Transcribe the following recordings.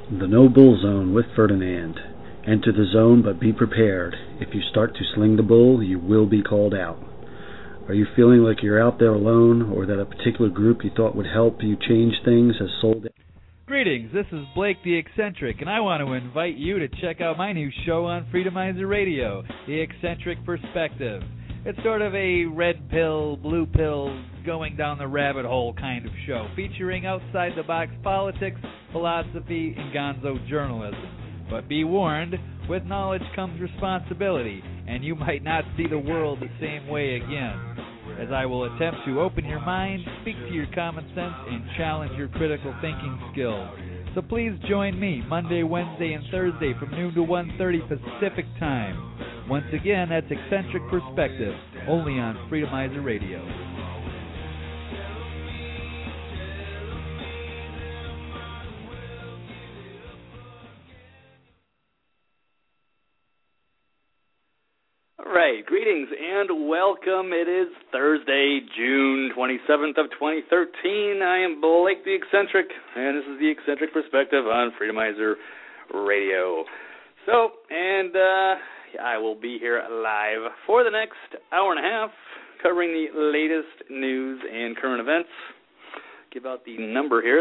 The No Bull Zone with Ferdinand. Enter the zone, but be prepared. If you start to sling the bull, you will be called out. Are you feeling like you're out there alone, or that a particular group you thought would help you change things has sold out? Greetings, this is Blake the Eccentric, and I want to invite you to check out my new show on Freedomizer Radio, The Eccentric Perspective. It's sort of a red pill, blue pill, going down the rabbit hole kind of show, featuring outside-the-box politics, philosophy, and gonzo journalism. But be warned, with knowledge comes responsibility, and you might not see the world the same way again, as I will attempt to open your mind, speak to your common sense, and challenge your critical thinking skills. So please join me Monday, Wednesday, and Thursday from noon to 1:30 Pacific Time. Once again, that's Eccentric Perspective, only on Freedomizer Radio. All right, greetings and welcome. It is Thursday, June 27th of 2013. I am Blake the Eccentric, and this is the Eccentric Perspective on Freedomizer Radio. I will be here live for the next hour and a half, covering the latest news and current events. Give out the number here,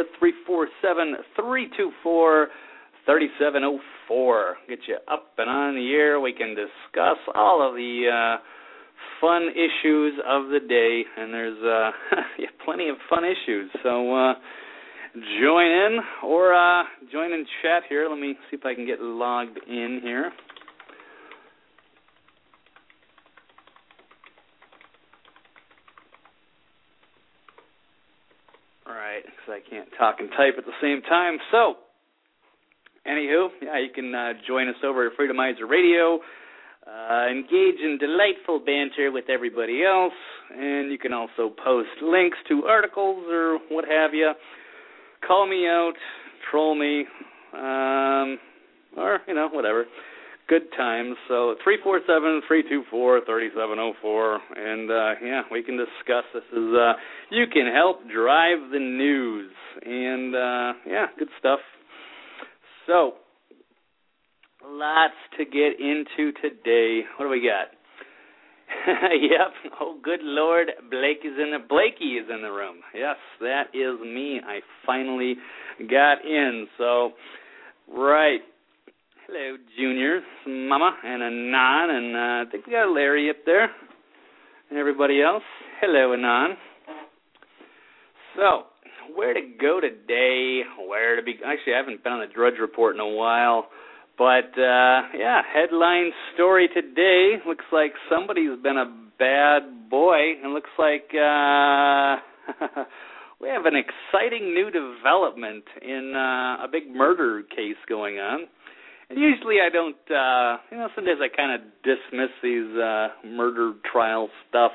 347-324-3704. Get you up and on the air. We can discuss all of the fun issues of the day, and there's plenty of fun issues. So join in or join in chat here. Let me see if I can get logged in here. All right, because I can't talk and type at the same time. So, anywho, you can join us over at Freedomizer Radio, engage in delightful banter with everybody else, and you can also post links to articles or what have you. Call me out, troll me, or, whatever. Good times. So 347-324-3704, and we can discuss this. You can help drive the news, and good stuff. So, lots to get into today. What do we got? Yep. Oh, good Lord, Blakey is in the room. Yes, that is me. I finally got in. So, right. Hello, Junior, Mama, and Anon, and I think we got Larry up there, and everybody else. Hello, Anon. So, where to go today? Actually, I haven't been on the Drudge Report in a while, but, headline story today. Looks like somebody's been a bad boy, and looks like we have an exciting new development in a big murder case going on. And usually I don't, sometimes I kind of dismiss these murder trial stuff.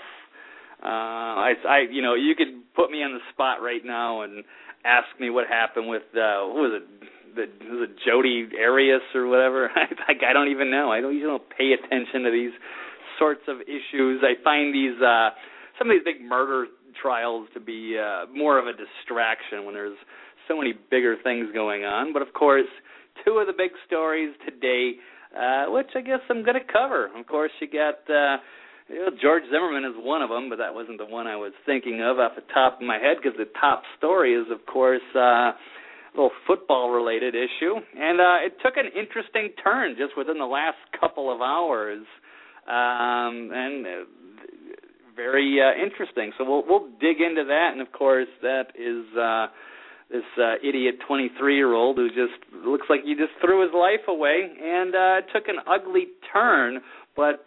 You could put me on the spot right now and ask me what happened with, was it Jodi Arias or whatever? I don't even know. I don't pay attention to these sorts of issues. I find these, some of these big murder trials to be more of a distraction when there's so many bigger things going on. But of course, two of the big stories today, which I guess I'm going to cover. Of course, you got George Zimmerman is one of them, but that wasn't the one I was thinking of off the top of my head, because the top story is, of course, a little football-related issue. And it took an interesting turn just within the last couple of hours, and very interesting. So we'll dig into that, and, of course, that is this idiot 23-year-old who just looks like he just threw his life away, and it took an ugly turn, but,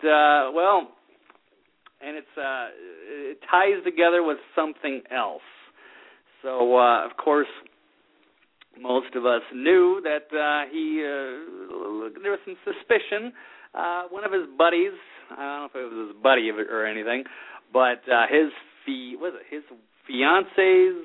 and it ties together with something else. So, of course, most of us knew that there was some suspicion. One of his buddies, I don't know if it was his buddy or anything, but his fiance's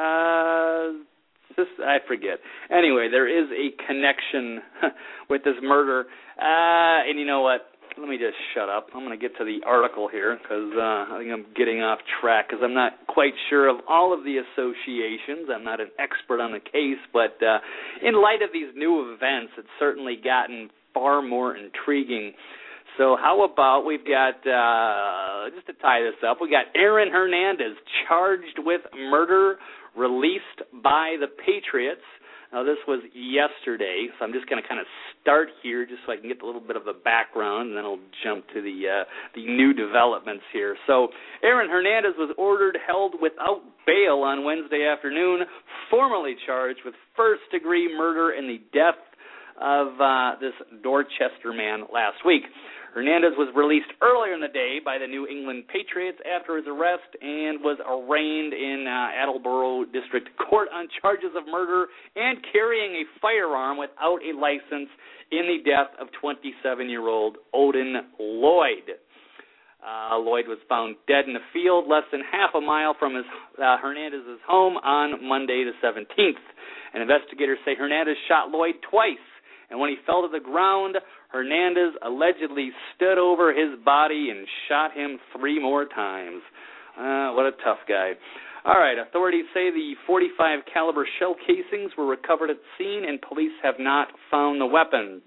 I forget. Anyway, there is a connection with this murder, and you know what? let me just shut up. I'm going to get to the article here because I think I'm getting off track because I'm not quite sure of all of the associations. I'm not an expert on the case, but in light of these new events, it's certainly gotten far more intriguing. So how about we've got, just to tie this up, we got Aaron Hernandez charged with murder, released by the Patriots. Now, this was yesterday, so I'm just going to kind of start here just so I can get a little bit of the background, and then I'll jump to the new developments here. So Aaron Hernandez was ordered held without bail on Wednesday afternoon, formally charged with first-degree murder in the death of this Dorchester man last week. Hernandez was released earlier in the day by the New England Patriots after his arrest and was arraigned in Attleboro District Court on charges of murder and carrying a firearm without a license in the death of 27-year-old Odin Lloyd. Lloyd was found dead in a field less than half a mile from Hernandez's home on Monday the 17th. And investigators say Hernandez shot Lloyd twice, and when he fell to the ground, Hernandez allegedly stood over his body and shot him 3 more times. What a tough guy. All right, authorities say the .45 caliber shell casings were recovered at the scene, and police have not found the weapon.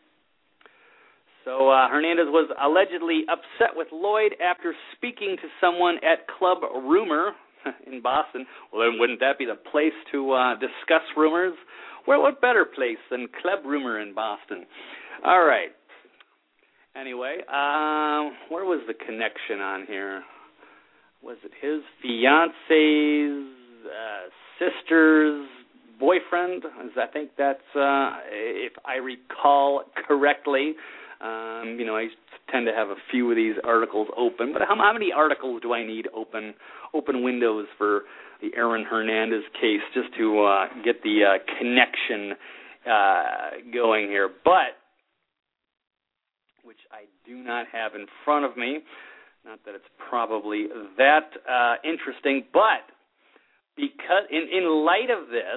So Hernandez was allegedly upset with Lloyd after speaking to someone at Club Rumor in Boston. Well, then wouldn't that be the place to discuss rumors? Well, what better place than Club Rumor in Boston? All right. Anyway, where was the connection on here? Was it his fiance's sister's boyfriend? I think that's, if I recall correctly. I tend to have a few of these articles open, but how many articles do I need open windows for the Aaron Hernandez case just to get the connection going here? But, which I do not have in front of me, not that it's probably that interesting, but because in light of this,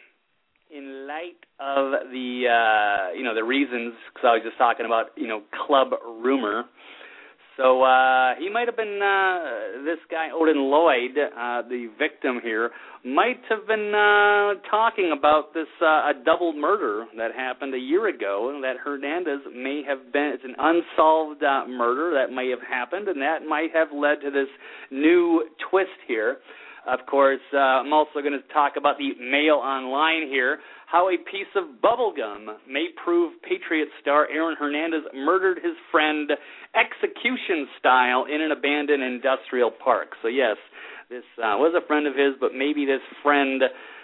in light of the reasons, because I was just talking about, Club Rumor. So he might have been, this guy, Odin Lloyd, the victim here, might have been talking about this a double murder that happened a year ago, and that Hernandez may have been, it's an unsolved murder that may have happened, and that might have led to this new twist here. Of course, I'm also going to talk about the Mail Online here, how a piece of bubble gum may prove Patriot star Aaron Hernandez murdered his friend execution style in an abandoned industrial park. So, yes, this was a friend of his, but maybe this friend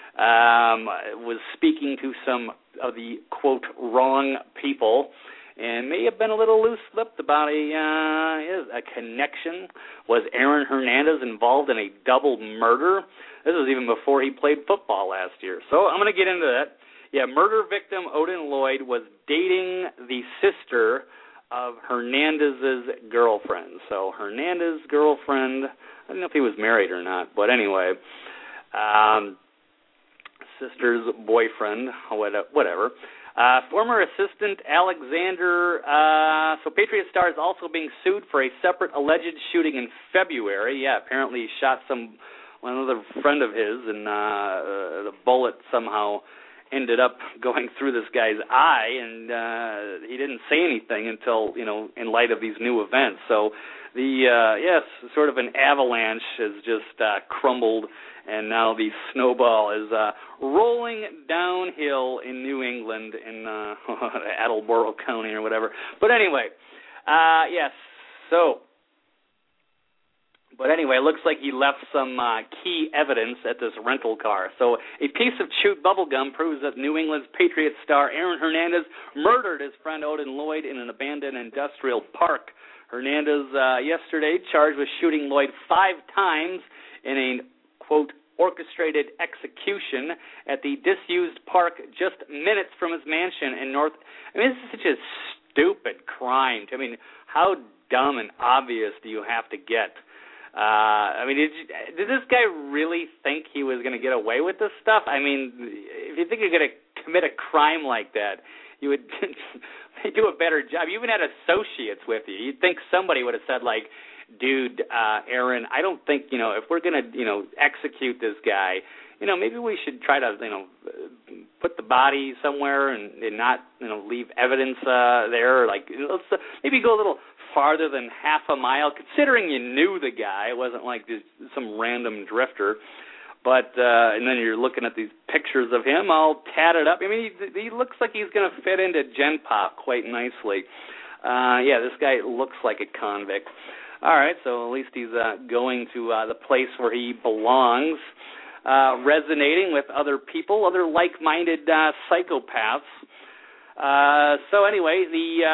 was speaking to some of the, quote, wrong people, and may have been a little loose-lipped about a connection. Was Aaron Hernandez involved in a double murder? This was even before he played football last year. So I'm going to get into that. Yeah, murder victim Odin Lloyd was dating the sister of Hernandez's girlfriend. So Hernandez's girlfriend, I don't know if he was married or not, but anyway, sister's boyfriend, whatever. Former assistant Alexander, so Patriot star is also being sued for a separate alleged shooting in February. Yeah, apparently he shot another friend of his, and the bullet somehow ended up going through this guy's eye, and he didn't say anything until, in light of these new events. So sort of an avalanche has just crumbled, and now the snowball is rolling downhill in New England, in Attleboro County or whatever. But anyway, it looks like he left some key evidence at this rental car. So a piece of chewed bubblegum proves that New England's Patriot star Aaron Hernandez murdered his friend Odin Lloyd in an abandoned industrial park. Hernandez yesterday charged with shooting Lloyd 5 times in a, quote, orchestrated execution at the disused park just minutes from his mansion in North. I mean, this is such a stupid crime. I mean, how dumb and obvious do you have to get? Did this guy really think he was going to get away with this stuff? I mean, if you think you're going to commit a crime like that, you would they do a better job. You even had associates with you. You'd think somebody would have said, like, dude, Aaron, I don't think, if we're going to, execute this guy, maybe we should try to, put the body somewhere and not, leave evidence there. Like, let's maybe go a little farther than half a mile, considering you knew the guy. It wasn't like just some random drifter. But and then you're looking at these pictures of him all tatted up. I mean, he looks like he's going to fit into Gen Pop quite nicely. This guy looks like a convict. All right, so at least he's going to the place where he belongs, resonating with other people, other like-minded psychopaths. So anyway,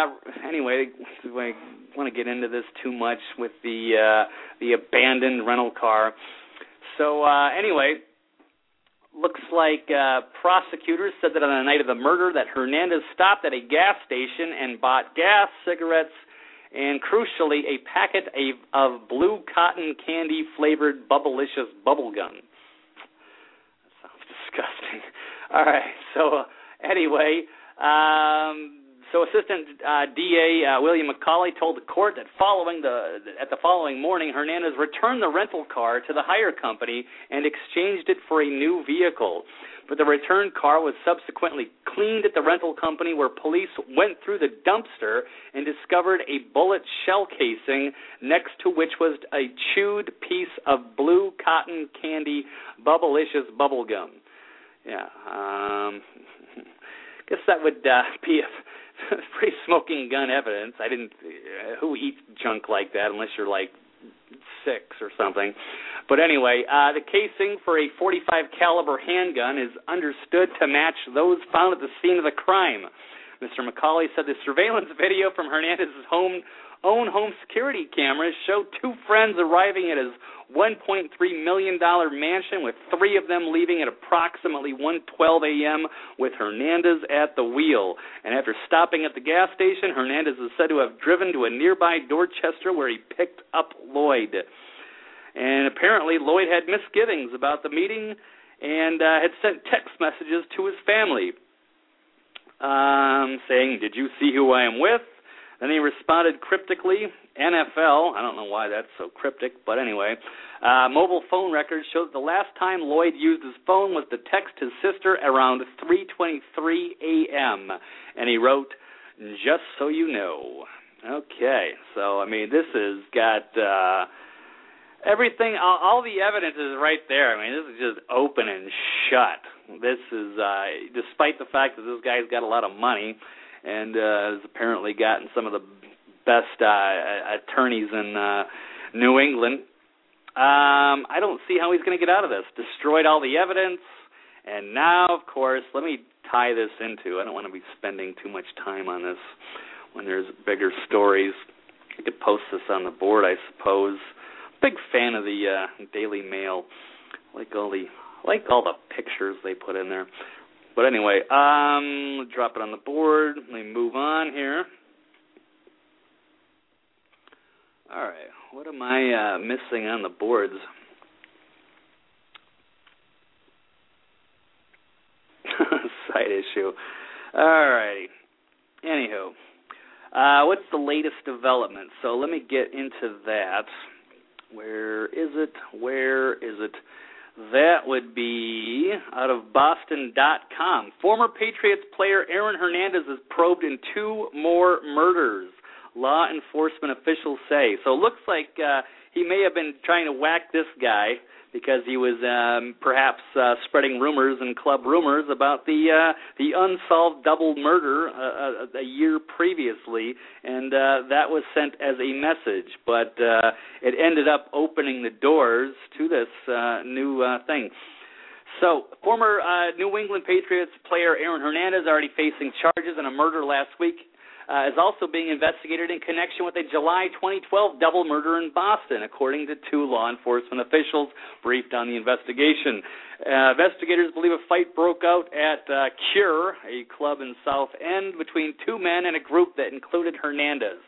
I want to get into this too much with the abandoned rental car. So anyway, looks like prosecutors said that on the night of the murder that Hernandez stopped at a gas station and bought gas, cigarettes, and crucially, a packet of blue cotton candy-flavored Bubblicious bubblegum. That sounds disgusting. All right, so anyway, so Assistant DA William McCauley told the court that the following morning, Hernandez returned the rental car to the hire company and exchanged it for a new vehicle. But the returned car was subsequently cleaned at the rental company, where police went through the dumpster and discovered a bullet shell casing, next to which was a chewed piece of blue cotton candy Bubblicious bubblegum. Yeah, guess that would be a pretty smoking gun evidence. Who eats junk like that unless you're like 6 or something? But anyway, the casing for a .45 caliber handgun is understood to match those found at the scene of the crime. Mr. McCauley said the surveillance video from Hernandez's own home security cameras showed 2 friends arriving at his $1.3 million mansion, with 3 of them leaving at approximately 1:12 a.m. with Hernandez at the wheel. And after stopping at the gas station, Hernandez is said to have driven to a nearby Dorchester, where he picked up Lloyd. And apparently Lloyd had misgivings about the meeting and had sent text messages to his family saying, "Did you see who I am with?" Then he responded cryptically, NFL. I don't know why that's so cryptic, but anyway. Mobile phone records show that the last time Lloyd used his phone was to text his sister around 3:23 a.m. And he wrote, "Just so you know." Okay, so, I mean, this has got everything, all the evidence is right there. I mean, this is just open and shut. This is, despite the fact that this guy's got a lot of money and has apparently gotten some of the best attorneys in New England, I don't see how he's going to get out of this. Destroyed all the evidence, and now, of course, let me tie this into, I don't want to be spending too much time on this when there's bigger stories. I could post this on the board, I suppose. Big fan of the Daily Mail. Like all the pictures they put in there. But anyway, drop it on the board. Let me move on here. All right, what am I missing on the boards? Side issue. All righty. Anywho, what's the latest development? So let me get into that. Where is it? That would be out of Boston.com. Former Patriots player Aaron Hernandez is probed in 2 more murders, law enforcement officials say. So it looks like he may have been trying to whack this guy because he was perhaps spreading rumors and club rumors about the unsolved double murder a year previously, and that was sent as a message. But it ended up opening the doors to this new thing. So, former New England Patriots player Aaron Hernandez, already facing charges in a murder last week, is also being investigated in connection with a July 2012 double murder in Boston, according to 2 law enforcement officials briefed on the investigation. Investigators believe a fight broke out at Cure, a club in South End, between 2 men and a group that included Hernandez.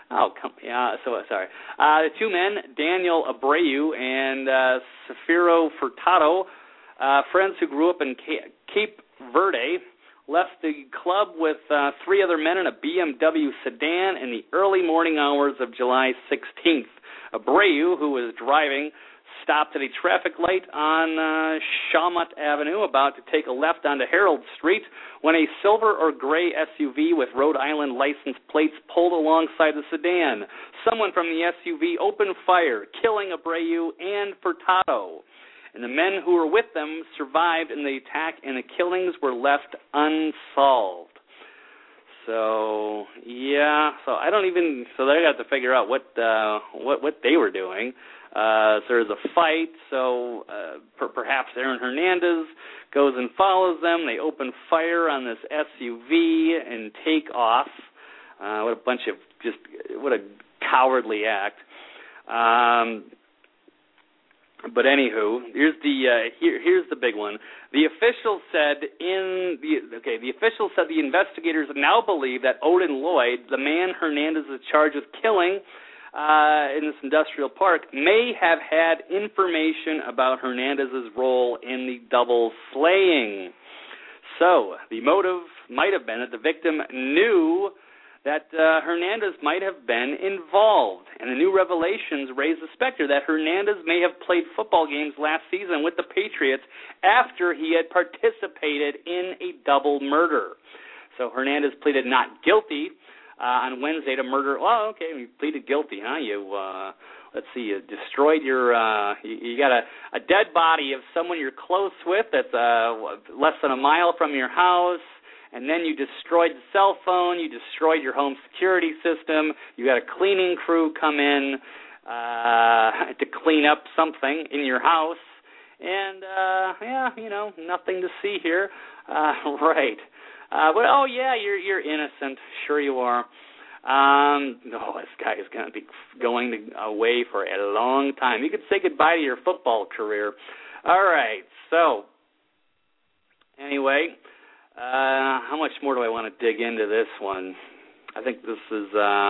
The 2 men, Daniel Abreu and Safiro Furtado, friends who grew up in Cape Verde, left the club with 3 other men in a BMW sedan in the early morning hours of July 16th. Abreu, who was driving, stopped at a traffic light on Shawmut Avenue, about to take a left onto Harold Street, when a silver or gray SUV with Rhode Island license plates pulled alongside the sedan. Someone from the SUV opened fire, killing Abreu and Furtado. And the men who were with them survived in the attack, and the killings were left unsolved. So yeah, so I got to figure out what they were doing. So there's a fight. So perhaps Aaron Hernandez goes and follows them. They open fire on this SUV and take off. What a cowardly act. But anywho, here's the big one. The official said the investigators now believe that Odin Lloyd, the man Hernandez is charged with killing in this industrial park, may have had information about Hernandez's role in the double slaying. So the motive might have been that the victim knew that Hernandez might have been involved, and the new revelations raise the specter that Hernandez may have played football games last season with the Patriots after he had participated in a double murder. So Hernandez pleaded not guilty on Wednesday to murder. Well, okay, you pleaded guilty, huh? You you destroyed you got a dead body of someone you're close with that's less than a mile from your house. And then you destroyed the cell phone, you destroyed your home security system, you got a cleaning crew come in to clean up something in your house, and, nothing to see here. Right. You're innocent. Sure you are. This guy is going to be going away for a long time. You could say goodbye to your football career. All right, so, anyway... how much more do I want to dig into this one? I think this is,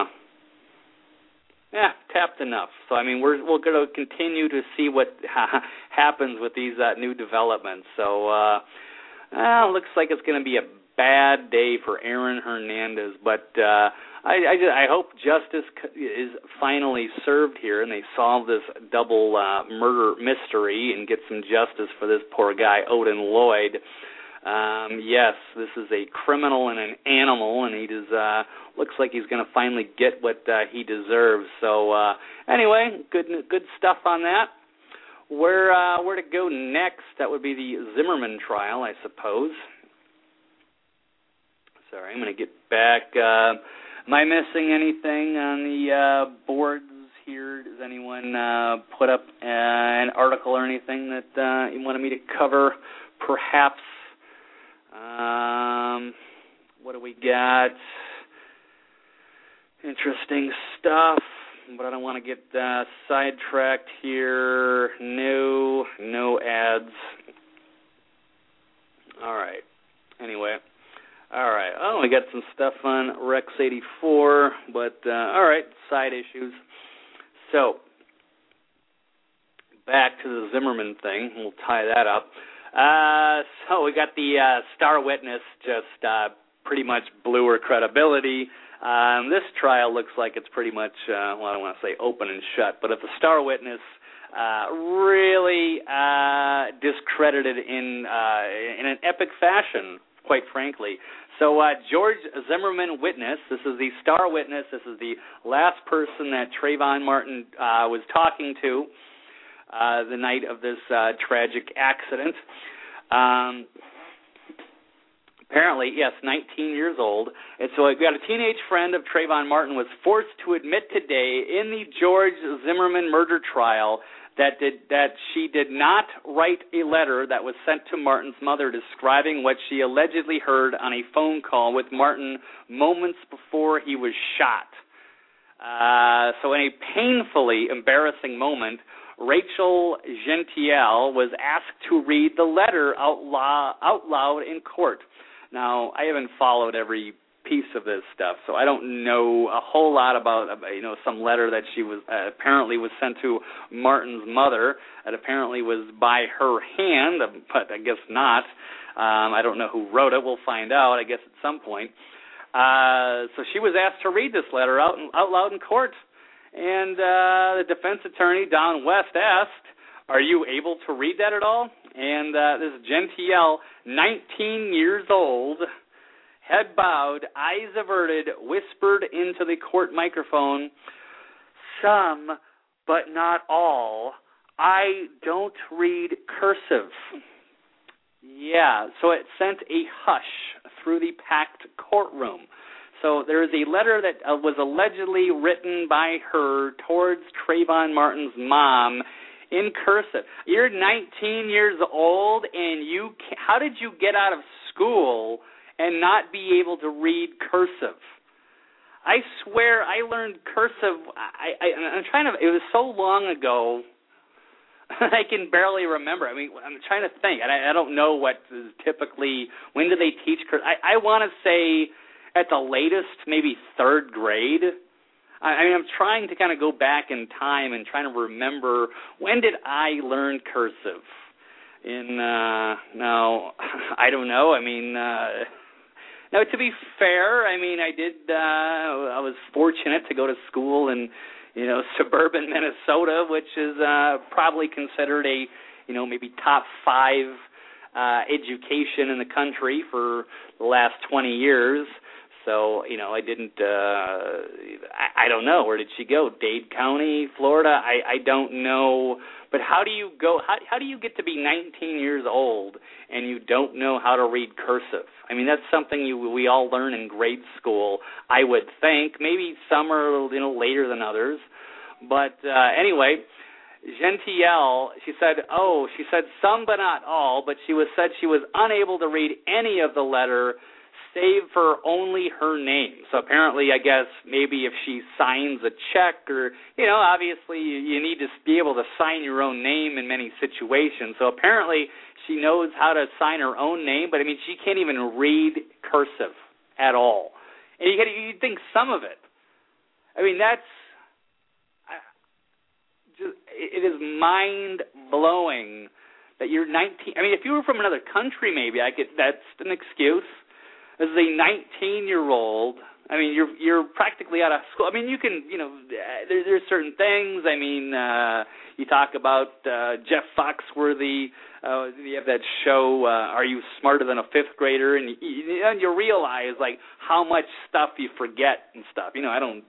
tapped enough. So, we're going to continue to see what happens with these new developments. So, looks like it's going to be a bad day for Aaron Hernandez. But I hope justice is finally served here and they solve this double murder mystery and get some justice for this poor guy, Odin Lloyd. Yes, this is a criminal and an animal, and he looks like he's going to finally get what he deserves. So, anyway, good stuff on that. Where to go next? That would be the Zimmerman trial, I suppose. Sorry, I'm going to get back. Am I missing anything on the boards here? Does anyone put up an article or anything that you wanted me to cover, perhaps? What do we got? Interesting stuff, but I don't want to get sidetracked here. No ads. All right. Anyway. All right. Oh, we got some stuff on Rex 84, but all right, side issues. So, back to the Zimmerman thing. We'll tie that up. So we got the star witness just pretty much blew her credibility. This trial looks like it's pretty much, I don't want to say open and shut, but if the star witness really discredited in an epic fashion, quite frankly. So George Zimmerman witness, this is the star witness, this is the last person that Trayvon Martin was talking to the night of this tragic accident. Apparently, yes, 19 years old. And so we got a teenage friend of Trayvon Martin was forced to admit today in the George Zimmerman murder trial that she did not write a letter that was sent to Martin's mother describing what she allegedly heard on a phone call with Martin moments before he was shot. So in a painfully embarrassing moment, Rachel Gentiel was asked to read the letter out loud in court. Now, I haven't followed every piece of this stuff, so I don't know a whole lot about some letter that she was apparently was sent to Martin's mother. That apparently was by her hand, but I guess not. I don't know who wrote it. We'll find out, I guess, at some point. So she was asked to read this letter out loud in court. And the defense attorney, Don West, asked, "Are you able to read that at all?" And this Gentiel, 19 years old, head bowed, eyes averted, whispered into the court microphone, "Some, but not all. I don't read cursive." Yeah, so it sent a hush through the packed courtroom. So there is a letter that was allegedly written by her towards Trayvon Martin's mom in cursive. You're 19 years old, and how did you get out of school and not be able to read cursive? I swear I learned cursive. I'm trying to. It was so long ago, I can barely remember. I mean, I'm trying to think, and I don't know what is typically. When do they teach cursive? I want to say at the latest, maybe third grade. I mean, I'm trying to kind of go back in time and trying to remember, when did I learn cursive? No, I don't know. I mean, now to be fair, I mean, I was fortunate to go to school in, suburban Minnesota, which is probably considered a, maybe top 5 education in the country for the last 20 years. So, I didn't, I don't know. Where did she go? Dade County, Florida? I don't know. But how do you go, how do you get to be 19 years old and you don't know how to read cursive? I mean, that's something we all learn in grade school, I would think. Maybe some are, later than others. But anyway, Gentiel, she said some but not all, but she said she was unable to read any of the letter save for only her name. So apparently, I guess, maybe if she signs a check or, obviously you need to be able to sign your own name in many situations. So apparently she knows how to sign her own name, but I mean, she can't even read cursive at all. And you'd think some of it. I mean, it is mind-blowing that you're 19. I mean, if you were from another country, maybe that's an excuse. As a 19-year-old, I mean, you're practically out of school. I mean, you can, there's certain things. I mean, you talk about Jeff Foxworthy. You have that show, Are You Smarter Than a Fifth Grader? And you realize, like, how much stuff you forget and stuff. I don't,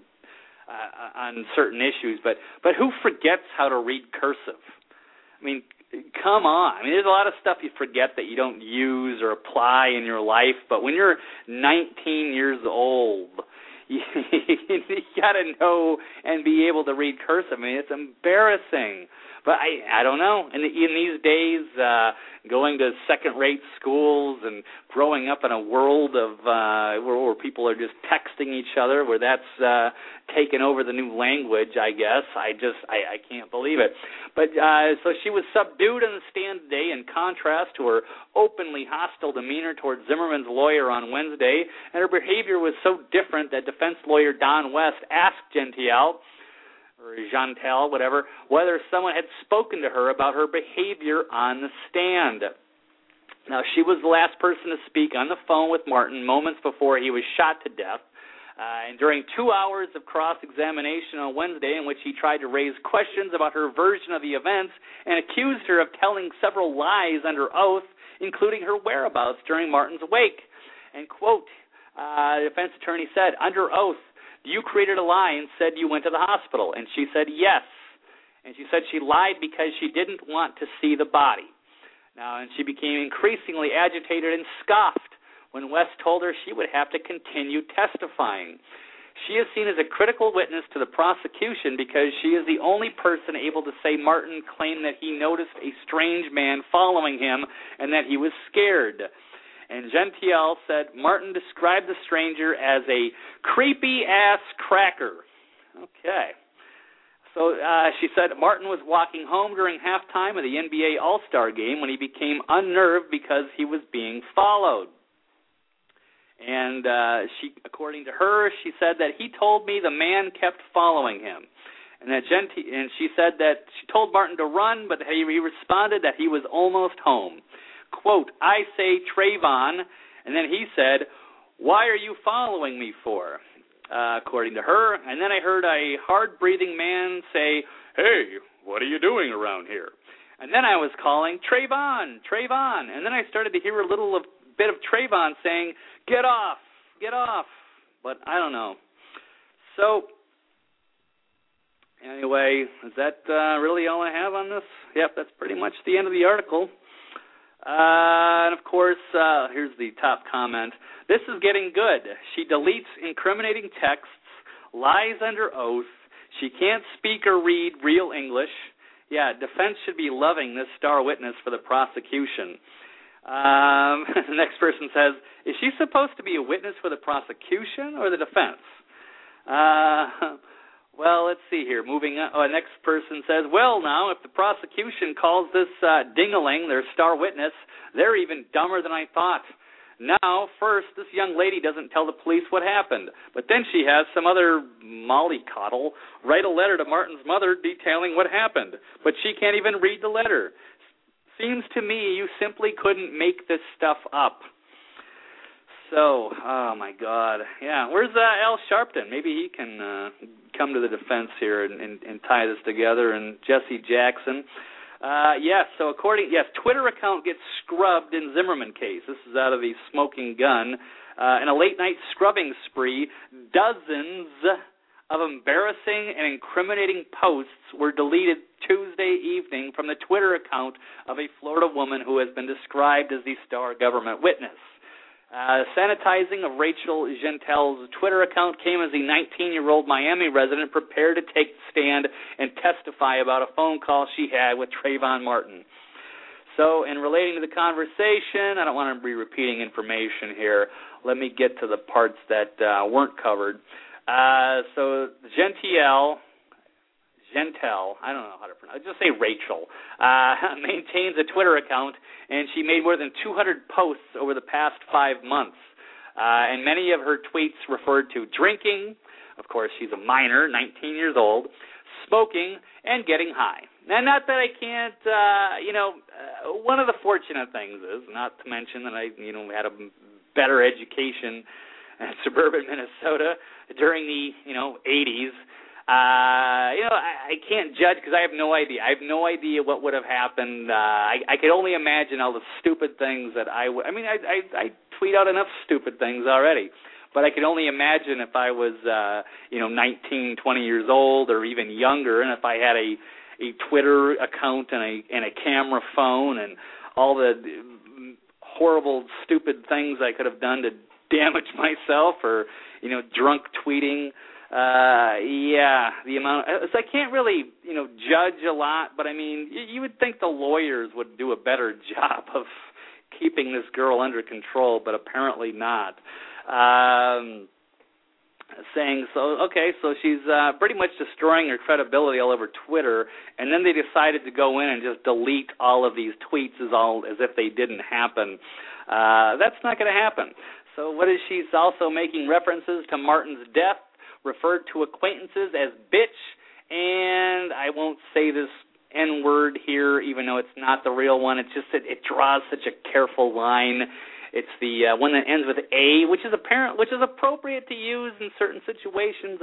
on certain issues. But who forgets how to read cursive? I mean, come on. I mean, there's a lot of stuff you forget that you don't use or apply in your life, but when you're 19 years old, you got to know and be able to read cursive. I mean, it's embarrassing. But I don't know. In these days, going to second-rate schools and growing up in a world of where people are just texting each other, where that's taken over the new language, I guess. I can't believe it. But so she was subdued on the stand today in contrast to her openly hostile demeanor towards Zimmerman's lawyer on Wednesday, and her behavior was so different that defense lawyer Don West asked Gentiel, or Jantel, whatever, whether someone had spoken to her about her behavior on the stand. Now, she was the last person to speak on the phone with Martin moments before he was shot to death. And during 2 hours of cross-examination on Wednesday, in which he tried to raise questions about her version of the events and accused her of telling several lies under oath, including her whereabouts during Martin's wake. And, quote, the defense attorney said, under oath, you created a lie and said you went to the hospital. And she said yes. And she said she lied because she didn't want to see the body. Now, and she became increasingly agitated and scoffed when West told her she would have to continue testifying. She is seen as a critical witness to the prosecution because she is the only person able to say Martin claimed that he noticed a strange man following him and that he was scared. And Gentiel said Martin described the stranger as a creepy-ass cracker. Okay. So she said Martin was walking home during halftime of the NBA All-Star game when he became unnerved because he was being followed. And according to her, she said that he told me the man kept following him. And she said that she told Martin to run, but he responded that he was almost home. quote, I say Trayvon, and then he said, why are you following me for? According to her. And then I heard a hard-breathing man say, hey, what are you doing around here? And then I was calling, Trayvon, Trayvon. And then I started to hear a bit of Trayvon saying, get off, get off. But I don't know. So, anyway, is that really all I have on this? Yep, that's pretty much the end of the article. And, of course, here's the top comment. This is getting good. She deletes incriminating texts, lies under oath. She can't speak or read real English. Yeah, defense should be loving this star witness for the prosecution. The next person says, is she supposed to be a witness for the prosecution or the defense? Well, let's see here. Moving on. The next person says, well, now, if the prosecution calls this ding-a-ling their star witness, they're even dumber than I thought. Now, first, this young lady doesn't tell the police what happened, but then she has some other mollycoddle write a letter to Martin's mother detailing what happened, but she can't even read the letter. Seems to me you simply couldn't make this stuff up. So, oh my God. Yeah, where's Al Sharpton? Maybe he can come to the defense here and tie this together. And Jesse Jackson. So Twitter account gets scrubbed in Zimmerman case. This is out of the Smoking Gun. In a late-night scrubbing spree, dozens of embarrassing and incriminating posts were deleted Tuesday evening from the Twitter account of a Florida woman who has been described as the star government witness. Sanitizing of Rachel Gentel's Twitter account came as the 19-year-old Miami resident prepared to take the stand and testify about a phone call she had with Trayvon Martin. So, in relating to the conversation, I don't want to be repeating information here. Let me get to the parts that weren't covered. So, Gentel, I don't know how to pronounce it, just say Rachel, maintains a Twitter account, and she made more than 200 posts over the past 5 months. And many of her tweets referred to drinking, of course she's a minor, 19 years old, smoking, and getting high. Now, not that I can't, one of the fortunate things is, not to mention that I, had a better education in suburban Minnesota during the, 80s. I can't judge because I have no idea. I have no idea what would have happened. I could only imagine all the stupid things that I tweet out enough stupid things already. But I could only imagine if I was, 19, 20 years old or even younger, and if I had a Twitter account and a camera phone and all the horrible, stupid things I could have done to damage myself or, drunk tweeting. The amount. So I can't really, judge a lot, but I mean, you would think the lawyers would do a better job of keeping this girl under control, but apparently not. So she's pretty much destroying her credibility all over Twitter, and then they decided to go in and just delete all of these tweets as if they didn't happen. That's not going to happen. So what is she's also making references to Martin's death, referred to acquaintances as bitch, and I won't say this N-word here, even though it's not the real one. It's just that it draws such a careful line. It's the one that ends with A, which is appropriate to use in certain situations.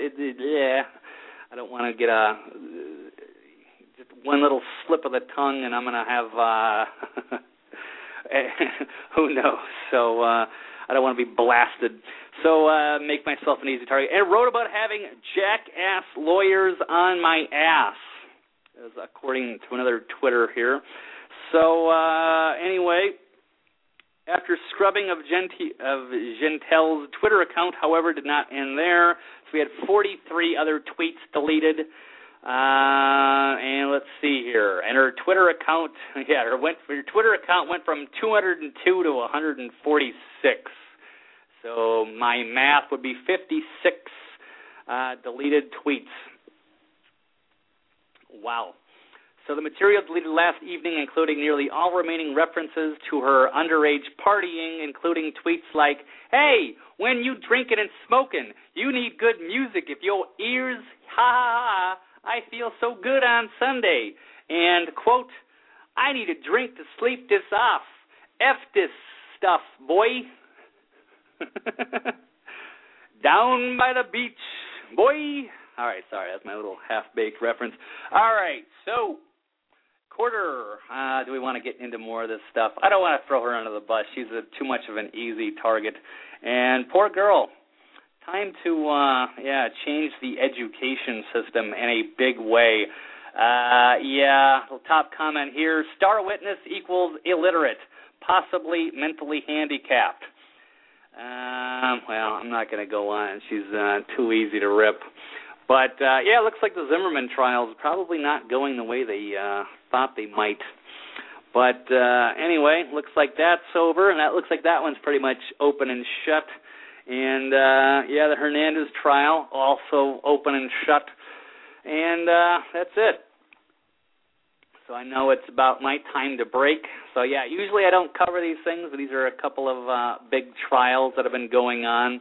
I don't want to get just one little slip of the tongue, and I'm going to have who knows. So I don't want to be blasted. So make myself an easy target. And wrote about having jackass lawyers on my ass, as according to another Twitter here. So anyway, after scrubbing of Gentel's Twitter account, however, did not end there. So we had 43 other tweets deleted. And let's see here. And her Twitter account, her Twitter account went from 202 to 146. So my math would be 56 deleted tweets. Wow. So the material deleted last evening, including nearly all remaining references to her underage partying, including tweets like, hey, when you drinking and smoking, you need good music if your ears, ha ha ha, I feel so good on Sunday. And, quote, I need a drink to sleep this off. F this stuff, boy. Down by the beach, boy. All right, sorry, that's my little half-baked reference. All right, so Quarter, do we want to get into more of this stuff? I don't want to throw her under the bus. She's too much of an easy target. And poor girl, time to, change the education system in a big way. Top comment here, star witness equals illiterate, possibly mentally handicapped. I'm not going to go on. She's too easy to rip. But, it looks like the Zimmerman trials are probably not going the way they thought they might. But anyway, looks like that's over, and that looks like that one's pretty much open and shut. And, the Hernandez trial, also open and shut. And that's it. So I know it's about my time to break. So, usually I don't cover these things, but these are a couple of big trials that have been going on.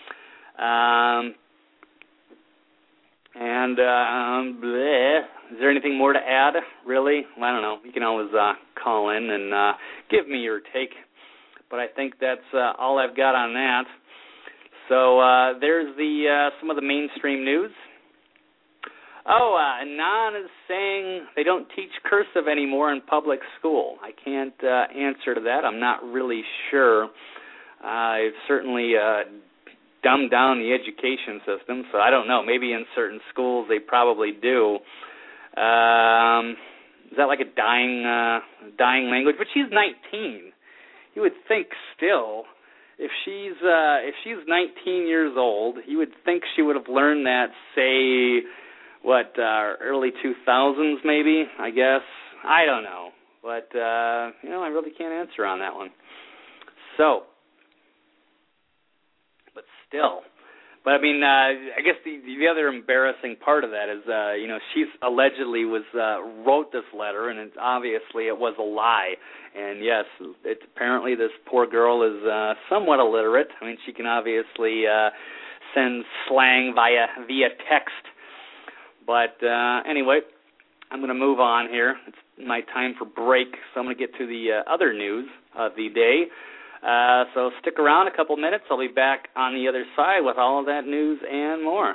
Is there anything more to add, really? I don't know. You can always call in and give me your take. But I think that's all I've got on that. So there's some of the mainstream news. Anon is saying they don't teach cursive anymore in public school. I can't answer to that. I'm not really sure. I've certainly dumbed down the education system, so I don't know. Maybe in certain schools they probably do. Is that like a dying language? But she's 19. You would think still, if she's 19 years old, you would think she would have learned that, say, early 2000s maybe, I guess. I don't know. But, I really can't answer on that one. So, but still. But, I mean, I guess the other embarrassing part of that is, she allegedly wrote this letter, and obviously it was a lie. And, yes, apparently this poor girl is somewhat illiterate. I mean, she can obviously send slang via text. But anyway, I'm going to move on here. It's my time for break, so I'm going to get to the other news of the day. So stick around a couple minutes. I'll be back on the other side with all of that news and more.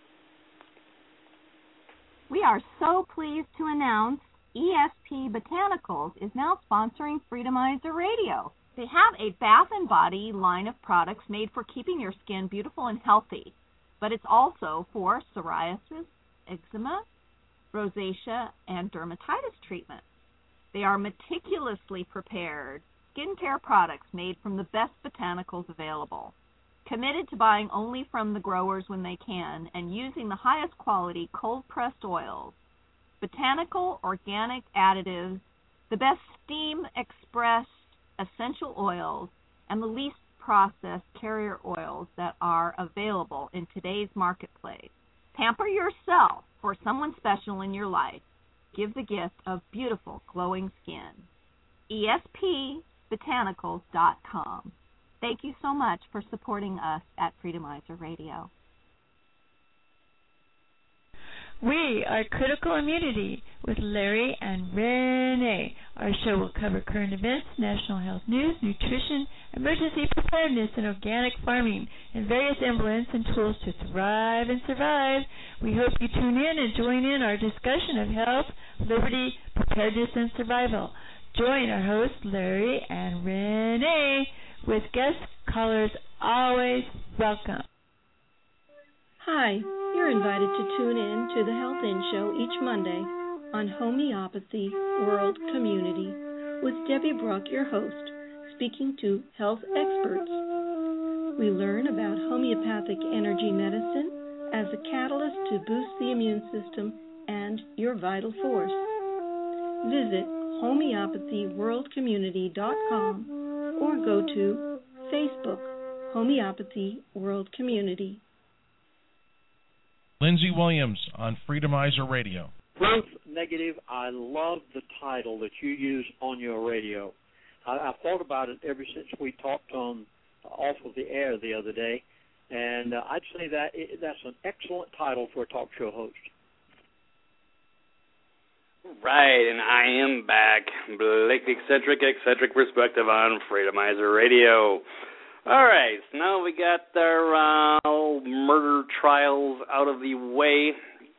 We are so pleased to announce ESP Botanicals is now sponsoring Freedomizer Radio. They have a bath and body line of products made for keeping your skin beautiful and healthy, but it's also for psoriasis, eczema, rosacea, and dermatitis treatment. They are meticulously prepared skincare products made from the best botanicals available, committed to buying only from the growers when they can, and using the highest quality cold-pressed oils, botanical organic additives, the best steam express essential oils, and the least processed carrier oils that are available in today's marketplace. Pamper yourself for someone special in your life. Give the gift of beautiful, glowing skin. ESPBotanicals.com. Thank you so much for supporting us at Freedomizer Radio. We are Critical Immunity with Larry and Renee. Our show will cover current events, national health news, nutrition, emergency preparedness, and organic farming, and various emblems and tools to thrive and survive. We hope you tune in and join in our discussion of health, liberty, preparedness, and survival. Join our hosts, Larry and Renee, with guest callers always welcome. Hi, you're invited to tune in to the Health In Show each Monday on Homeopathy World Community with Debbie Brock, your host, speaking to health experts. We learn about homeopathic energy medicine as a catalyst to boost the immune system and your vital force. Visit homeopathyworldcommunity.com or go to Facebook, Homeopathy World Community. Lindsey Williams on Freedomizer Radio. Proof Negative, I love the title that you use on your radio. I've thought about it ever since we talked on off of the air the other day, and I'd say that's an excellent title for a talk show host. Right, and I am back. Blake the Eccentric Perspective on Freedomizer Radio. All right, so now we got our murder trials out of the way.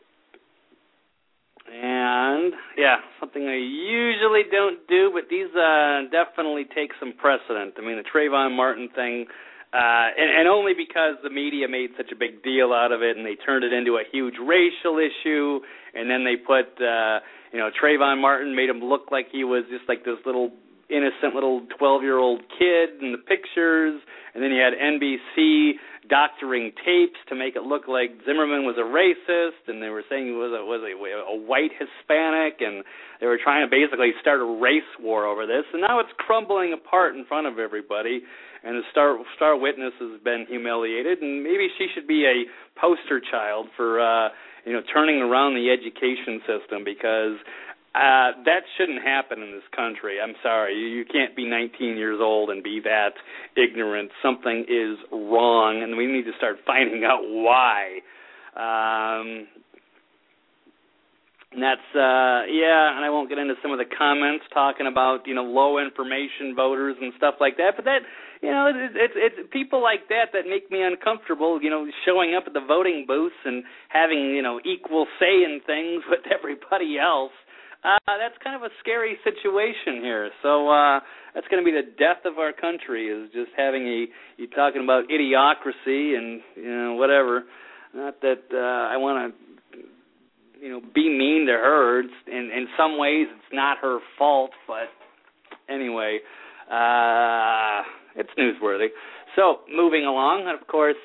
And, yeah, something I usually don't do, but these definitely take some precedent. I mean, the Trayvon Martin thing, and only because the media made such a big deal out of it, and they turned it into a huge racial issue, and then they put, Trayvon Martin made him look like he was just like this little innocent little 12-year-old kid in the pictures, and then you had NBC doctoring tapes to make it look like Zimmerman was a racist, and they were saying he was a white Hispanic, and they were trying to basically start a race war over this, and now it's crumbling apart in front of everybody, and the star witness has been humiliated, and maybe she should be a poster child for turning around the education system, because that shouldn't happen in this country. I'm sorry. You can't be 19 years old and be that ignorant. Something is wrong, and we need to start finding out why. And that's, and I won't get into some of the comments talking about, low information voters and stuff like that, but that, it's people like that make me uncomfortable, showing up at the voting booths and having, equal say in things with everybody else. That's kind of a scary situation here. So that's going to be the death of our country, is just having you talking about idiocracy and, whatever. Not that I want to, be mean to her. In some ways, it's not her fault, but anyway, it's newsworthy. So moving along, of course,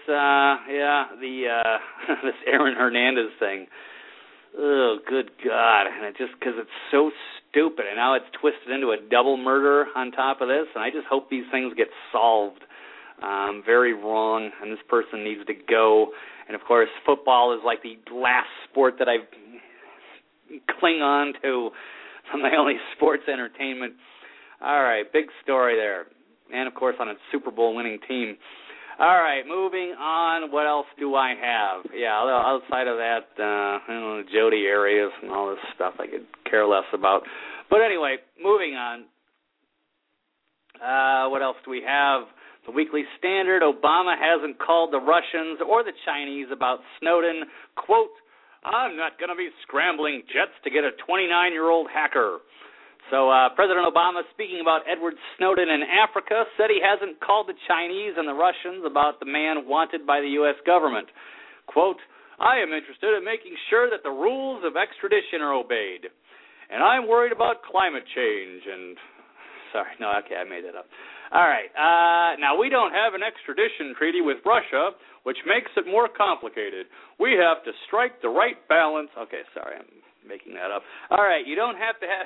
this Aaron Hernandez thing. Oh, good God. And it just, because it's so stupid, and now it's twisted into a double murder on top of this, and I just hope these things get solved. Very wrong, and this person needs to go. And, of course, football is like the last sport that I cling on to from my only sports entertainment. All right, big story there. And, of course, on a Super Bowl winning team. All right, moving on. What else do I have? Yeah, outside of that, Jody Arias and all this stuff I could care less about. But anyway, moving on. What else do we have? The Weekly Standard. Obama hasn't called the Russians or the Chinese about Snowden. Quote, I'm not going to be scrambling jets to get a 29-year-old hacker. So President Obama, speaking about Edward Snowden in Africa, said he hasn't called the Chinese and the Russians about the man wanted by the U.S. government. Quote, I am interested in making sure that the rules of extradition are obeyed. And I'm worried about climate change and... I made that up. All right. Now, we don't have an extradition treaty with Russia, which makes it more complicated. We have to strike the right balance. Okay, sorry, I'm making that up. All right, you don't have to have...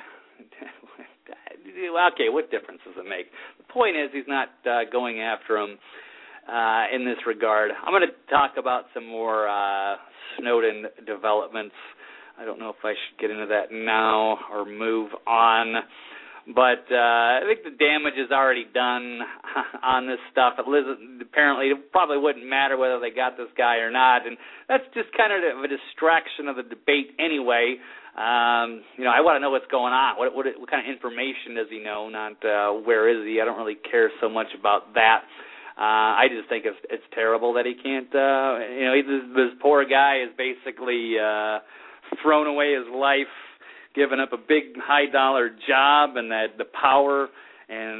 Okay, what difference does it make? The point is he's not going after him in this regard. I'm going to talk about some more Snowden developments. I don't know if I should get into that now or move on. But I think the damage is already done on this stuff. Apparently, it probably wouldn't matter whether they got this guy or not. And that's just kind of a distraction of the debate anyway. I want to know what's going on. What kind of information does he know? Not where is he? I don't really care so much about that. I just think it's terrible that he can't. This poor guy is basically thrown away his life, given up a big high-dollar job and the power and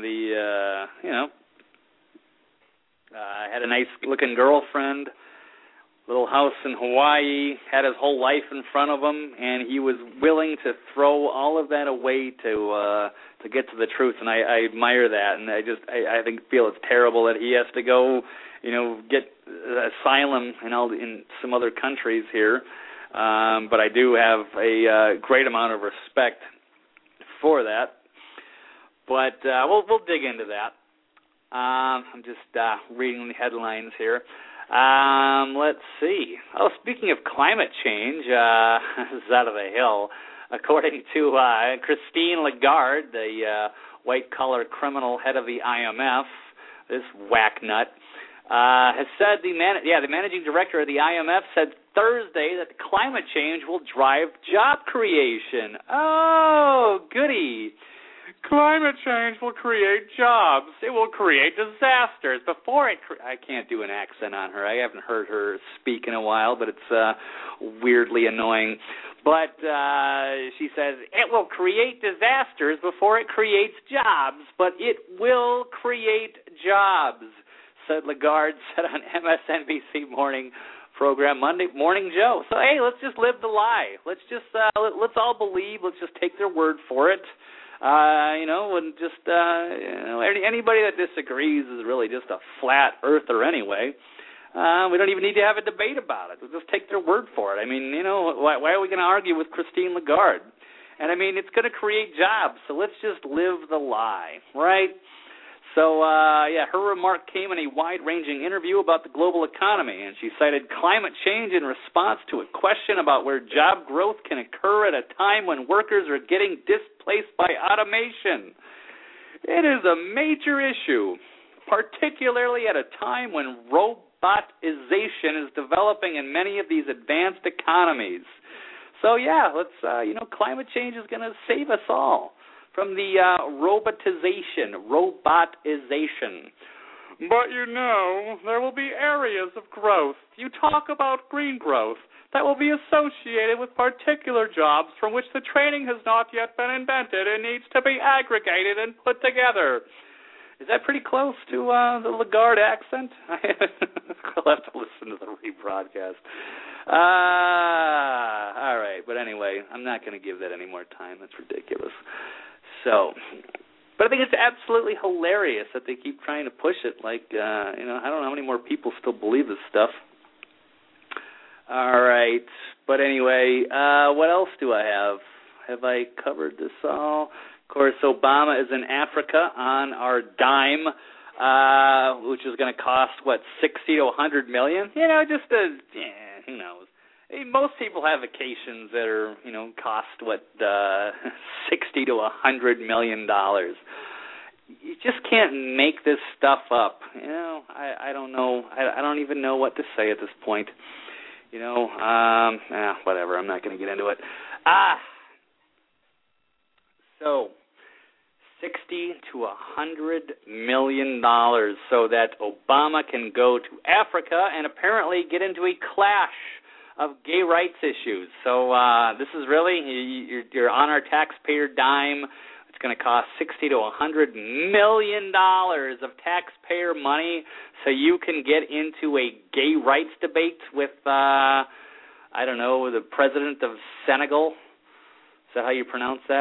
had a nice-looking girlfriend, little house in Hawaii, had his whole life in front of him, and he was willing to throw all of that away to get to the truth, and I admire that, and I feel it's terrible that he has to go, get asylum in some other countries here. But I do have a great amount of respect for that. But we'll dig into that. I'm just reading the headlines here. Let's see. Oh, speaking of climate change, this is out of the hill. According to Christine Lagarde, the white-collar criminal head of the IMF, this whack nut, has said the managing director of the IMF said Thursday that climate change will drive job creation. Oh, goody. Climate change will create jobs. It will create disasters. I can't do an accent on her. I haven't heard her speak in a while, but it's weirdly annoying. But she says it will create disasters before it creates jobs, but it will create jobs, said Lagarde, said on MSNBC morning program Monday Morning Joe. So hey, let's just live the lie. Let's just let's all believe. Let's just take their word for it. Anybody that disagrees is really just a flat earther anyway. We don't even need to have a debate about it. We'll just take their word for it. I mean, why are we going to argue with Christine Lagarde? And I mean, it's going to create jobs, so let's just live the lie, right? So, her remark came in a wide-ranging interview about the global economy, and she cited climate change in response to a question about where job growth can occur at a time when workers are getting displaced by automation. It is a major issue, particularly at a time when robotization is developing in many of these advanced economies. So, let's, climate change is going to save us all from the robotization. But there will be areas of growth. You talk about green growth that will be associated with particular jobs from which the training has not yet been invented and needs to be aggregated and put together. Is that pretty close to the Lagarde accent? I'll have to listen to the rebroadcast. All right, but anyway, I'm not going to give that any more time. That's ridiculous. So, but I think it's absolutely hilarious that they keep trying to push it. Like, I don't know how many more people still believe this stuff. All right, but anyway, what else do I have? Have I covered this all? Of course, Obama is in Africa on our dime, which is going to cost, $60 to $100 million? Who knows? Most people have vacations that are, cost, $60 to $100 million. You just can't make this stuff up. I don't know. I don't even know what to say at this point. Whatever. I'm not going to get into it. So, $60 to $100 million so that Obama can go to Africa and apparently get into a clash of gay rights issues. So this is really, you're on our taxpayer dime. It's going to cost $60 to $100 million of taxpayer money so you can get into a gay rights debate with, the president of Senegal. Is that how you pronounce that?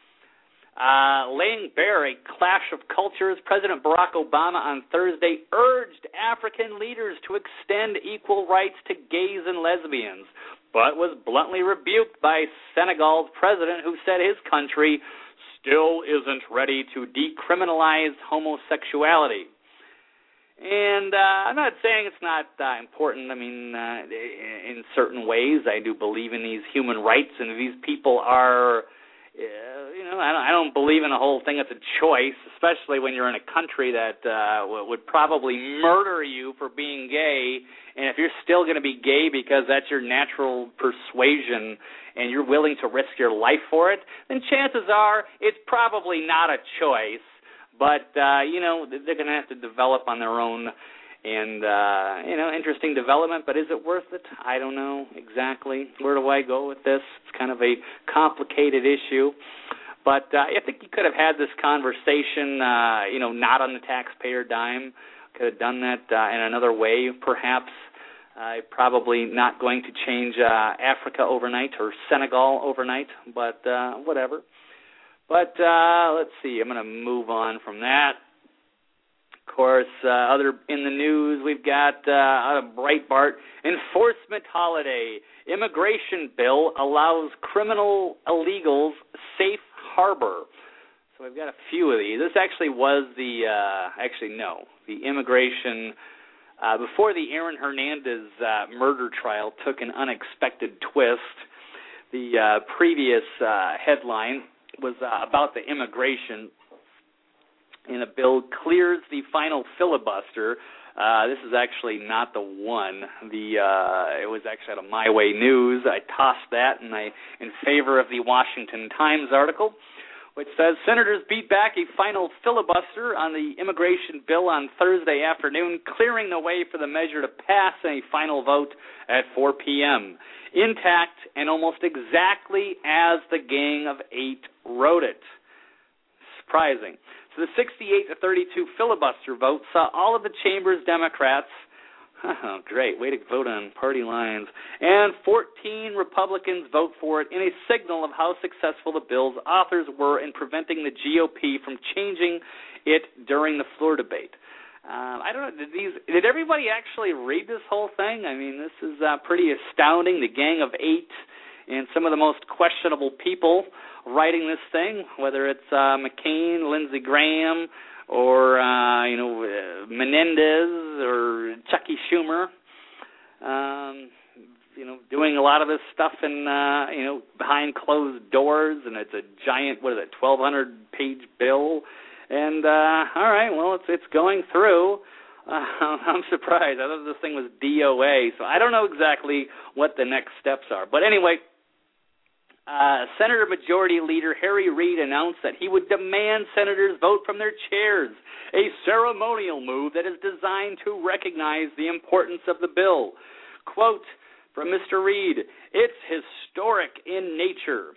Laying bare a clash of cultures, President Barack Obama on Thursday urged African leaders to extend equal rights to gays and lesbians, but was bluntly rebuked by Senegal's president, who said his country still isn't ready to decriminalize homosexuality. And I'm not saying it's not important. I mean, in certain ways, I do believe in these human rights, and these people are... I don't believe in the whole thing. It's a choice, especially when you're in a country that would probably murder you for being gay. And if you're still going to be gay because that's your natural persuasion and you're willing to risk your life for it, then chances are it's probably not a choice. But, they're going to have to develop on their own. And, interesting development, but is it worth it? I don't know exactly. Where do I go with this? It's kind of a complicated issue. But I think you could have had this conversation, not on the taxpayer dime. Could have done that in another way, perhaps. Probably not going to change Africa overnight or Senegal overnight, but whatever. But let's see. I'm going to move on from that. Of course, other in the news, we've got out of Breitbart, enforcement holiday. Immigration bill allows criminal illegals safe harbor. So we've got a few of these. This actually was the immigration, before the Aaron Hernandez murder trial took an unexpected twist. The previous headline was about the immigration. And a bill clears the final filibuster This is actually not the one. It was actually out of My Way News. I tossed that in favor of the Washington Times article, which says senators beat back a final filibuster on the immigration bill on Thursday afternoon, clearing the way for the measure to pass in a final vote at 4 p.m., intact and almost exactly as the Gang of Eight wrote it. Surprising. So the 68 to 32 filibuster vote saw all of the chamber's Democrats, oh, great, way to vote on party lines, and 14 Republicans vote for it in a signal of how successful the bill's authors were in preventing the GOP from changing it during the floor debate. I don't know, did everybody actually read this whole thing? I mean, this is pretty astounding. The Gang of Eight and some of the most questionable people writing this thing, whether it's McCain, Lindsey Graham, or Menendez or Chucky Schumer, doing a lot of this stuff in behind closed doors, and it's a giant 1,200-page bill, and all right, well, it's going through. I'm surprised. I thought this thing was DOA, so I don't know exactly what the next steps are. But anyway, Senator Majority Leader Harry Reid announced that he would demand senators vote from their chairs, a ceremonial move that is designed to recognize the importance of the bill. Quote from Mr. Reid, "It's historic in nature."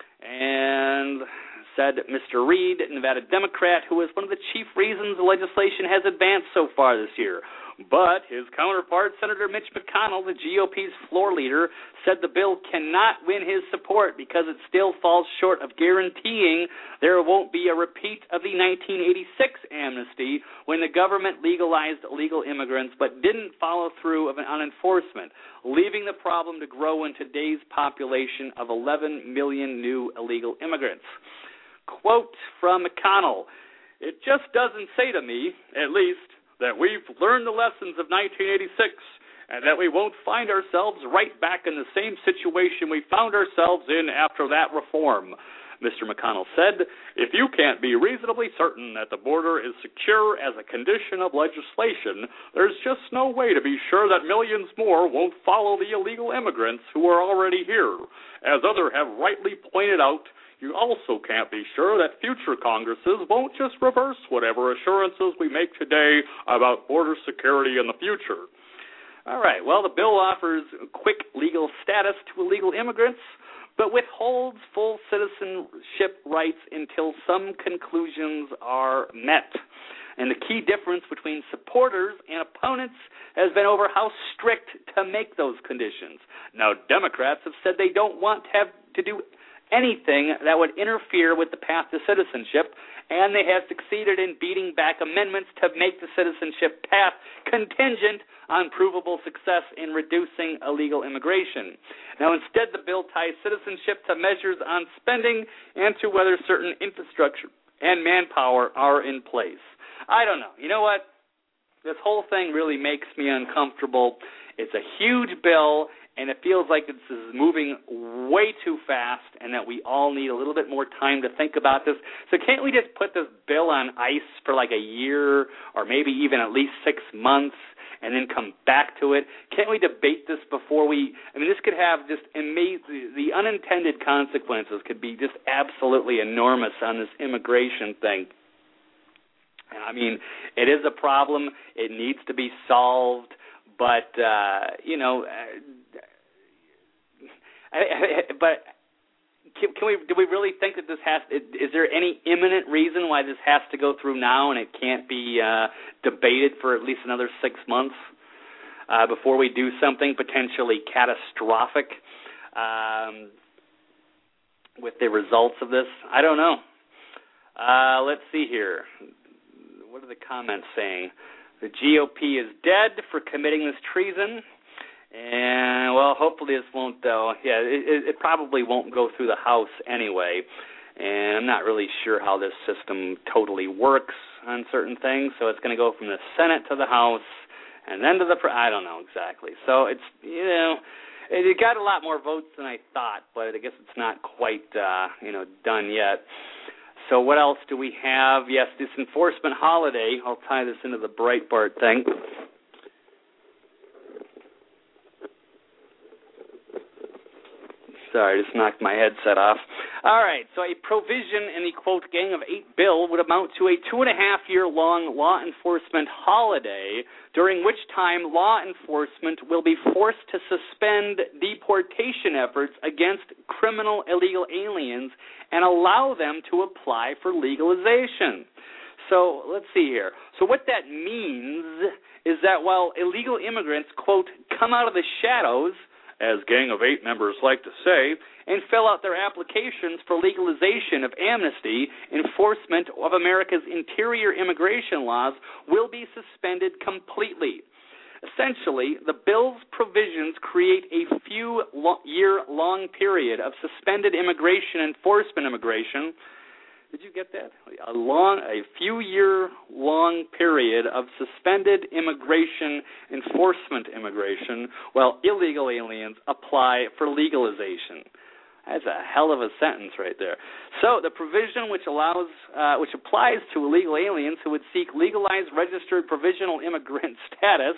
And said Mr. Reid, Nevada Democrat, who is one of the chief reasons the legislation has advanced so far this year. But his counterpart, Senator Mitch McConnell, the GOP's floor leader, said the bill cannot win his support because it still falls short of guaranteeing there won't be a repeat of the 1986 amnesty when the government legalized illegal immigrants but didn't follow through on enforcement, leaving the problem to grow in today's population of 11 million new illegal immigrants. Quote from McConnell, "It just doesn't say to me, at least, that we've learned the lessons of 1986 and that we won't find ourselves right back in the same situation we found ourselves in after that reform." Mr. McConnell said, "If you can't be reasonably certain that the border is secure as a condition of legislation, there's just no way to be sure that millions more won't follow the illegal immigrants who are already here. As others have rightly pointed out, you also can't be sure that future Congresses won't just reverse whatever assurances we make today about border security in the future." All right, well, the bill offers quick legal status to illegal immigrants, but withholds full citizenship rights until some conclusions are met. And the key difference between supporters and opponents has been over how strict to make those conditions. Now, Democrats have said they don't want to have to do anything that would interfere with the path to citizenship, and they have succeeded in beating back amendments to make the citizenship path contingent on provable success in reducing illegal immigration. Now, instead, the bill ties citizenship to measures on spending and to whether certain infrastructure and manpower are in place. I don't know. You know what? This whole thing really makes me uncomfortable. It's a huge bill, and it feels like this is moving way too fast and that we all need a little bit more time to think about this. So can't we just put this bill on ice for like a year or maybe even at least 6 months and then come back to it? Can't we debate this before this could have just amazing, the unintended consequences could be just absolutely enormous on this immigration thing. I mean, it is a problem. It needs to be solved, but, but do we really think that this is there any imminent reason why this has to go through now and it can't be debated for at least another 6 months before we do something potentially catastrophic with the results of this? I don't know. Let's see here. What are the comments saying? The GOP is dead for committing this treason. And, well, hopefully this won't, though. Yeah, it probably won't go through the House anyway. And I'm not really sure how this system totally works on certain things. So it's going to go from the Senate to the House and then to the I don't know exactly. So it's, it got a lot more votes than I thought, but I guess it's not quite, done yet. So what else do we have? Yes, this enforcement holiday. I'll tie this into the Breitbart thing. Sorry, I just knocked my headset off. All right, so a provision in the, quote, Gang of Eight bill would amount to a 2.5-year-long law enforcement holiday, during which time law enforcement will be forced to suspend deportation efforts against criminal illegal aliens and allow them to apply for legalization. So let's see here. So what that means is that while illegal immigrants, quote, come out of the shadows, as Gang of Eight members like to say, and fill out their applications for legalization of amnesty, enforcement of America's interior immigration laws will be suspended completely. Essentially, the bill's provisions create a few-year-long period of suspended immigration, enforcement immigration. Did you get that? A few-year-long period of suspended immigration, enforcement immigration, while illegal aliens apply for legalization. That's a hell of a sentence right there. So the provision which applies to illegal aliens who would seek legalized registered provisional immigrant status,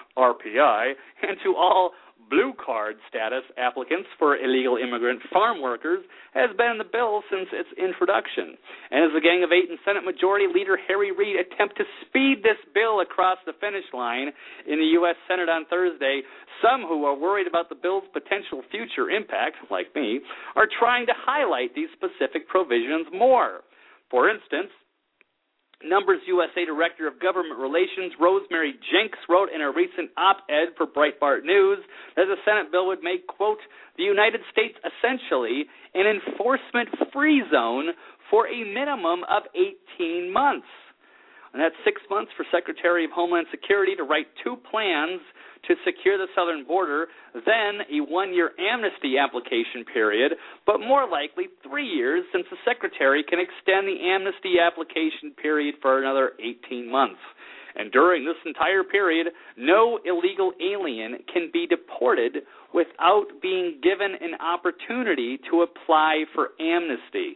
RPI, and to all blue card status applicants for illegal immigrant farm workers has been in the bill since its introduction. And as the Gang of Eight and Senate Majority Leader Harry Reid attempt to speed this bill across the finish line in the U.S. Senate on Thursday, some who are worried about the bill's potential future impact, like me, are trying to highlight these specific provisions more. For instance, Numbers USA Director of Government Relations Rosemary Jenks wrote in a recent op-ed for Breitbart News that the Senate bill would make, quote, the United States essentially an enforcement-free zone for a minimum of 18 months. And that's 6 months for Secretary of Homeland Security to write 2 plans to secure the southern border, then a 1-year amnesty application period, but more likely 3 years since the Secretary can extend the amnesty application period for another 18 months. And during this entire period, no illegal alien can be deported without being given an opportunity to apply for amnesty.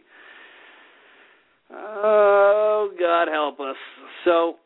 Oh, God help us. So,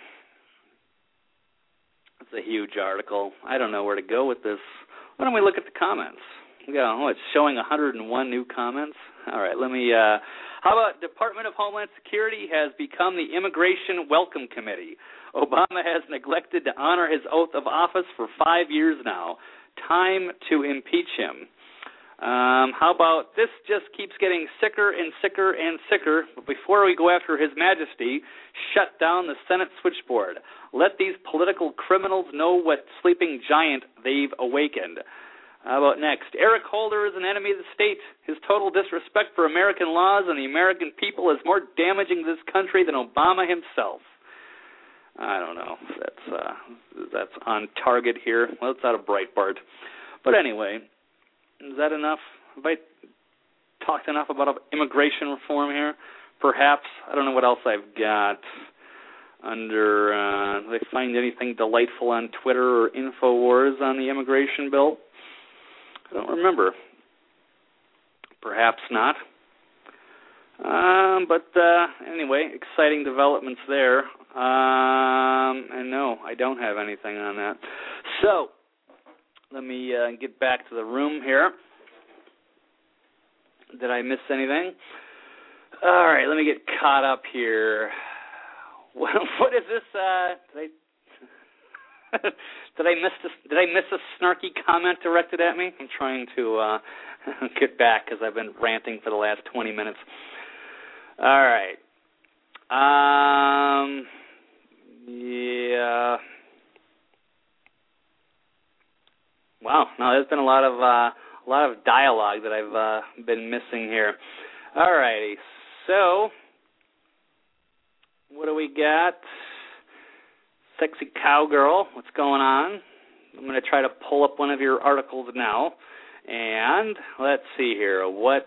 it's a huge article. I don't know where to go with this. Why don't we look at the comments? We got, it's showing 101 new comments. All right, how about Department of Homeland Security has become the Immigration Welcome Committee. Obama has neglected to honor his oath of office for 5 years now. Time to impeach him. How about this just keeps getting sicker and sicker and sicker, but before we go after His Majesty, shut down the Senate switchboard. Let these political criminals know what sleeping giant they've awakened. How about next? Eric Holder is an enemy of the state. His total disrespect for American laws and the American people is more damaging to this country than Obama himself. I don't know if that's on target here. Well, it's out of Breitbart. But anyway, is that enough? Have I talked enough about immigration reform here? Perhaps. I don't know what else I've got under. Did I find anything delightful on Twitter or InfoWars on the immigration bill? I don't remember. Perhaps not. But anyway, exciting developments there. And no, I don't have anything on that. So, let me get back to the room here. Did I miss anything? All right, let me get caught up here. What is this? Did I miss a snarky comment directed at me? I'm trying to get back because I've been ranting for the last 20 minutes. All right. Yeah. Wow. No, there's been a lot of dialogue that I've been missing here. All righty. So, what do we got? Sexy cowgirl, what's going on? I'm going to try to pull up one of your articles now. And let's see here. What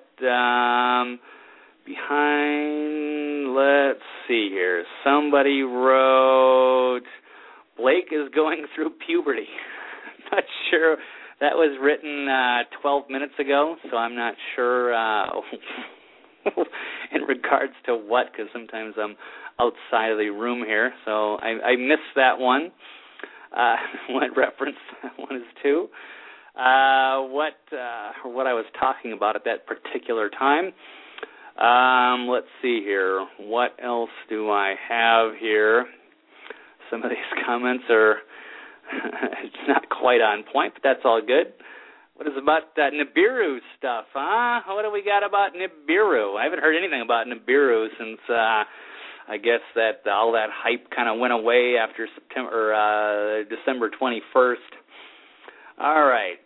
let's see here. Somebody wrote, Blake is going through puberty. Not sure. That was written 12 minutes ago, so I'm not sure in regards to what, because sometimes I'm outside of the room here, so I missed that one. What reference that one is to. what I was talking about at that particular time. Let's see here. What else do I have here? Some of these comments are it's not quite on point, but that's all good. What is about Nibiru stuff, huh? What do we got about Nibiru? I haven't heard anything about Nibiru since I guess that all that hype kind of went away after December 21st. All right.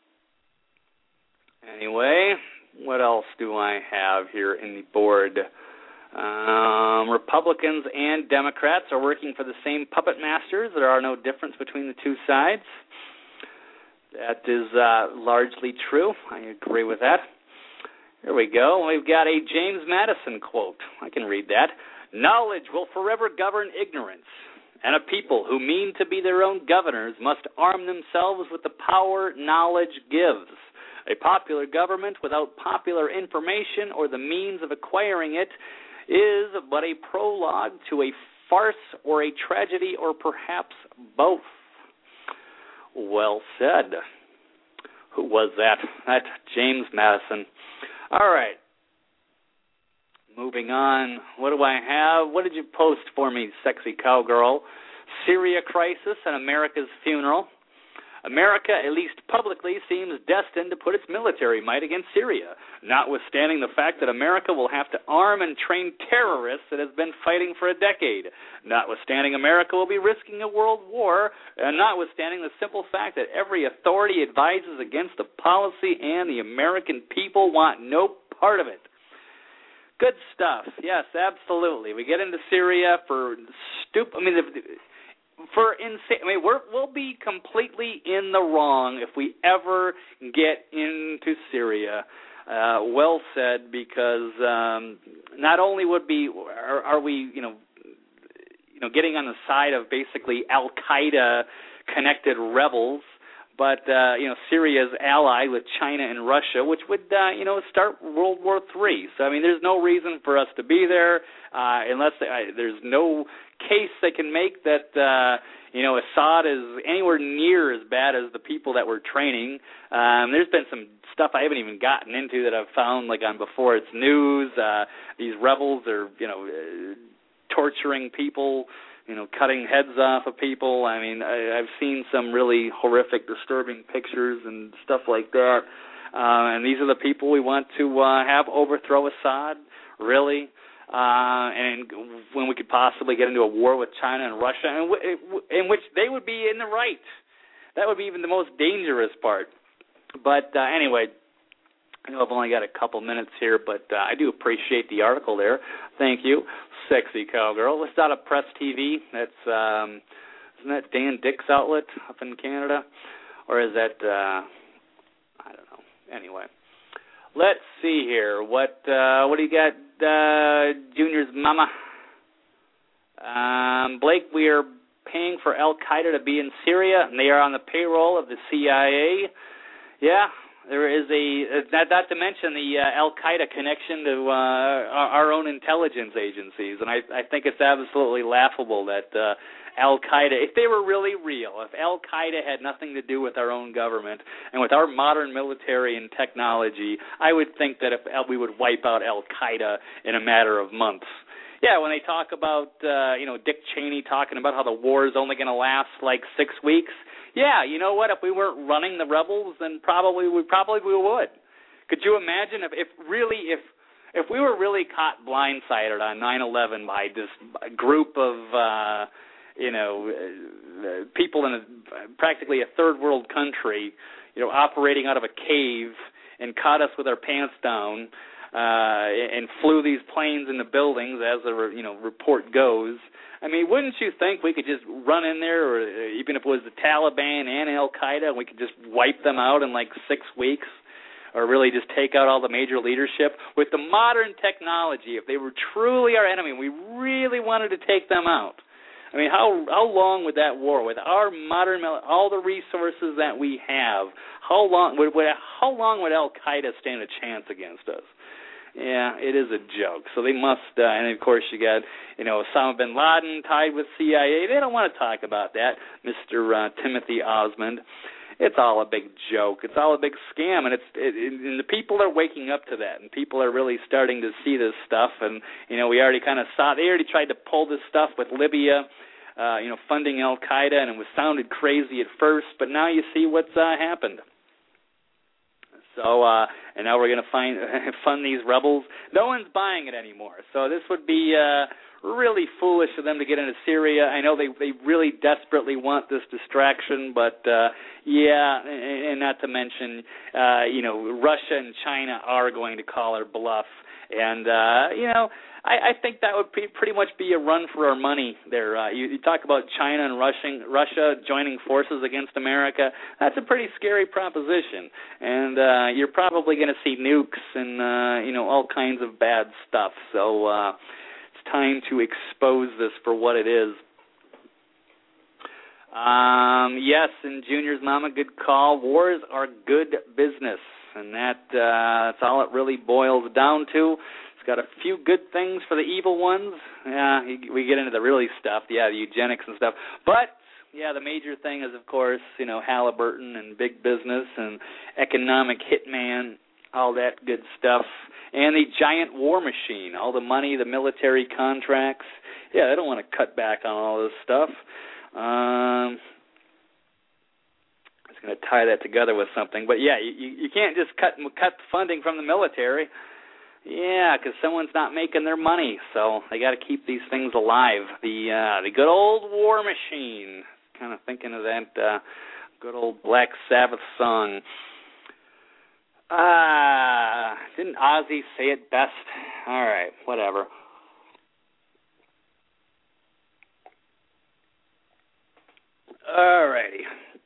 Anyway, what else do I have here in the board? Republicans and Democrats are working for the same puppet masters. There are no difference between the two sides. That is largely true. I agree with that. Here we go. We've got a James Madison quote. I can read that. Knowledge will forever govern ignorance, and a people who mean to be their own governors must arm themselves with the power knowledge gives. A popular government without popular information or the means of acquiring it is but a prologue to a farce or a tragedy or perhaps both. Well said. Who was that? That's James Madison. All right. Moving on. What do I have? What did you post for me, sexy cowgirl? Syria crisis and America's funeral. America, at least publicly, seems destined to put its military might against Syria, notwithstanding the fact that America will have to arm and train terrorists that has been fighting for a decade, notwithstanding America will be risking a world war, and notwithstanding the simple fact that every authority advises against the policy and the American people want no part of it. Good stuff. Yes, absolutely. We get into Syria for we'll be completely in the wrong if we ever get into Syria. Well said, because not only are we getting on the side of basically Al-Qaeda connected rebels, but Syria's allied with China and Russia, which would start World War III. So there's no reason for us to be there unless there's no case they can make that Assad is anywhere near as bad as the people that we're training. There's been some stuff I haven't even gotten into that I've found on Before It's News. These rebels are torturing people, cutting heads off of people. I've seen some really horrific, disturbing pictures and stuff like that. And these are the people we want to have overthrow Assad, really. And when we could possibly get into a war with China and Russia, in which they would be in the right. That would be even the most dangerous part. But anyway, I know I've only got a couple minutes here, but I do appreciate the article there. Thank you, sexy cowgirl. It's out of Press TV. That's isn't that Dan Dick's outlet up in Canada, or is that I don't know. Anyway, let's see here. What do you got? Junior's mama. Blake, we are paying for Al-Qaeda to be in Syria, and they are on the payroll of the CIA. Yeah, there is not to mention the Al-Qaeda connection to our own intelligence agencies, and I think it's absolutely laughable that Al-Qaeda, if they were really real, if Al-Qaeda had nothing to do with our own government and with our modern military and technology, I would think that if we would wipe out Al-Qaeda in a matter of months. Yeah, when they talk about, Dick Cheney talking about how the war is only going to last like 6 weeks, yeah, you know what? If we weren't running the rebels, then probably we would. Could you imagine if we were really caught blindsided on 9/11 by this group of people in practically a third world country, operating out of a cave and caught us with our pants down and flew these planes into buildings as the report goes. Wouldn't you think we could just run in there, or even if it was the Taliban and Al-Qaeda, we could just wipe them out in like 6 weeks, or really just take out all the major leadership? With the modern technology, if they were truly our enemy and we really wanted to take them out, how long would that war, with our modern, all the resources that we have, how long would Al-Qaeda stand a chance against us? Yeah, it is a joke. So they must, and of course you got, Osama bin Laden tied with CIA. They don't want to talk about that, Mr. Timothy Osmond. it's all a big joke. It's all a big scam, and and the people are waking up to that, and people are really starting to see this stuff. And we already kind of saw they already tried to pull this stuff with Libya, funding Al Qaeda, and it sounded crazy at first, but now you see what's happened. So, and now we're going to fund these rebels. No one's buying it anymore. So this would be really foolish of them to get into Syria. I know they really desperately want this distraction, but and not to mention, Russia and China are going to call our bluff, and I think that would pretty much be a run for our money there. You talk about China and Russia joining forces against America. That's a pretty scary proposition, and you're probably going to see nukes and all kinds of bad stuff. So it's time to expose this for what it is. Yes, and Junior's mama, good call. Wars are good business, and that's all it really boils down to. It's got a few good things for the evil ones. Yeah, we get into the really stuff, the eugenics and stuff. But, the major thing is, of course, Halliburton and big business and economic hitman, all that good stuff. And the giant war machine, all the money, the military contracts. Yeah, they don't want to cut back on all this stuff. I was going to tie that together with something. But, you can't just cut funding from the military. Yeah, because someone's not making their money, so they got to keep these things alive. The good old war machine. Kind of thinking of that good old Black Sabbath song. Didn't Ozzy say it best? All right, whatever. All righty.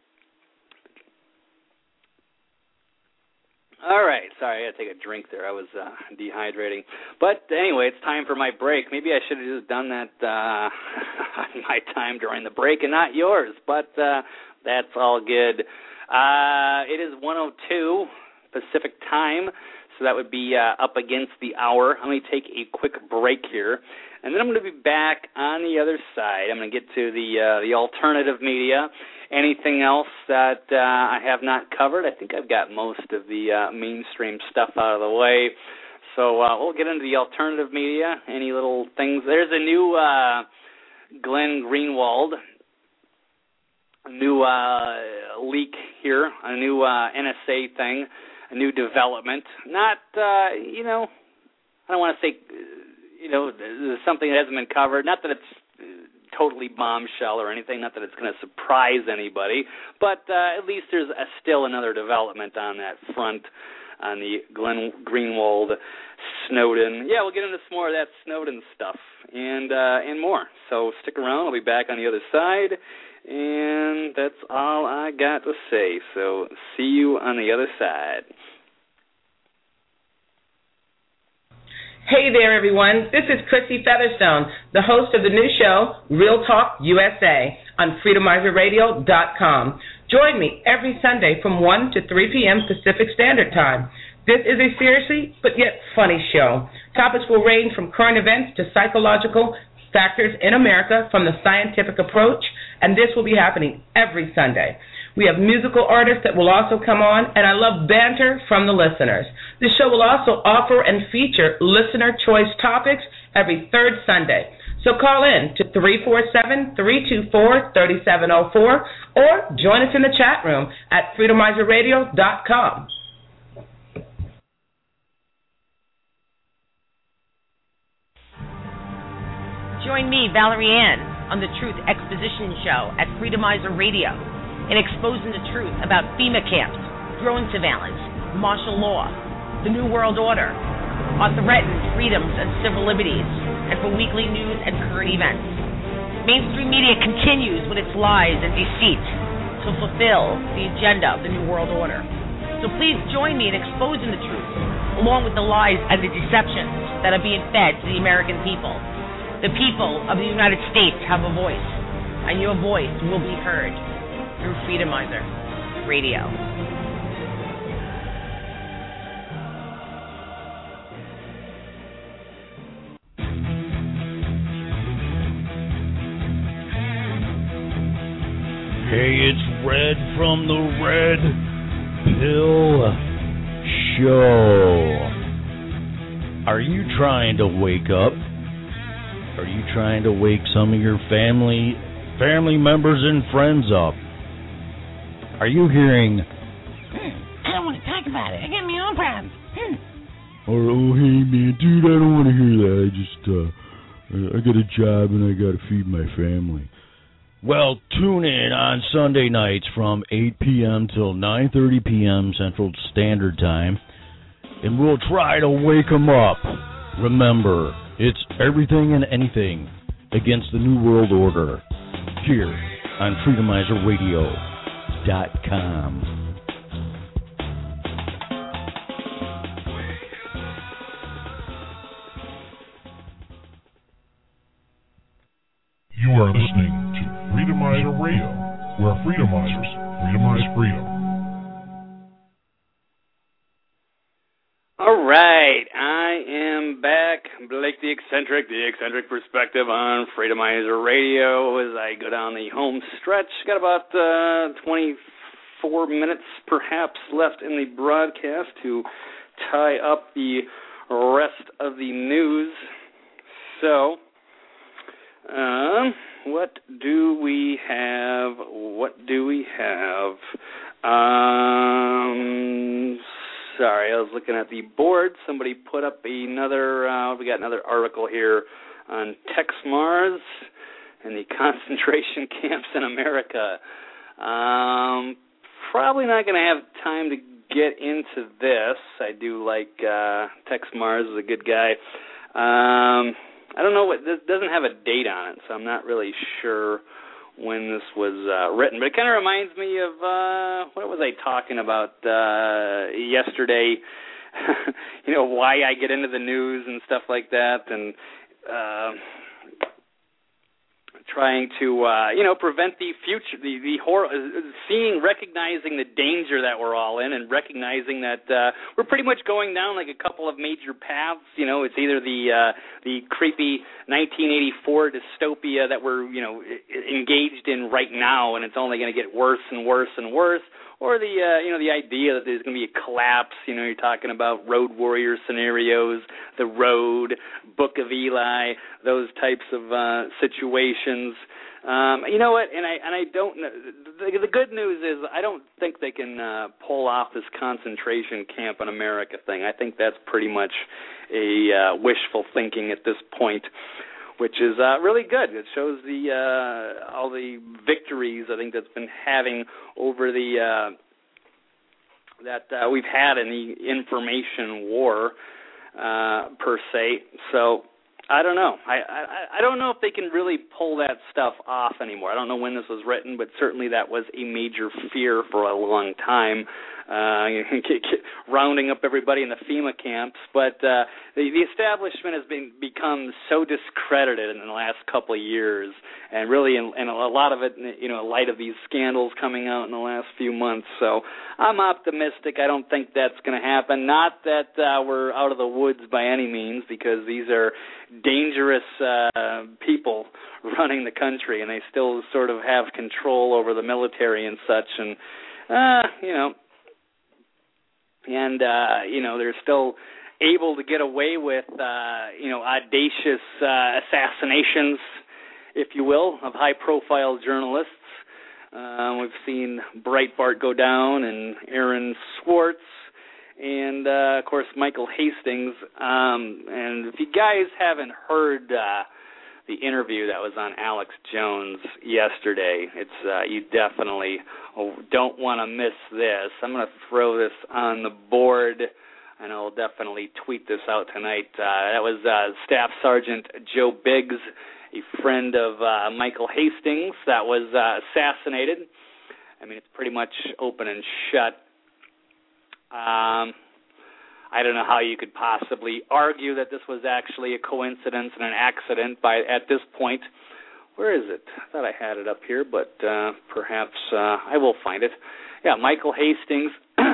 All right, sorry, I got to take a drink there. I was dehydrating. But anyway, it's time for my break. Maybe I should have just done that on my time during the break and not yours, but that's all good. It is 1:02 Pacific time, so that would be up against the hour. I'm going to take a quick break here, and then I'm going to be back on the other side. I'm going to get to the alternative media. Anything else that I have not covered? I think I've got most of the mainstream stuff out of the way. So we'll get into the alternative media. Any little things? There's a new Glenn Greenwald, a new leak here, a new NSA thing, a new development. Not, I don't want to say, something that hasn't been covered. Not that it's totally bombshell or anything, not that it's going to surprise anybody, but at least there's still another development on that front, on the Glenn Greenwald Snowden. Yeah, we'll get into some more of that Snowden stuff and more. So stick around. I'll be back on the other side, and that's all I got to say. So see you on the other side. Hey there, everyone. This is Chrissy Featherstone, the host of the new show, Real Talk USA, on FreedomizerRadio.com. Join me every Sunday from 1 to 3 p.m. Pacific Standard Time. This is a seriously but yet funny show. Topics will range from current events to psychological factors in America from the scientific approach, and this will be happening every Sunday. We have musical artists that will also come on, and I love banter from the listeners. The show will also offer and feature listener choice topics every third Sunday. So call in to 347-324-3704 or join us in the chat room at FreedomizerRadio.com. Join me, Valerie Ann, on the Truth Exposition Show at Freedomizer Radio in exposing the truth about FEMA camps, drone surveillance, martial law, the New World Order, our threatened freedoms and civil liberties, and for weekly news and current events. Mainstream media continues with its lies and deceit to fulfill the agenda of the New World Order. So please join me in exposing the truth, along with the lies and the deceptions that are being fed to the American people. The people of the United States have a voice, and your voice will be heard through Freedomizer Radio. Hey, it's Red Red from the Red Pill Show. Are you trying to wake up? Are you trying to wake some of your family members and friends up? Are you hearing, I don't want to talk about it. I got my own problems. Or, oh, hey, man, dude, I don't want to hear that. I got a job and I got to feed my family. Well, tune in on Sunday nights from 8 p.m. till 9:30 p.m. Central Standard Time, and we'll try to wake them up. Remember, it's everything and anything against the New World Order here on FreedomizerRadio.com. You are listening to Freedomizer Radio, where Freedomizers freedomize freedom. All right, I am back. Blake the Eccentric Perspective on Freedomizer Radio as I go down the home stretch. Got about 24 minutes perhaps left in the broadcast to tie up the rest of the news. So, what do we have? Sorry, I was looking at the board. Somebody put up another, we got another article here on Tex-Mars and the concentration camps in America. Probably not going to have time to get into this. I do like Tex-Mars is a good guy. I don't know this doesn't have a date on it, so I'm not really sure when this was written. But it kind of reminds me of what was I talking about yesterday? Why I get into the news and stuff like that, and trying to prevent the future, the horror, recognizing the danger that we're all in, and recognizing that we're pretty much going down like a couple of major paths. It's either the creepy 1984 dystopia that we're engaged in right now, and it's only going to get worse and worse and worse, or the the idea that there's going to be a collapse. You're talking about Road Warrior scenarios, The Road, Book of Eli, those types of situations. You know what? And I don't know. The good news is I don't think they can pull off this concentration camp in America thing. I think that's pretty much a wishful thinking at this point, which is really good. It shows all the victories I think that's been having over the that we've had in the information war per se. So I don't know. I don't know if they can really pull that stuff off anymore. I don't know when this was written, but certainly that was a major fear for a long time, rounding up everybody in the FEMA camps. But the establishment has become so discredited in the last couple of years, and really in a lot of it, in light of these scandals coming out in the last few months. So I'm optimistic. I don't think that's going to happen. Not that we're out of the woods by any means, because these are dangerous people running the country, and they still sort of have control over the military and such, and they're still able to get away with audacious assassinations, if you will, of high-profile journalists. We've seen Breitbart go down, and Aaron Swartz, and, of course, Michael Hastings. And if you guys haven't heard the interview that was on Alex Jones yesterday, you definitely don't want to miss this. I'm going to throw this on the board, and I'll definitely tweet this out tonight. That was Staff Sergeant Joe Biggs, a friend of Michael Hastings, that was assassinated. I mean, it's pretty much open and shut. I don't know how you could possibly argue that this was actually a coincidence and an accident at this point. Where is it? I thought I had it up here, but perhaps I will find it. Yeah, Michael Hastings.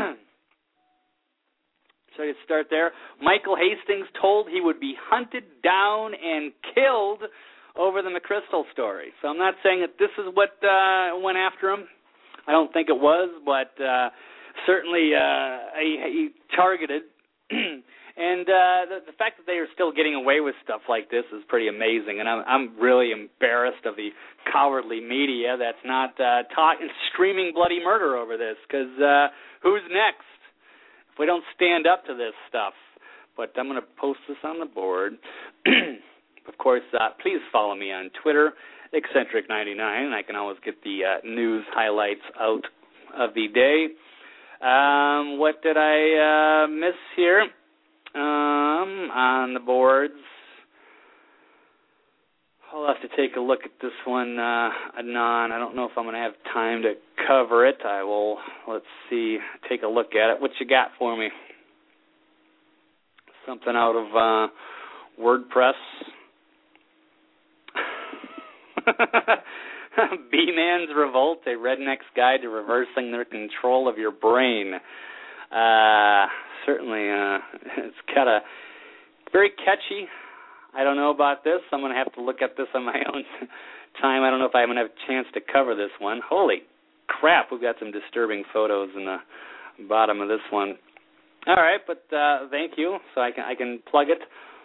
So you start there. Michael Hastings told he would be hunted down and killed over the McChrystal story. So I'm not saying that this is what went after him. I don't think it was, but certainly he targeted. And the fact that they are still getting away with stuff like this is pretty amazing. And I'm really embarrassed of the cowardly media that's not screaming bloody murder over this, because who's next if we don't stand up to this stuff? But I'm going to post this on the board. Of course, please follow me on Twitter, Eccentric99, and I can always get the news highlights out of the day. What did I miss here on the boards? I'll have to take a look at this one, Adnan. I don't know if I'm going to have time to cover it. I will, let's see, take a look at it. What you got for me? Something out of WordPress. B-Man's Revolt, a redneck's guide to reversing their control of your brain. Certainly, it's kind of very catchy. I don't know about this. I'm going to have to look at this on my own time. I don't know if I'm going to have a chance to cover this one. Holy crap, we've got some disturbing photos in the bottom of this one. All right, but thank you. So I can plug it.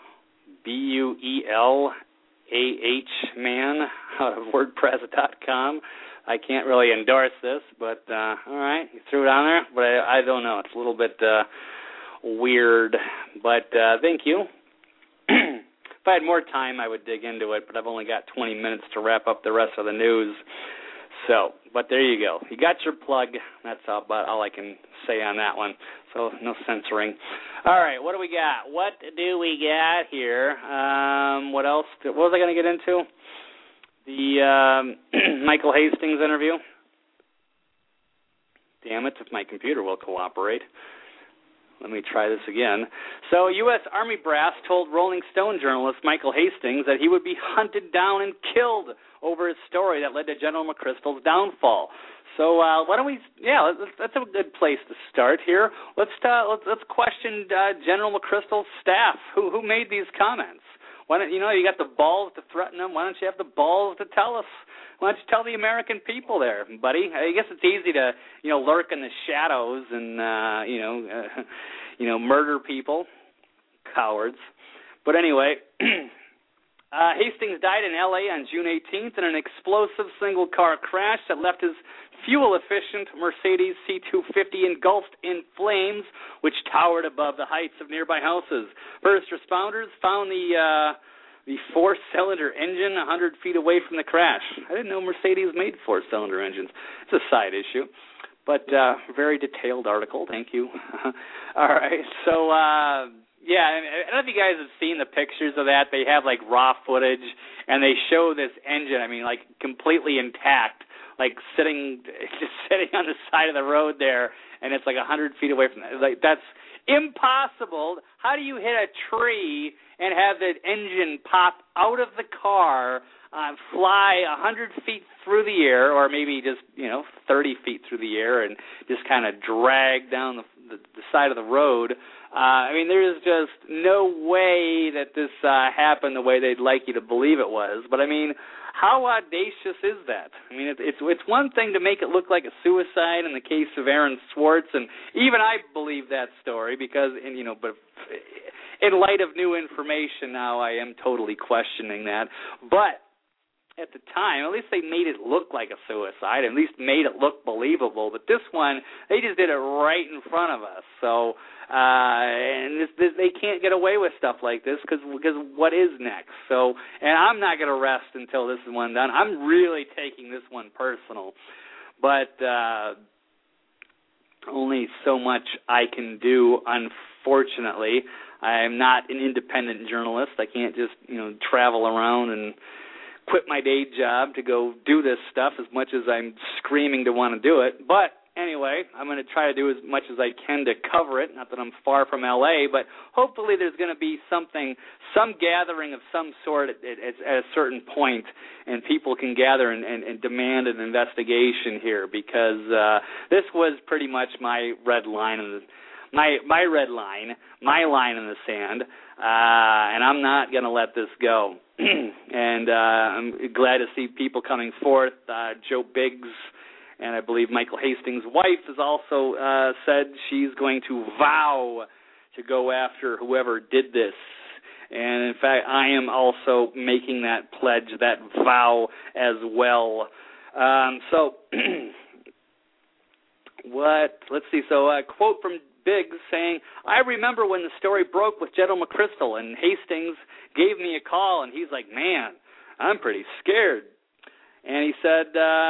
BUELAH man out of WordPress.com. I can't really endorse this, but all right, you threw it on there. But I don't know. It's a little bit weird, but thank you. If I had more time, I would dig into it, but I've only got 20 minutes to wrap up the rest of the news. So, but there you go. You got your plug. That's about all I can say on that one. So no censoring. All right, what do we got? What do we got here? What else? What was I going to get into? The Michael Hastings interview. Damn it, if my computer will cooperate. Let me try this again. So, U.S. Army brass told Rolling Stone journalist Michael Hastings that he would be hunted down and killed over his story that led to General McChrystal's downfall. So, why don't we? Yeah, that's a good place to start here. Let's question General McChrystal's staff. Who made these comments? Why don't you got the balls to threaten them? Why don't you have the balls to tell us? Why don't you tell the American people there, buddy? I guess it's easy to, lurk in the shadows and, murder people. Cowards. But anyway, Hastings died in L.A. on June 18th in an explosive single-car crash that left his fuel-efficient Mercedes C250 engulfed in flames, which towered above the heights of nearby houses. First responders found the four-cylinder engine 100 feet away from the crash. I didn't know Mercedes made four-cylinder engines. It's a side issue, but very detailed article. Thank you. All right, so yeah, I don't know if you guys have seen the pictures of that. They have like raw footage, and they show this engine. I mean, like completely intact, like sitting on the side of the road there, and it's like 100 feet away from that. Like that's impossible. How do you hit a tree and have the engine pop out of the car, fly 100 feet through the air, or maybe just 30 feet through the air, and just kind of drag down the side of the road? I mean, there's just no way that this happened the way they'd like you to believe it was. But I mean, how audacious is that? I mean, it's one thing to make it look like a suicide in the case of Aaron Swartz, and even I believe that story because, but in light of new information now, I am totally questioning that. But at the time, at least they made it look like a suicide, at least made it look believable. But this one, they just did it right in front of us. So, and they can't get away with stuff like this because what is next? So, and I'm not going to rest until this is one done. I'm really taking this one personal. But only so much I can do, unfortunately. I'm not an independent journalist. I can't just, travel around and quit my day job to go do this stuff as much as I'm screaming to want to do it. But anyway, I'm going to try to do as much as I can to cover it. Not that I'm far from L.A., but hopefully there's going to be some gathering of some sort at a certain point, and people can gather and demand an investigation here because this was pretty much my red line in the my red line, my line in the sand, and I'm not going to let this go. And I'm glad to see people coming forth. Joe Biggs And I believe Michael Hastings' wife has also said she's going to vow to go after whoever did this. And, in fact, I am also making that pledge, that vow as well. Let's see. So a quote from Biggs saying, I remember when the story broke with General McChrystal, and Hastings gave me a call, and he's like, man, I'm pretty scared. And he said,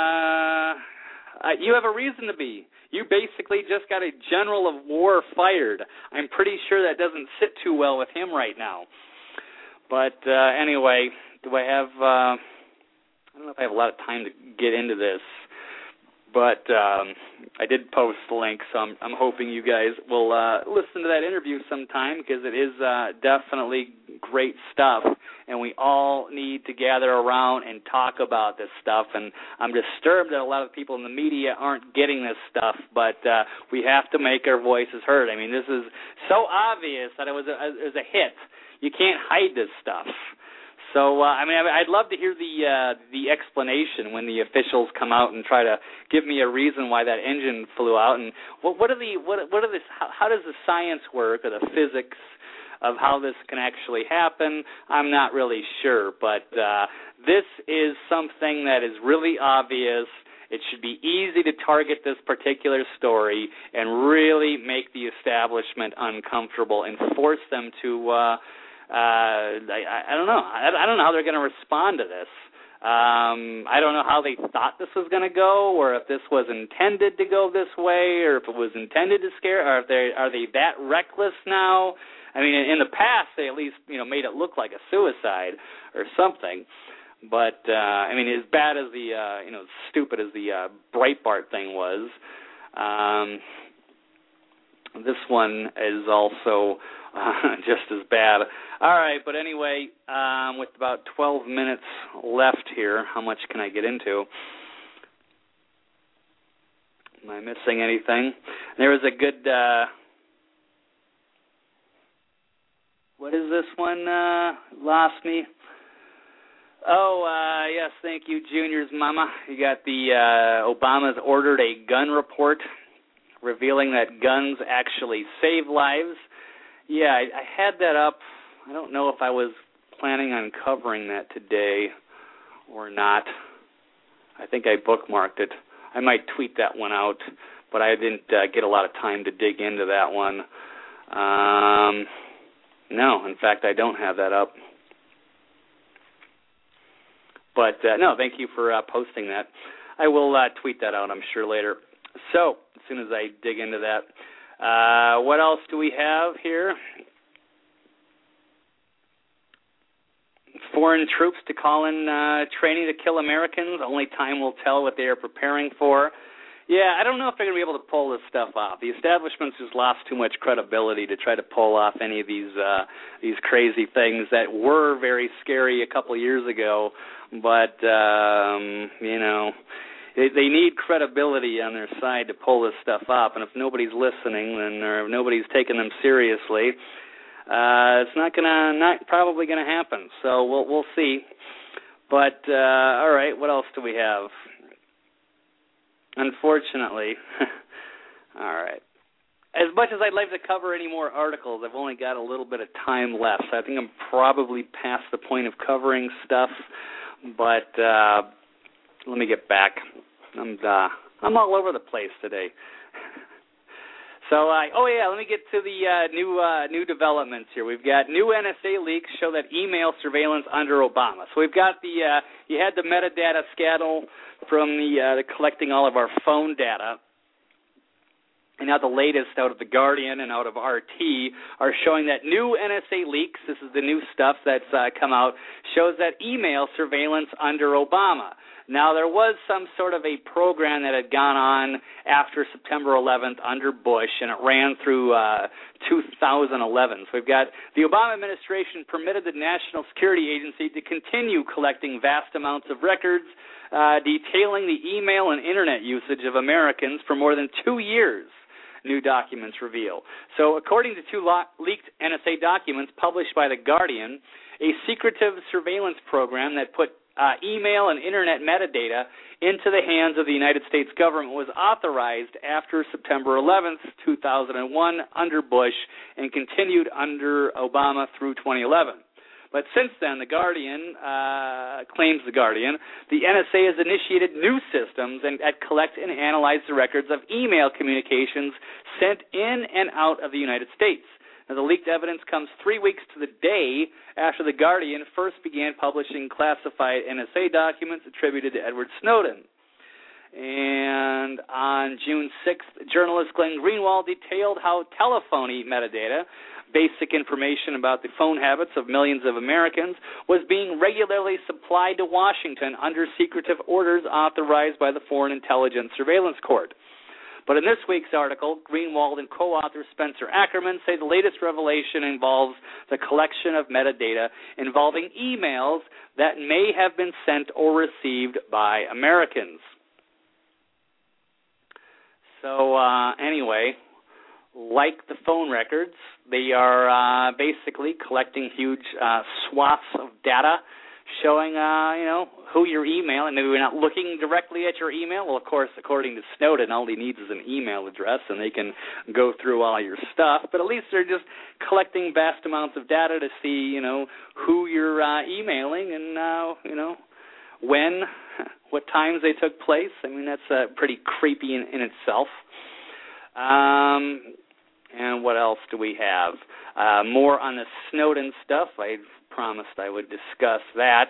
you have a reason to be. You basically just got a general of war fired. I'm pretty sure that doesn't sit too well with him right now. But anyway, do I have, I don't know if I have a lot of time to get into this, but I did post the link, so I'm hoping you guys will listen to that interview sometime, because it is definitely great stuff, and we all need to gather around and talk about this stuff. And I'm disturbed that a lot of people in the media aren't getting this stuff, but we have to make our voices heard. I mean, this is so obvious that it was a hit. You can't hide this stuff. So, I'd love to hear the explanation when the officials come out and try to give me a reason why that engine flew out, and how does the science work, or the physics of how this can actually happen. I'm not really sure, but this is something that is really obvious. It should be easy to target this particular story and really make the establishment uncomfortable and force them to. I don't know. I don't know how they're going to respond to this. I don't know how they thought this was going to go, or if this was intended to go this way, or if it was intended to scare, or if are they that reckless now? I mean, in the past, they at least made it look like a suicide or something. But as bad as the stupid as the Breitbart thing was, this one is also just as bad. All right, but anyway, with about 12 minutes left here, how much can I get into? Am I missing anything? There was a good, what is this one? Lost me. Oh, yes, thank you, Junior's mama. You got the Obama's ordered a gun report revealing that guns actually save lives. Yeah, I had that up. I don't know if I was planning on covering that today or not. I think I bookmarked it. I might tweet that one out, but I didn't get a lot of time to dig into that one. No, in fact, I don't have that up. But, no, thank you for posting that. I will tweet that out, I'm sure, later. So, as soon as I dig into that. What else do we have here? Foreign troops to call in training to kill Americans. Only time will tell what they are preparing for. Yeah, I don't know if they're going to be able to pull this stuff off. The establishment's just lost too much credibility to try to pull off any of these crazy things that were very scary a couple of years ago. But, they need credibility on their side to pull this stuff off. And if nobody's listening, or if nobody's taking them seriously, it's not probably gonna happen. So we'll see. But all right, what else do we have? Unfortunately, all right. As much as I'd like to cover any more articles, I've only got a little bit of time left. So I think I'm probably past the point of covering stuff. But let me get back. I'm all over the place today. So, let me get to the new developments here. We've got new NSA leaks show that email surveillance under Obama. So we've got you had the metadata scandal from the collecting all of our phone data. And now the latest out of The Guardian and out of RT are showing that new NSA leaks, this is the new stuff that's come out, shows that email surveillance under Obama. Now, there was some sort of a program that had gone on after September 11th under Bush, and it ran through 2011. So we've got the Obama administration permitted the National Security Agency to continue collecting vast amounts of records detailing the email and Internet usage of Americans for more than 2 years, new documents reveal. So according to two leaked NSA documents published by The Guardian, a secretive surveillance program that put email and Internet metadata into the hands of the United States government was authorized after September 11th, 2001, under Bush, and continued under Obama through 2011. But since then, the Guardian claims the NSA has initiated new systems that collect and analyze the records of email communications sent in and out of the United States. Now, the leaked evidence comes 3 weeks to the day after the Guardian first began publishing classified NSA documents attributed to Edward Snowden. And on June 6th, journalist Glenn Greenwald detailed how telephony metadata, basic information about the phone habits of millions of Americans, was being regularly supplied to Washington under secretive orders authorized by the Foreign Intelligence Surveillance Court. But in this week's article, Greenwald and co-author Spencer Ackerman say the latest revelation involves the collection of metadata involving emails that may have been sent or received by Americans. So anyway, like the phone records, they are basically collecting huge swaths of data showing, who you're emailing. Maybe we're not looking directly at your email. Well, of course, according to Snowden, all he needs is an email address, and they can go through all your stuff. But at least they're just collecting vast amounts of data to see, who you're emailing and, when, what times they took place. I mean, that's pretty creepy in itself. And what else do we have? More on the Snowden stuff. I promised I would discuss that.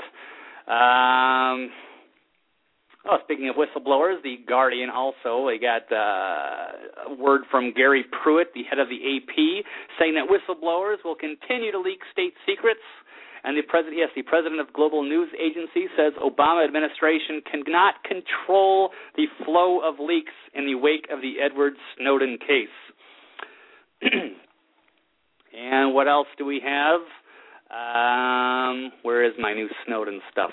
Speaking of whistleblowers, the Guardian also, they got a word from Gary Pruitt, the head of the AP, saying that whistleblowers will continue to leak state secrets. And the president of Global News Agency says Obama administration cannot control the flow of leaks in the wake of the Edward Snowden case. And what else do we have? Where is my new Snowden stuff?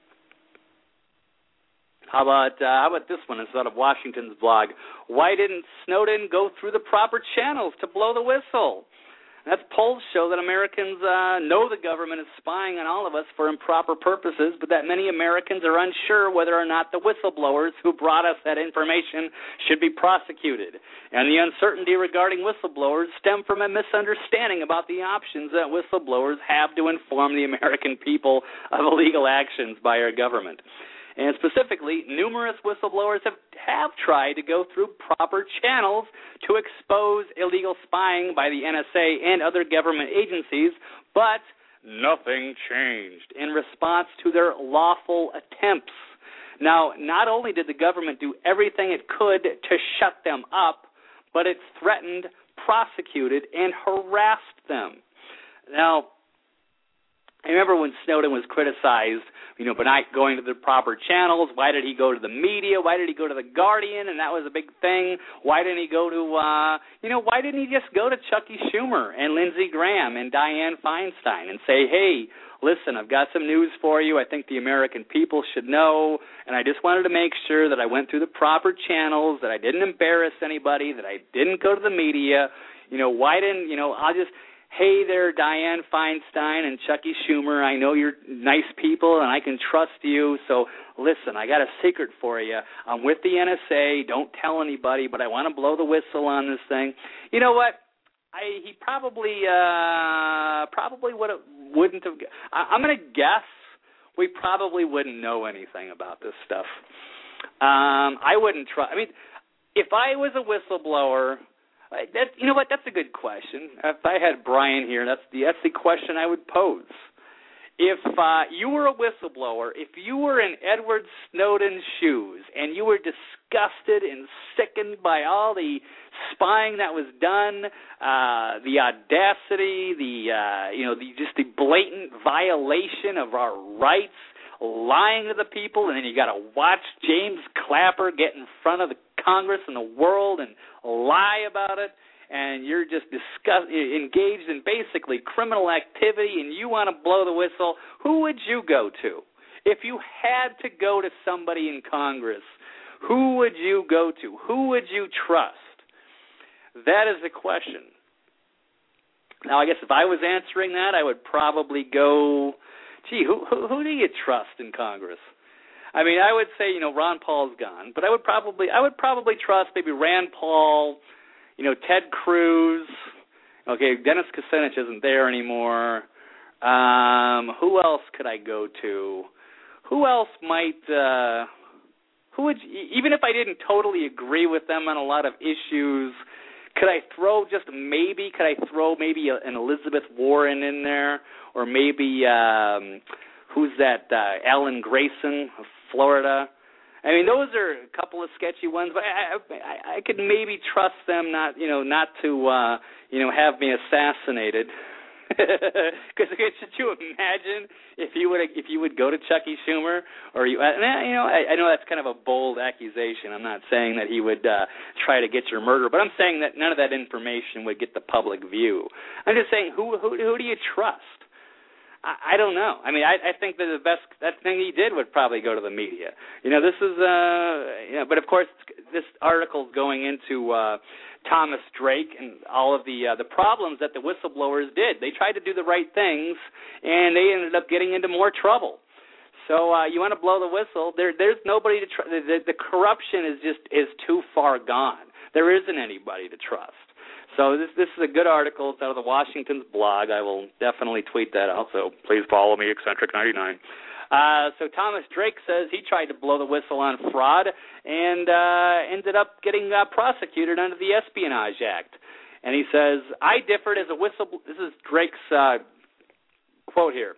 How about this one? It's out of Washington's blog. Why didn't Snowden go through the proper channels to blow the whistle? That's polls show that Americans know the government is spying on all of us for improper purposes, but that many Americans are unsure whether or not the whistleblowers who brought us that information should be prosecuted. And the uncertainty regarding whistleblowers stem from a misunderstanding about the options that whistleblowers have to inform the American people of illegal actions by our government. And specifically, numerous whistleblowers have tried to go through proper channels to expose illegal spying by the NSA and other government agencies, but nothing changed in response to their lawful attempts. Now, not only did the government do everything it could to shut them up, but it threatened, prosecuted, and harassed them. Now, I remember when Snowden was criticized, for not going to the proper channels. Why did he go to the media? Why did he go to the Guardian? And that was a big thing. Why didn't he go to, why didn't he just go to Chucky Schumer and Lindsey Graham and Dianne Feinstein and say, hey, listen, I've got some news for you. I think the American people should know, and I just wanted to make sure that I went through the proper channels, that I didn't embarrass anybody, that I didn't go to the media. Why didn't, I'll just... Hey there, Dianne Feinstein and Chucky Schumer. I know you're nice people, and I can trust you. So, listen, I got a secret for you. I'm with the NSA. Don't tell anybody, but I want to blow the whistle on this thing. You know what? He probably wouldn't have. I'm going to guess we probably wouldn't know anything about this stuff. I wouldn't try. I mean, if I was a whistleblower. That's a good question. If I had Brian here, that's the question I would pose. If you were a whistleblower, if you were in Edward Snowden's shoes and you were disgusted and sickened by all the spying that was done, the audacity, the blatant violation of our rights, lying to the people, and then you got to watch James Clapper get in front of the Congress and the world and lie about it, and you're just engaged in basically criminal activity, and you want to blow the whistle, who would you go to? If you had to go to somebody in Congress, who would you go to? Who would you trust? That is the question. Now, I guess if I was answering that, I would probably go gee, who do you trust in Congress? I mean, I would say, Ron Paul's gone, but I would probably trust maybe Rand Paul, Ted Cruz. Okay, Dennis Kucinich isn't there anymore. Who else could I go to? Who else might? Who would? Even if I didn't totally agree with them on a lot of issues, could I throw maybe an Elizabeth Warren in there, or maybe who's that? Alan Grayson of Florida. I mean, those are a couple of sketchy ones, but I could maybe trust them not to have me assassinated. Because could you imagine if you would go to Chucky Schumer, or I know that's kind of a bold accusation. I'm not saying that he would try to get your murder, but I'm saying that none of that information would get the public view. I'm just saying, who do you trust? I don't know. I mean, I think that the best thing he did would probably go to the media. This is but of course this article is going into Thomas Drake and all of the problems that the whistleblowers did. They tried to do the right things, and they ended up getting into more trouble. So you want to blow the whistle? There's nobody to trust. The corruption is too far gone. There isn't anybody to trust. So this is a good article. It's out of the Washington's blog. I will definitely tweet that out, so please follow me, Eccentric99. So Thomas Drake says he tried to blow the whistle on fraud and ended up getting prosecuted under the Espionage Act. And he says, I differed as a whistleblower. This is Drake's quote here.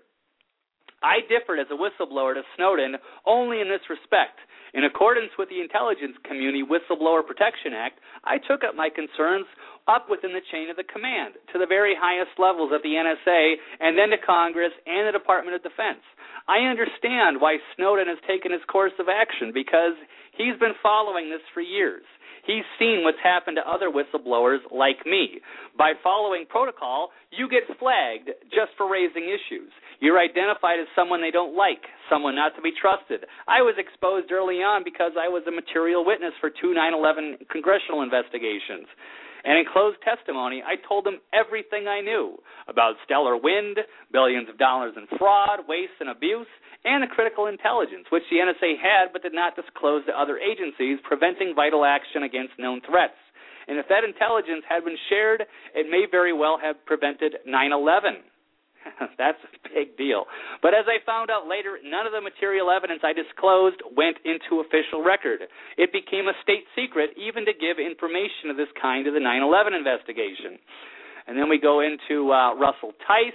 I differed as a whistleblower to Snowden only in this respect. In accordance with the Intelligence Community Whistleblower Protection Act, I took up my concerns up within the chain of the command to the very highest levels at the NSA and then to Congress and the Department of Defense. I understand why Snowden has taken his course of action because he's been following this for years. He's seen what's happened to other whistleblowers like me. By following protocol, you get flagged just for raising issues. You're identified as someone they don't like, someone not to be trusted. I was exposed early on because I was a material witness for 2 9/11 congressional investigations. And in closed testimony, I told them everything I knew about Stellar Wind, billions of dollars in fraud, waste, and abuse, and the critical intelligence, which the NSA had but did not disclose to other agencies, preventing vital action against known threats. And if that intelligence had been shared, it may very well have prevented 9/11. That's a big deal. But as I found out later, none of the material evidence I disclosed went into official record. It became a state secret even to give information of this kind to the 9/11 investigation. And then we go into Russell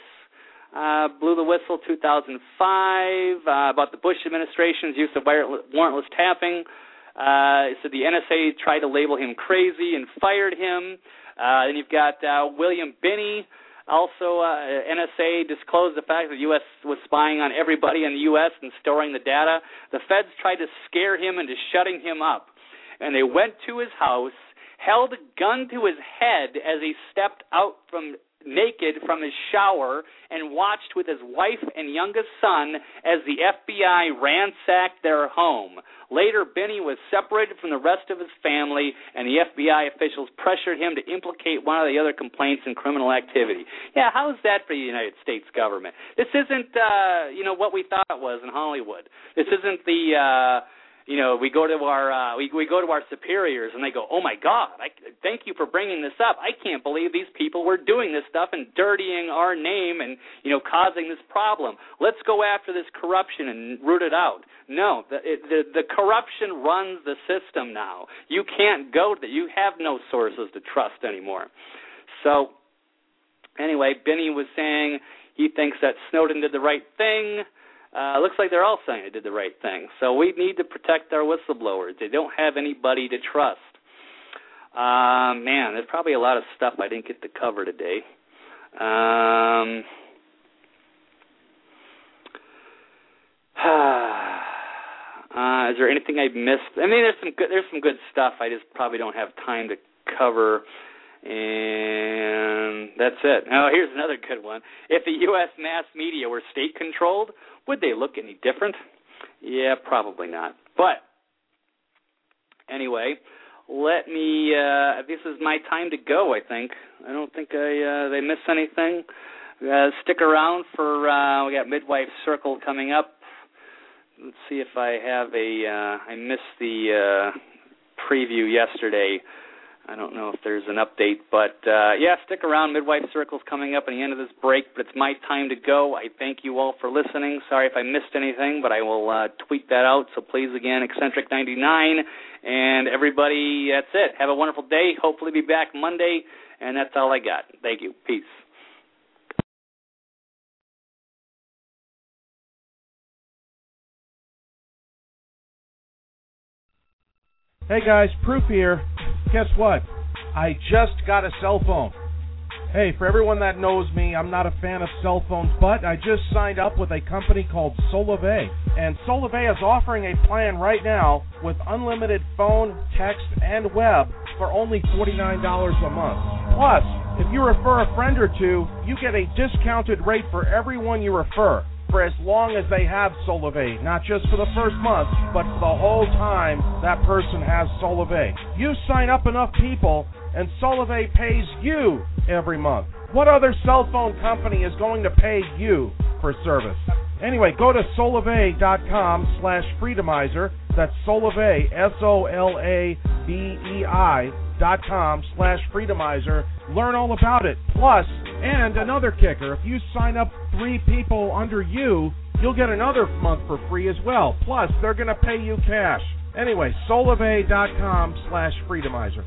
Tice, blew the whistle 2005, about the Bush administration's use of warrantless tapping. So the NSA tried to label him crazy and fired him. Then you've got William Binney. Also, NSA disclosed the fact that the U.S. was spying on everybody in the U.S. and storing the data. The feds tried to scare him into shutting him up. And they went to his house, held a gun to his head as he stepped out naked from his shower, and watched with his wife and youngest son as the FBI ransacked their home. Later, Binney was separated from the rest of his family, and the FBI officials pressured him to implicate one of the other complaints in criminal activity. Yeah, how is that for the United States government? This isn't, what we thought it was in Hollywood. This isn't the... we go to our superiors and they go, oh my God, thank you for bringing this up. I can't believe these people were doing this stuff and dirtying our name and causing this problem. Let's go after this corruption and root it out. No, the corruption runs the system now. You can't go there. You have no sources to trust anymore. So anyway, Binney was saying he thinks that Snowden did the right thing. Looks like they're all saying they did the right thing. So we need to protect our whistleblowers. They don't have anybody to trust. Man, there's probably a lot of stuff I didn't get to cover today. Is there anything I missed? I mean, there's some good stuff. I just probably don't have time to cover. And that's it. Now, here's another good one. If the U.S. mass media were state-controlled, would they look any different? Yeah, probably not. But anyway, let me. This is my time to go. I think. I don't think I missed anything. Stick around for we got Midwife Circle coming up. Let's see if I have I missed the preview yesterday. I don't know if there's an update, but stick around. Midwife Circle's coming up at the end of this break, but it's my time to go. I thank you all for listening. Sorry if I missed anything, but I will tweet that out. So please, again, Eccentric99, and everybody, that's it. Have a wonderful day. Hopefully be back Monday, and that's all I got. Thank you. Peace. Hey guys, Proof here. Guess what? I just got a cell phone. Hey, for everyone that knows me, I'm not a fan of cell phones, but I just signed up with a company called Solivay. And Solivay is offering a plan right now with unlimited phone, text, and web for only $49 a month. Plus, if you refer a friend or two, you get a discounted rate for everyone you refer, for as long as they have Solivay, not just for the first month, but for the whole time that person has Solivay. You sign up enough people, and Solivay pays you every month. What other cell phone company is going to pay you for service? Anyway, go to solivay.com/freedomizer. That's Solivay, SOLABEI.com/freedomizer. Learn all about it. Plus, and another kicker, if you sign up 3 people under you, you'll get another month for free as well. Plus, they're going to pay you cash. Anyway, solivay.com/freedomizer.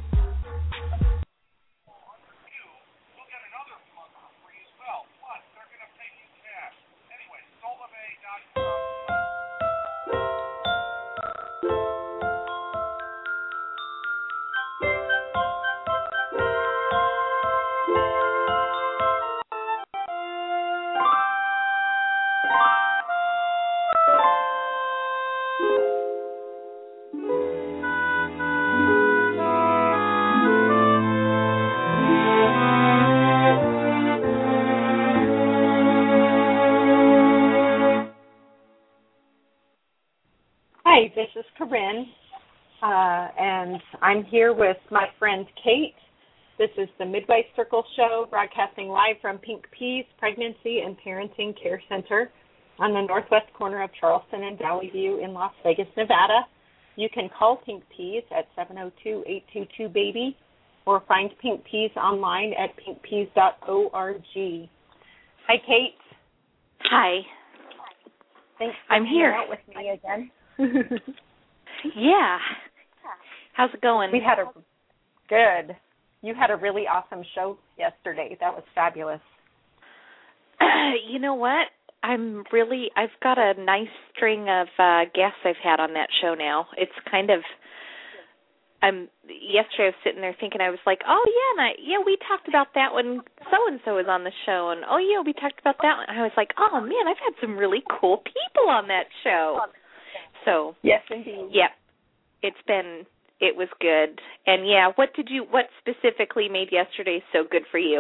Hi, this is Corinne, and I'm here with my friend Kate. This is the Midwife Circle Show, broadcasting live from Pink Peas Pregnancy and Parenting Care Center on the northwest corner of Charleston and Valley View in Las Vegas, Nevada. You can call Pink Peas at 702-822-BABY or find Pink Peas online at pinkpeas.org. Hi, Kate. Hi. Thanks for I'm here out with me again. Yeah. How's it going? We had good. You had a really awesome show yesterday. That was fabulous. You know what? I've got a nice string of guests I've had on that show now. It's kind of, yesterday I was sitting there thinking, I was like, oh yeah, we talked about that when so-and-so was on the show, and oh yeah, we talked about that one. I was like, oh man, I've had some really cool people on that show. So yes, indeed. Yep. It was good. And yeah, what specifically made yesterday so good for you?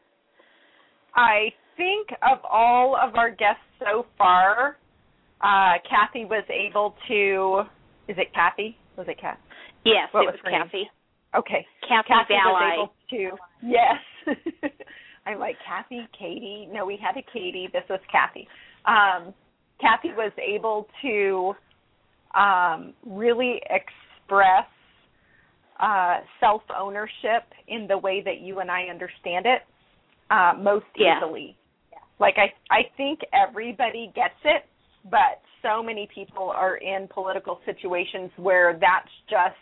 I think of all of our guests so far, Kathy was able to, is it Kathy? Was it Kathy? Yes, it was Kathy. Okay. Kathy was able to, yes. I'm like, Kathy, Katie. No, we had a Katie. This was Kathy. Kathy was able to really express self-ownership in the way that you and I understand it most easily. Like, I think everybody gets it, but so many people are in political situations where that's just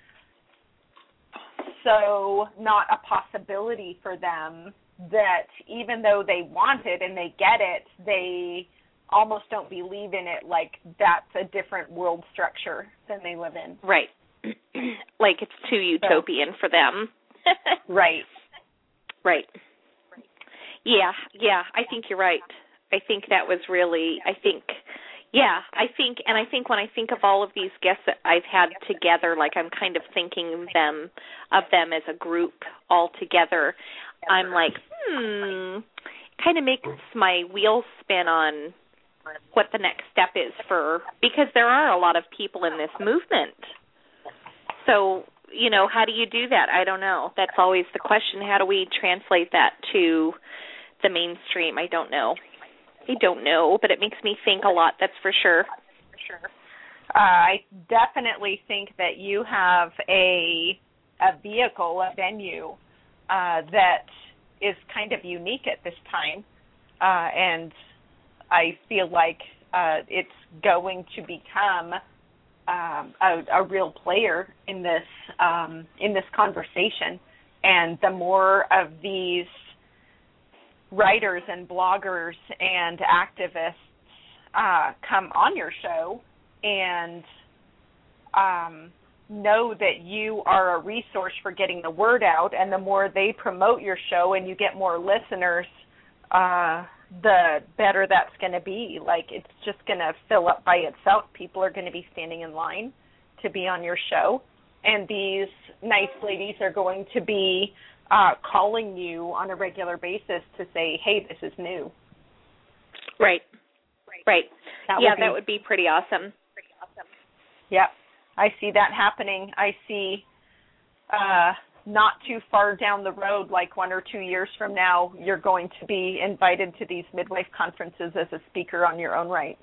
so not a possibility for them that even though they want it and they get it, they almost don't believe in it, like that's a different world structure than they live in. Right. Like it's too utopian for them. Right. Right. Yeah, I think you're right. I think that was really, I think when I think of all of these guests that I've had together, like I'm kind of thinking of them as a group all together, I'm like, kind of makes my wheels spin on what the next step is because there are a lot of people in this movement. So, how do you do that? I don't know. That's always the question. How do we translate that to the mainstream. I don't know, but it makes me think a lot, that's for sure. I definitely think that you have a vehicle, a venue that is kind of unique at this time, and I feel like it's going to become a real player in this conversation. And the more of these writers and bloggers and activists come on your show and know that you are a resource for getting the word out, and the more they promote your show and you get more listeners, the better that's going to be. Like, it's just going to fill up by itself. People are going to be standing in line to be on your show, and these nice ladies are going to be calling you on a regular basis to say, hey, this is new. Right. That would be pretty awesome. Yep, I see that happening. I see not too far down the road, like 1 or 2 years from now, you're going to be invited to these midwife conferences as a speaker on your own right.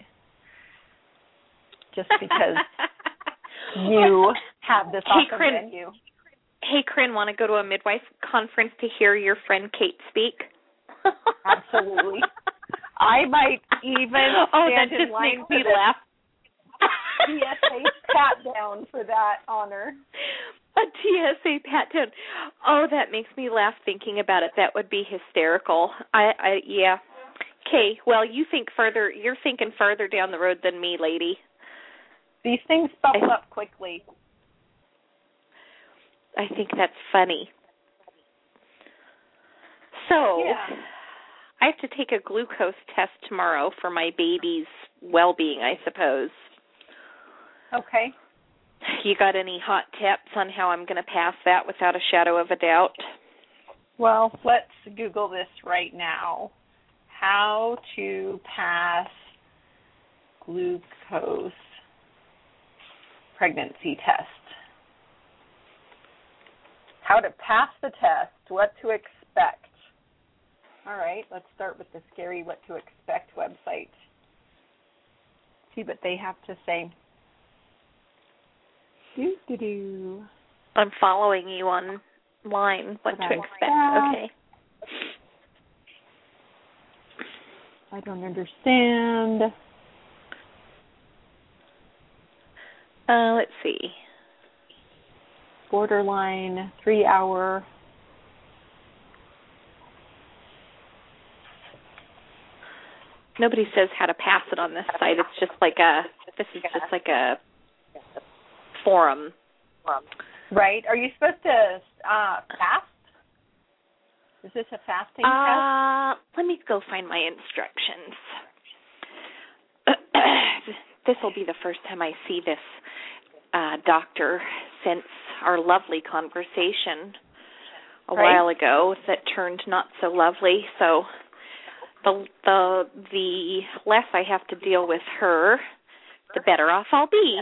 Just because you have this awesome venue. Hey, Corinne, want to go to a midwife conference to hear your friend Kate speak? Absolutely. I might even stand in line makes me laugh. TSA pat down for that honor. A TSA pat down. Oh, that makes me laugh thinking about it. That would be hysterical. Yeah. Okay, well, you're thinking further down the road than me, lady. These things bubble up quickly. I think that's funny. So, yeah. I have to take a glucose test tomorrow for my baby's well-being, I suppose. Okay. You got any hot tips on how I'm going to pass that without a shadow of a doubt? Well, let's Google this right now. How to pass glucose pregnancy test. How to pass the test, what to expect. All right, let's start with the scary what to expect website. See what they have to say. I'm following you online. What to expect. Okay. I don't understand. Let's see. Borderline 3 hour. Nobody says how to pass it on this site. It's just like a forum. Right. Are you supposed to fast? Is this a fasting test? Let me go find my instructions. This will be the first time I see this doctor since our lovely conversation a while ago that turned not so lovely. So the less I have to deal with her, the better off I'll be.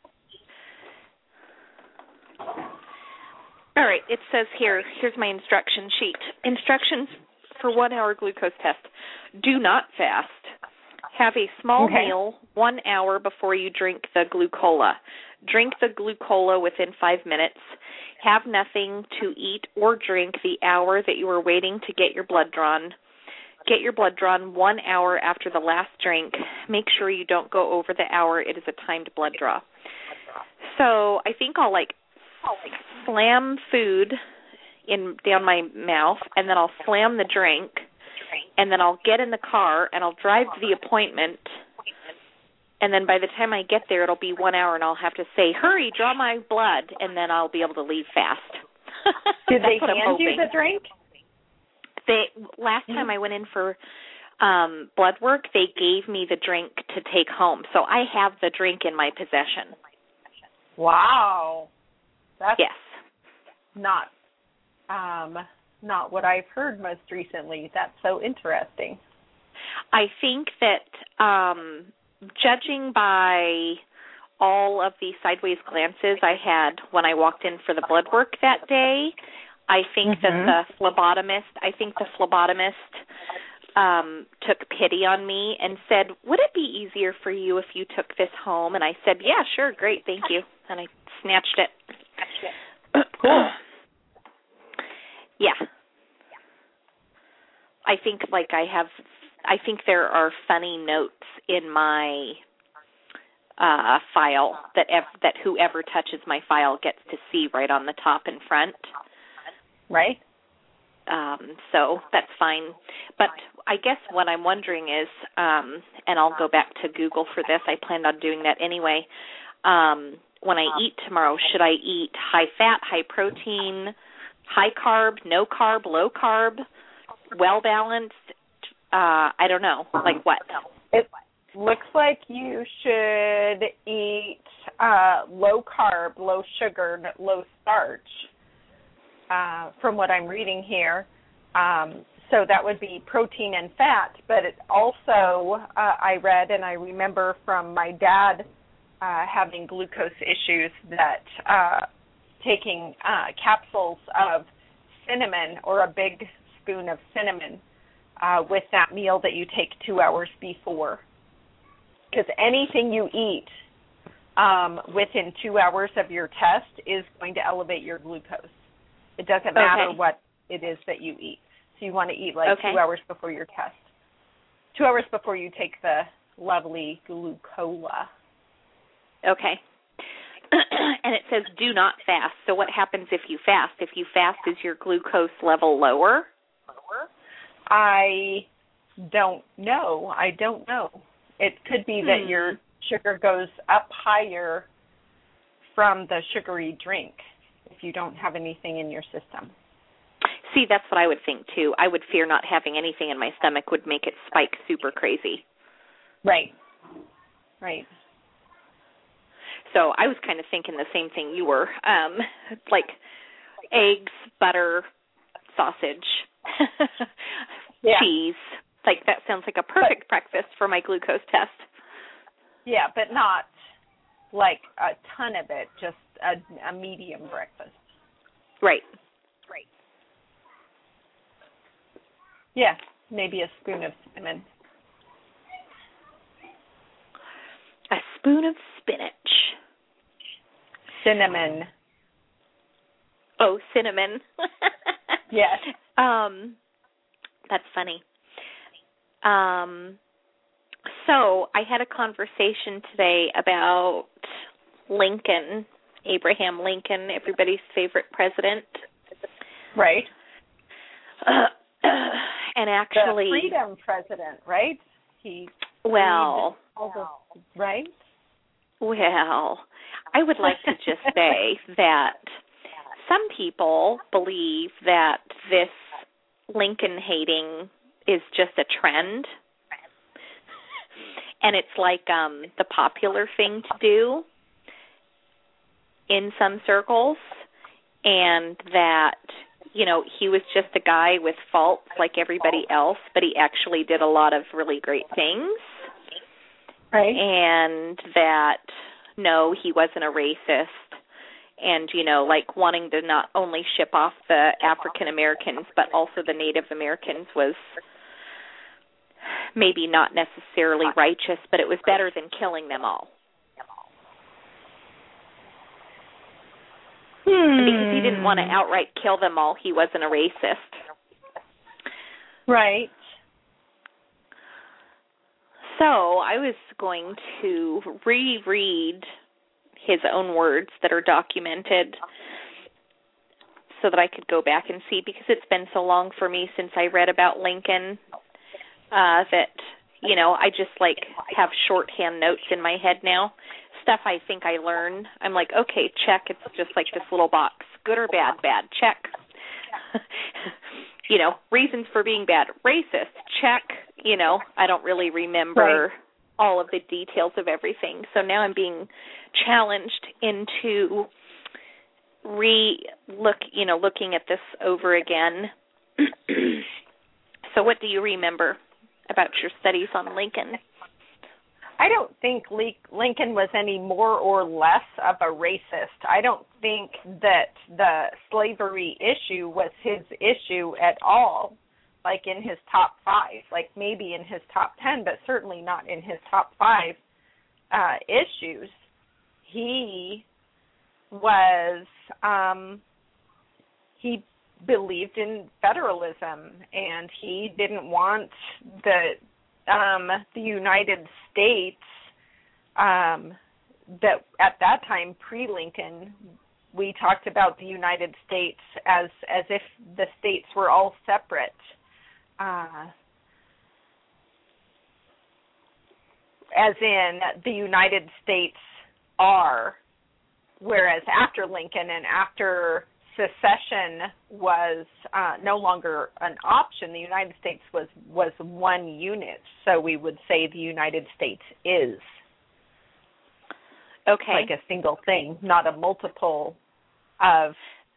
All right, it says here's my instruction sheet. Instructions for 1 hour glucose test. Do not fast. Have a small meal 1 hour before you drink the glucola. Drink the glucola within 5 minutes. Have nothing to eat or drink the hour that you are waiting to get your blood drawn. Get your blood drawn 1 hour after the last drink. Make sure you don't go over the hour. It is a timed blood draw. So I think I'll slam food down my mouth, and then I'll slam the drink, and then I'll get in the car, and I'll drive to the appointment, and then by the time I get there, it'll be 1 hour, and I'll have to say, hurry, draw my blood, and then I'll be able to leave fast. Did they hand you the drink? Last time I went in for blood work, they gave me the drink to take home, so I have the drink in my possession. Wow. That's yes. Not what I've heard most recently. That's so interesting. I think that judging by all of the sideways glances I had when I walked in for the blood work that day, I think that the phlebotomist took pity on me and said, would it be easier for you if you took this home? And I said, yeah, sure, great, thank you. And I snatched it. Cool. Yeah. I think there are funny notes in my file that whoever touches my file gets to see right on the top and front. Right. So that's fine. But I guess what I'm wondering is, and I'll go back to Google for this, I planned on doing that anyway, when I eat tomorrow, should I eat high fat, high protein, high carb, no carb, low carb, well balanced? I don't know. Like what? It looks like you should eat low carb, low sugar, low starch, from what I'm reading here. So that would be protein and fat, but it also, I read and I remember from my dad having glucose issues that taking capsules of cinnamon or a big spoon of cinnamon with that meal that you take 2 hours before. Because anything you eat within 2 hours of your test is going to elevate your glucose. It doesn't matter what it is that you eat. So you want to eat 2 hours before your test. 2 hours before you take the lovely Glucola. Okay. And it says do not fast. So what happens if you fast? If you fast, is your glucose level lower? I don't know. It could be that your sugar goes up higher from the sugary drink if you don't have anything in your system. See, that's what I would think, too. I would fear not having anything in my stomach would make it spike super crazy. Right. So I was kind of thinking the same thing you were, like eggs, butter, sausage, cheese. Like that sounds like a perfect breakfast for my glucose test. Yeah, but not like a ton of it, just a medium breakfast. Right. Yeah, maybe a spoon of cinnamon. A spoon of spinach. Cinnamon. Oh, cinnamon. Yes. That's funny. So I had a conversation today about Lincoln, Abraham Lincoln, everybody's favorite president. Right. And actually, the freedom president, right? Right? Well, I would like to just say that some people believe that this Lincoln hating is just a trend, and it's like the popular thing to do in some circles, and that, you know, he was just a guy with faults like everybody else, but he actually did a lot of really great things. Right. And that, no, he wasn't a racist. And, you know, like wanting to not only ship off the African Americans, but also the Native Americans was maybe not necessarily righteous, but it was better than killing them all. And because he didn't want to outright kill them all, he wasn't a racist. Right. So I was going to reread his own words that are documented so that I could go back and see, because it's been so long for me since I read about Lincoln that, you know, I just like have shorthand notes in my head now. Stuff I think I learned, I'm like, okay, check. It's just like this little box. Good or bad? Bad. Check. You know, reasons for being bad. Racist. Check. You know, I don't really remember all of the details of everything. So now I'm being challenged into looking at this over again. So what do you remember about your studies on Lincoln? I don't think Lincoln was any more or less of a racist. I don't think that the slavery issue was his issue at all. like in his top 5, like maybe in his top 10, but certainly not in his top 5 issues. He was, he believed in federalism, and he didn't want the United States, that at that time, pre-Lincoln, we talked about the United States as if the states were all separate. As in the United States are, whereas after Lincoln and after secession was no longer an option, the United States was one unit. So we would say the United States is. Okay. Like a single thing, not a multiple of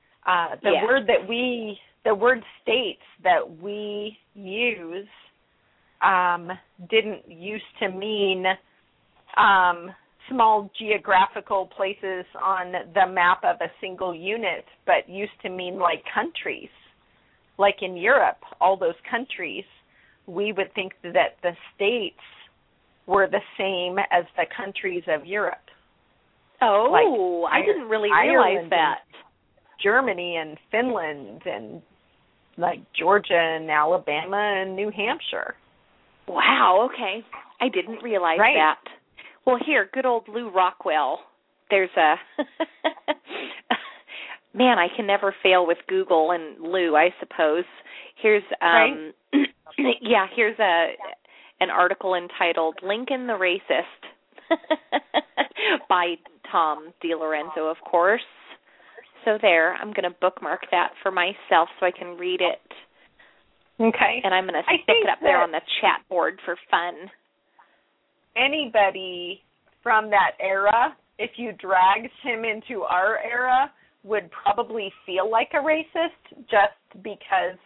the word states that we use didn't used to mean small geographical places on the map of a single unit, but used to mean like countries. Like in Europe, all those countries, we would think that the states were the same as the countries of Europe. Oh, like I didn't really Ireland realize that. Germany and Finland and like Georgia and Alabama and New Hampshire. Wow, okay. I didn't realize that. Well, here, good old Lou Rockwell. There's a man, I can never fail with Google and Lou, I suppose. Here's here's an article entitled Lincoln the Racist by Tom DiLorenzo, of course. So there, I'm going to bookmark that for myself so I can read it. Okay. And I'm going to stick it up there on the chat board for fun. Anybody from that era, if you dragged him into our era, would probably feel like a racist just because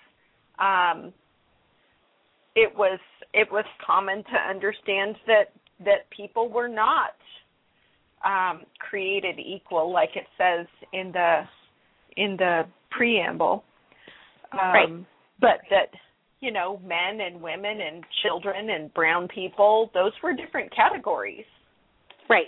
it was common to understand that people were not created equal, like it says in the preamble. But that, you know, men and women and children and brown people, those were different categories. Right.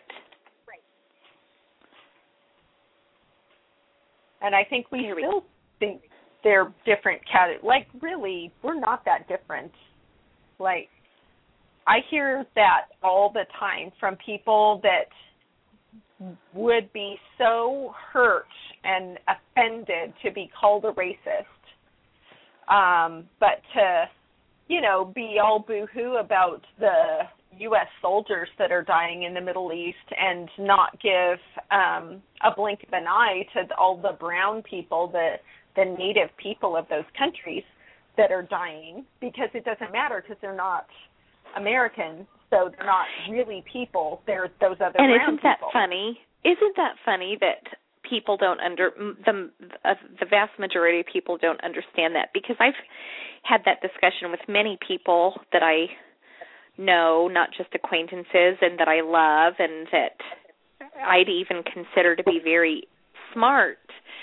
And I think we still think they're different categories. Like, really, we're not that different. Like, I hear that all the time from people that would be so hurt and offended to be called a racist. But to, you know, be all boo-hoo about the U.S. soldiers that are dying in the Middle East and not give a blink of an eye to all the brown people, the native people of those countries that are dying, because it doesn't matter because they're not American, so they're not really people. They're those other brown people. And isn't that funny? Isn't that funny that people don't the vast majority of people don't understand that? Because I've had that discussion with many people that I know, not just acquaintances, and that I love and that I'd even consider to be very smart.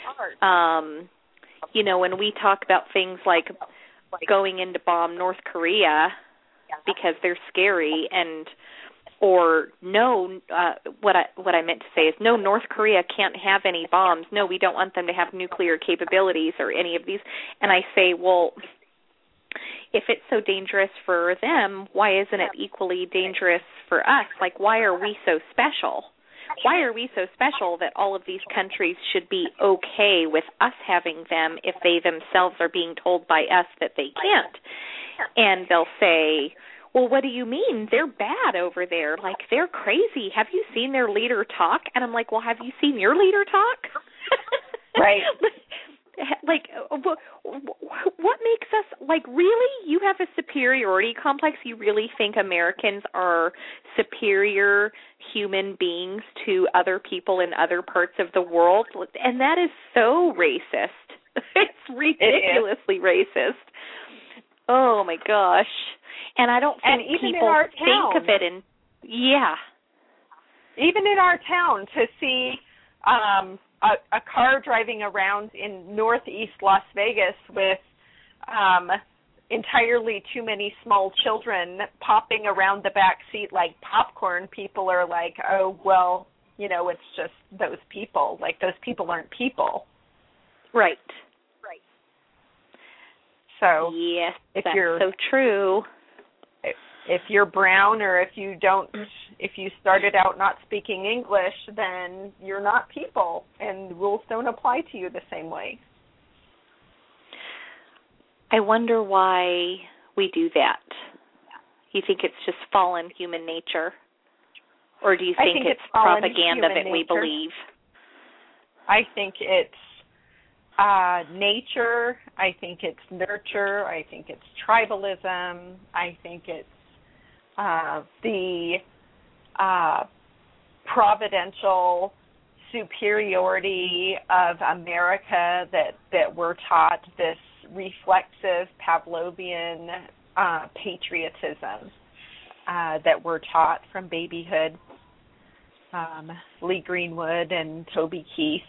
You know, when we talk about things like going in to bomb North Korea because they're scary, or no, what I meant to say is no, North Korea can't have any bombs. No, we don't want them to have nuclear capabilities or any of these. And I say, well, if it's so dangerous for them, why isn't it equally dangerous for us? Like, why are we so special? Why are we so special that all of these countries should be okay with us having them if they themselves are being told by us that they can't? And they'll say, well, what do you mean? They're bad over there. Like, they're crazy. Have you seen their leader talk? And I'm like, well, have you seen your leader talk? Right. Like, what makes us, like, really? You have a superiority complex? You really think Americans are superior human beings to other people in other parts of the world? And that is so racist. It's ridiculously racist. Oh, my gosh. And I don't think people think of it in, Even in our town, to see a car driving around in northeast Las Vegas with entirely too many small children popping around the back seat like popcorn, people are like, oh, well, it's just those people. Like, those people aren't people. Right. So yes, if that's you're so true. If you're brown, or if you started out not speaking English, then you're not people, and the rules don't apply to you the same way. I wonder why we do that. You think it's just fallen human nature? Or do you think it's propaganda that we believe? I think it's nature. I think it's nurture. I think it's tribalism. I think it's the providential superiority of America that we're taught, this reflexive Pavlovian patriotism that we're taught from babyhood. Lee Greenwood and Toby Keith.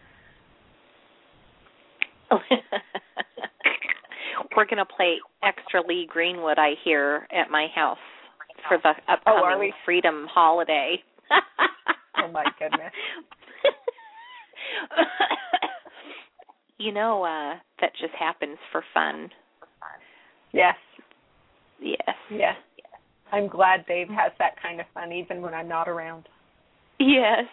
We're going to play extra Lee Greenwood, I hear, at my house for the upcoming Freedom holiday. Oh, my goodness. That just happens for fun. Yes. Yes. Yes. I'm glad Dave has that kind of fun even when I'm not around. Yes.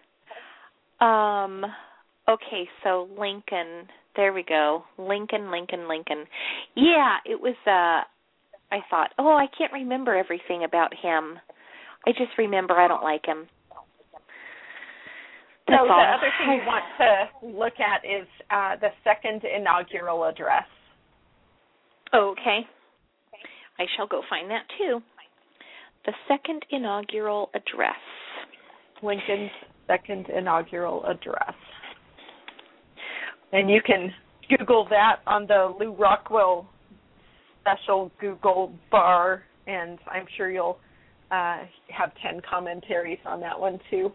Okay, so Lincoln. There we go. Lincoln. Yeah, it was, I thought, I can't remember everything about him. I just remember I don't like him. That's so all. The other thing you want to look at is the second inaugural address. Okay. I shall go find that too. The second inaugural address. Lincoln's second inaugural address. And you can Google that on the Lou Rockwell special Google bar, and I'm sure you'll have 10 commentaries on that one too.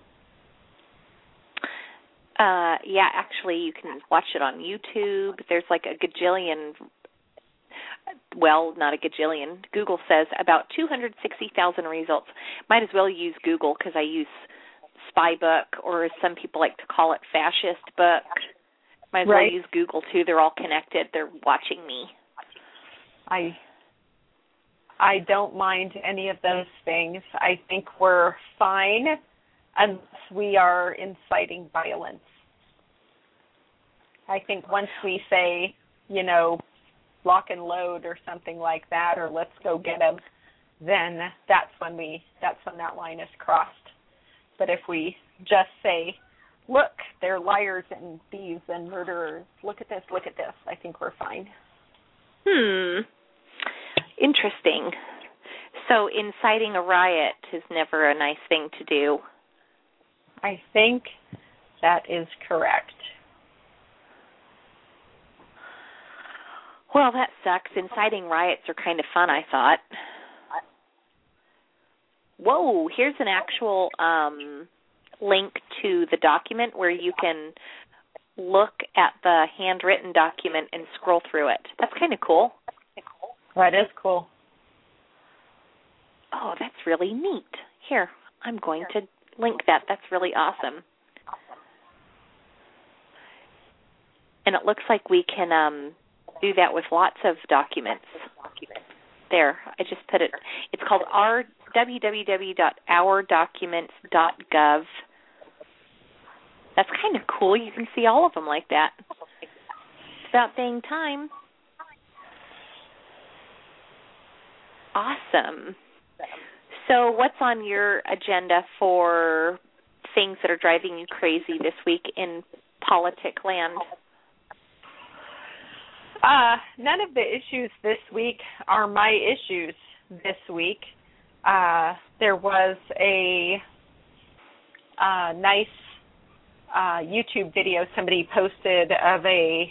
Yeah, actually, you can watch it on YouTube. There's like a gajillion, well, not a gajillion. Google says about 260,000 results. Might as well use Google because I use Spybook, or as some people like to call it, Fascist Book. Might as well use Google too. They're all connected. They're watching me. I don't mind any of those things. I think we're fine unless we are inciting violence. I think once we say, lock and load or something like that, or let's go get them, then that's when that line is crossed. But if we just say, look, they're liars and thieves and murderers, look at this, I think we're fine. Interesting. So inciting a riot is never a nice thing to do. I think that is correct. Well, that sucks. Inciting riots are kind of fun, I thought. Whoa, here's an actual link to the document where you can look at the handwritten document and scroll through it. That's kind of cool. That is cool. Oh, that's really neat. Here, I'm going to link that. That's really awesome. And it looks like we can do that with lots of documents. There, I just put it. It's called www.ourdocuments.gov. That's kind of cool. You can see all of them like that. It's about dang time. Awesome. So what's on your agenda for things that are driving you crazy this week in politic land? None of the issues this week are my issues this week. There was a nice YouTube video somebody posted of a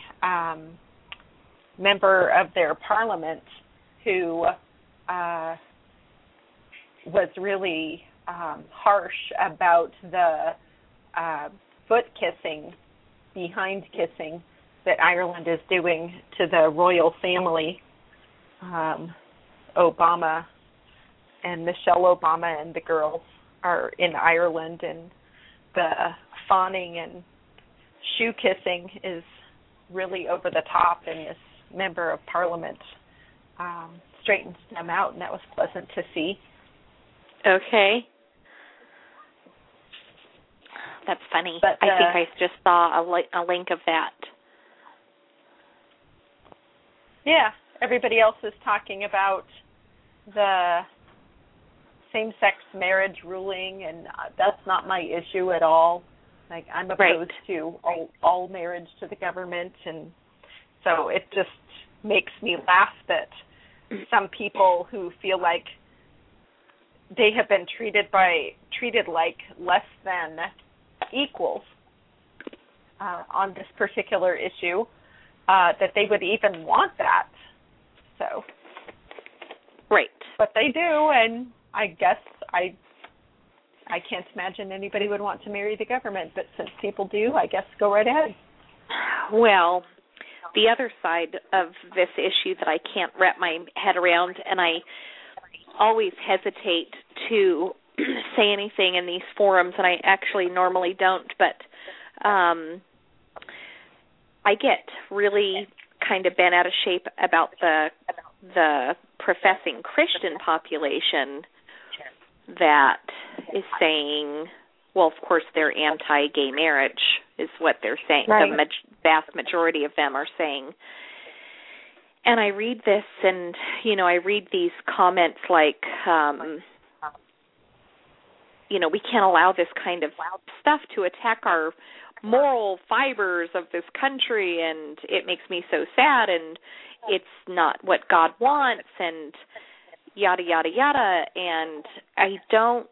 member of their parliament who was really harsh about the foot kissing, behind kissing that Ireland is doing to the royal family. Obama and Michelle Obama and the girls are in Ireland, and the fawning and shoe kissing is really over the top, and this member of Parliament straightens them out, and that was pleasant to see. Okay. That's funny. But, I think I just saw a link of that. Yeah, everybody else is talking about the same-sex marriage ruling, and that's not my issue at all. Like, I'm opposed to all marriage to the government, and so it just makes me laugh that some people who feel like they have been treated like less than equals on this particular issue, that they would even want that. So, right. But they do, and I guess I can't imagine anybody would want to marry the government, but since people do, I guess go right ahead. Well, the other side of this issue that I can't wrap my head around, and I always hesitate to say anything in these forums, and I actually normally don't, but I get really kind of bent out of shape about the professing Christian population that is saying, well, of course, they're anti-gay marriage is what they're saying. Right. The vast majority of them are saying. And I read this, and, I read these comments like, we can't allow this kind of stuff to attack our moral fibers of this country, and it makes me so sad, and it's not what God wants, and yada, yada, yada. And I don't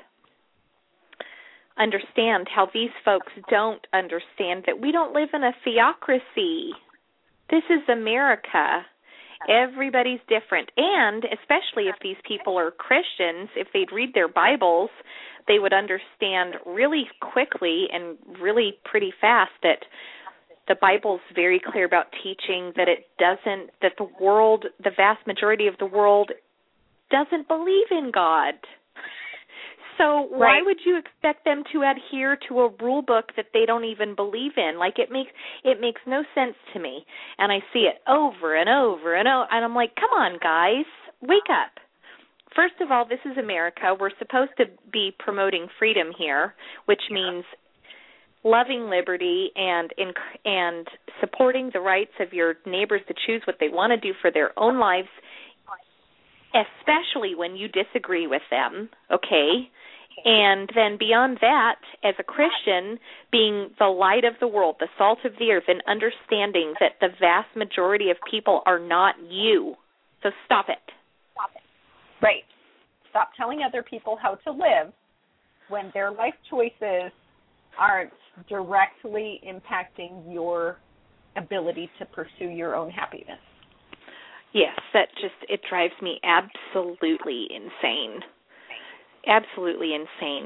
understand how these folks don't understand that we don't live in a theocracy. This is America. Everybody's different. And especially if these people are Christians, if they'd read their Bibles, they would understand really quickly and really pretty fast that the Bible's very clear about teaching that that the vast majority of the world doesn't believe in God. So why would you expect them to adhere to a rule book that they don't even believe in? Like, it makes no sense to me. And I see it over and over and over, and I'm like, come on, guys, wake up. First of all, this is America. We're supposed to be promoting freedom here, which means loving liberty and supporting the rights of your neighbors to choose what they want to do for their own lives, especially when you disagree with them, okay? And then beyond that, as a Christian, being the light of the world, the salt of the earth, and understanding that the vast majority of people are not you. So stop it. Right. Stop telling other people how to live when their life choices aren't directly impacting your ability to pursue your own happiness. Yes, it drives me absolutely insane. Absolutely insane.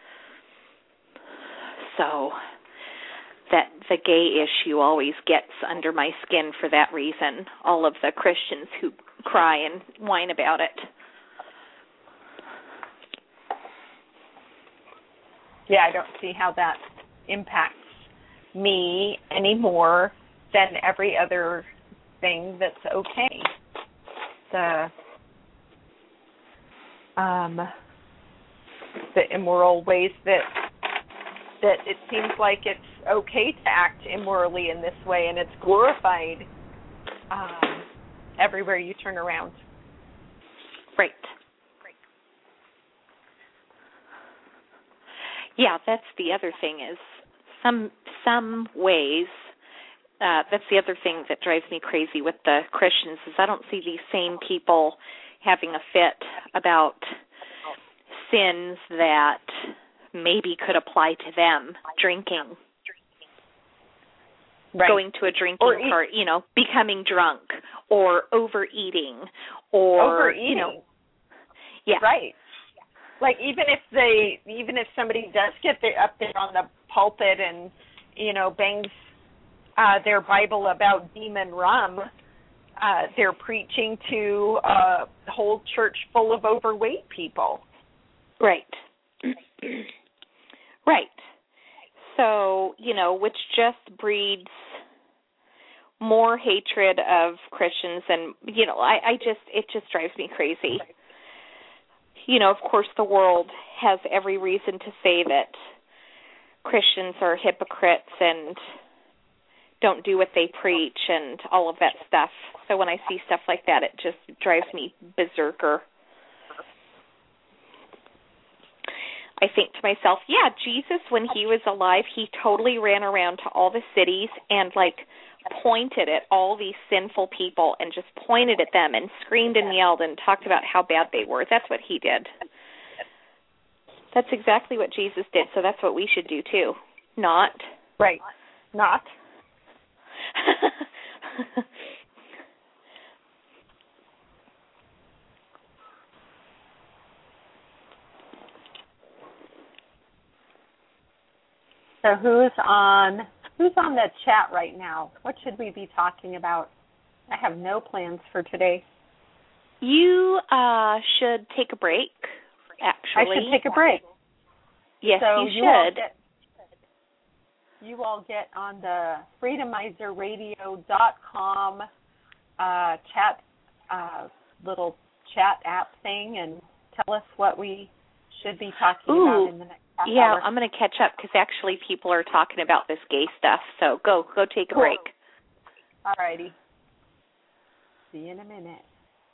So that the gay issue always gets under my skin for that reason. All of the Christians who cry and whine about it. Yeah, I don't see how that impacts me any more than every other thing that's okay. The immoral ways that it seems like it's okay to act immorally in this way, and it's glorified everywhere you turn around. Right. Yeah, that's the other thing is some ways. That's the other thing that drives me crazy with the Christians is I don't see these same people having a fit about sins that maybe could apply to them, drinking, going to a drinking party, becoming drunk, or overeating, or yeah, right. Like even if somebody does get up there on the pulpit and bangs their Bible about demon rum, they're preaching to a whole church full of overweight people. Right. Right. So, which just breeds more hatred of Christians, and it just drives me crazy. Of course the world has every reason to say that Christians are hypocrites and don't do what they preach and all of that stuff. So when I see stuff like that, it just drives me berserker. I think to myself, yeah, Jesus, when he was alive, he totally ran around to all the cities and, pointed at all these sinful people and just pointed at them and screamed and yelled and talked about how bad they were. That's what he did. That's exactly what Jesus did, so that's what we should do too. Not. Right. Not. So who's on the chat right now? What should we be talking about? I have no plans for today. You should take a break, actually. I should take a break. Yes, so you should. You all get on the freedomizerradio.com chat, little chat app thing and tell us what we should be talking about in the next half hour. I'm going to catch up because actually people are talking about this gay stuff. So go take a break. All righty. See you in a minute.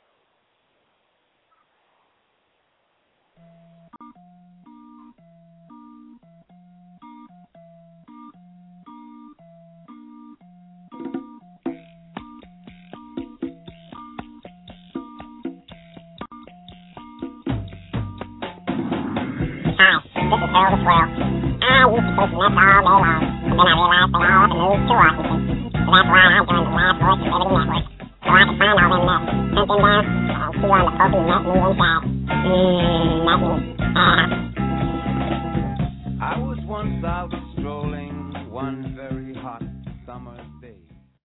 Hi, this is Harold the Swirl. I used to push nuts all day long, and then I realized they all had to move to Washington. So that's why I joined the Last Voice Liberty Network, so I could find all them nuts, hunt them down, and chew on the pulpy nut meat inside. Nut meat. I was once out strolling one very hot summer's day.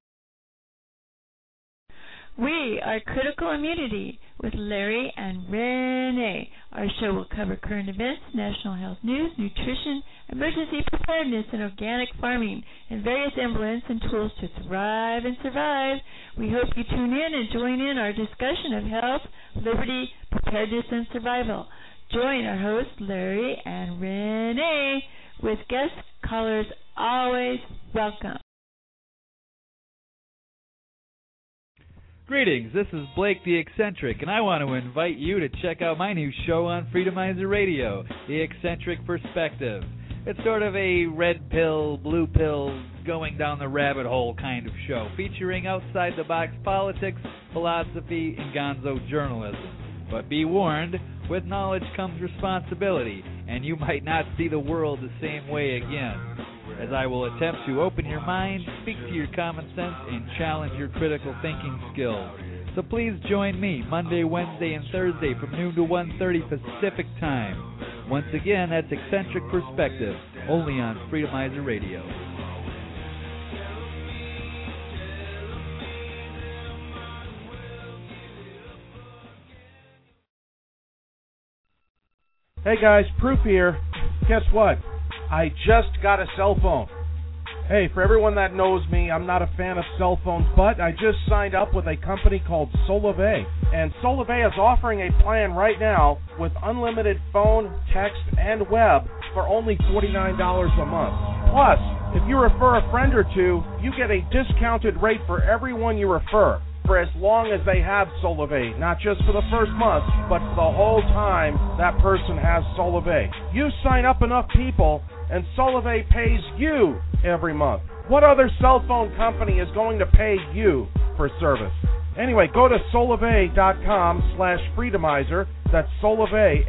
We are Critical Immunity with Larry and Renee. Our show will cover current events, national health news, nutrition, emergency preparedness, and organic farming, and various emblems and tools to thrive and survive. We hope you tune in and join in our discussion of health, liberty, preparedness, and survival. Join our hosts, Larry and Renee, with guest callers always welcome. Greetings, this is Blake the Eccentric, and I want to invite you to check out my new show on Freedomizer Radio, The Eccentric Perspective. It's sort of a red pill, blue pill, going down the rabbit hole kind of show, featuring outside-the-box politics, philosophy, and gonzo journalism. But be warned, with knowledge comes responsibility, and you might not see the world the same way again, as I will attempt to open your mind, speak to your common sense, and challenge your critical thinking skills. So please join me Monday, Wednesday, and Thursday from noon to 1:30 Pacific Time. Once again, that's Eccentric Perspective, only on Freedomizer Radio. Hey guys, Proof here. Guess what? I just got a cell phone. Hey, for everyone that knows me, I'm not a fan of cell phones, but I just signed up with a company called Solivay. And Solivay is offering a plan right now with unlimited phone, text, and web for only $49 a month. Plus, if you refer a friend or two, you get a discounted rate for everyone you refer, for as long as they have Solivay, not just for the first month, but for the whole time that person has Solivay. You sign up enough people, and Solivay pays you every month. What other cell phone company is going to pay you for service? Anyway, go to solivay.com/freedomizer. That's Solivay,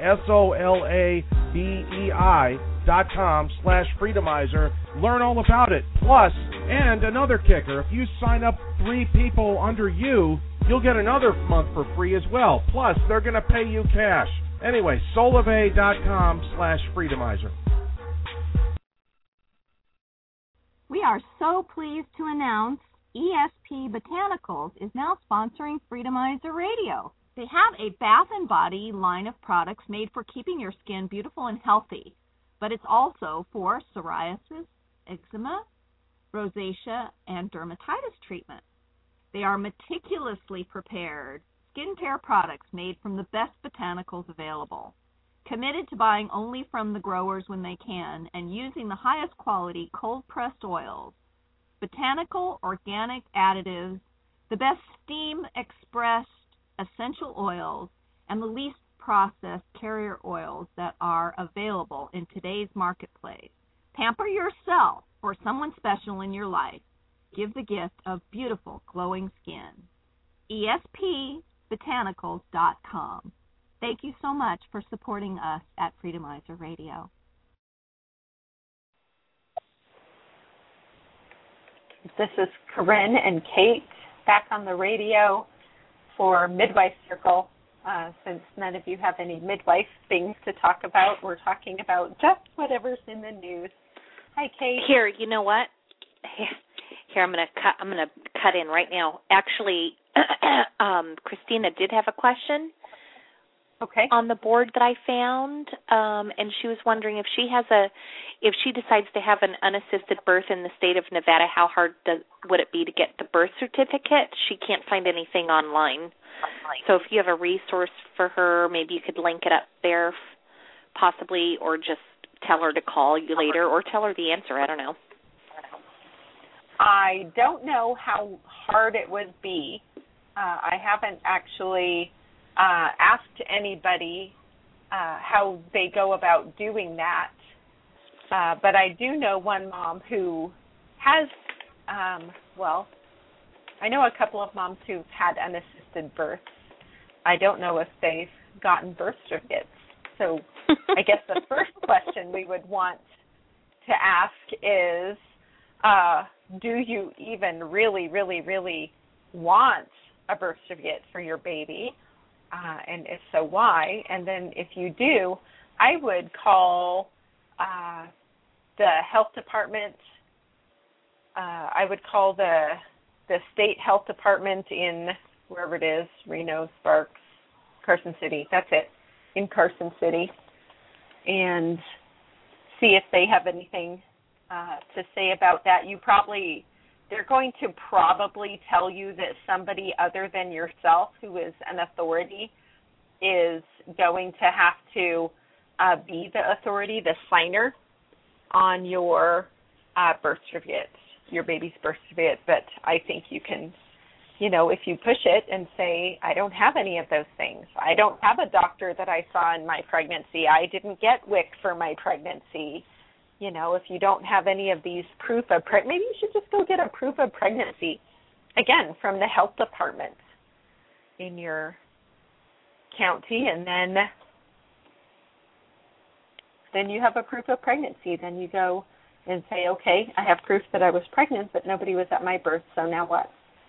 SOLABEI.com/freedomizer. Learn all about it. Plus, and another kicker, if you sign up 3 people under you, you'll get another month for free as well. Plus, they're going to pay you cash. Anyway, solivay.com/freedomizer. We are so pleased to announce ESP Botanicals is now sponsoring Freedomizer Radio. They have a bath and body line of products made for keeping your skin beautiful and healthy, but it's also for psoriasis, eczema, rosacea, and dermatitis treatment. They are meticulously prepared skincare products made from the best botanicals available, committed to buying only from the growers when they can and using the highest quality cold-pressed oils, botanical organic additives, the best steam-expressed essential oils, and the least processed carrier oils that are available in today's marketplace. Pamper yourself or someone special in your life. Give the gift of beautiful, glowing skin. ESPBotanicals.com. Thank you so much for supporting us at Freedomizer Radio. This is Corinne and Kate back on the radio for Midwife Circle. Since none of you have any midwife things to talk about, we're talking about just whatever's in the news. Hi, Kate. Here, you know what? Here, I'm gonna cut in right now. Actually, Christina did have a question. Okay. On the board that I found, and she was wondering if she decides to have an unassisted birth in the state of Nevada, how hard would it be to get the birth certificate? She can't find anything online. So if you have a resource for her, maybe you could link it up there, possibly, or just tell her to call you later, or tell her the answer. I don't know. I don't know how hard it would be. I haven't actually asked anybody how they go about doing that. But I do know one mom who has, I know a couple of moms who've had unassisted births. I don't know if they've gotten birth certificates. So I guess the first question we would want to ask is, do you even really, really, really want a birth certificate for your baby? And if so, why? And then if you do, I would call the health department. I would call the state health department in wherever it is, Reno, Sparks, Carson City. That's it, in Carson City, and see if they have anything to say about that. They're going to probably tell you that somebody other than yourself, who is an authority, is going to have to be the authority, the signer on your birth certificate, your baby's birth certificate. But I think you can, if you push it and say, I don't have any of those things. I don't have a doctor that I saw in my pregnancy. I didn't get WIC for my pregnancy. If you don't have any of these proof of maybe you should just go get a proof of pregnancy, again, from the health department in your county, and then you have a proof of pregnancy. Then you go and say, okay, I have proof that I was pregnant, but nobody was at my birth, so now what?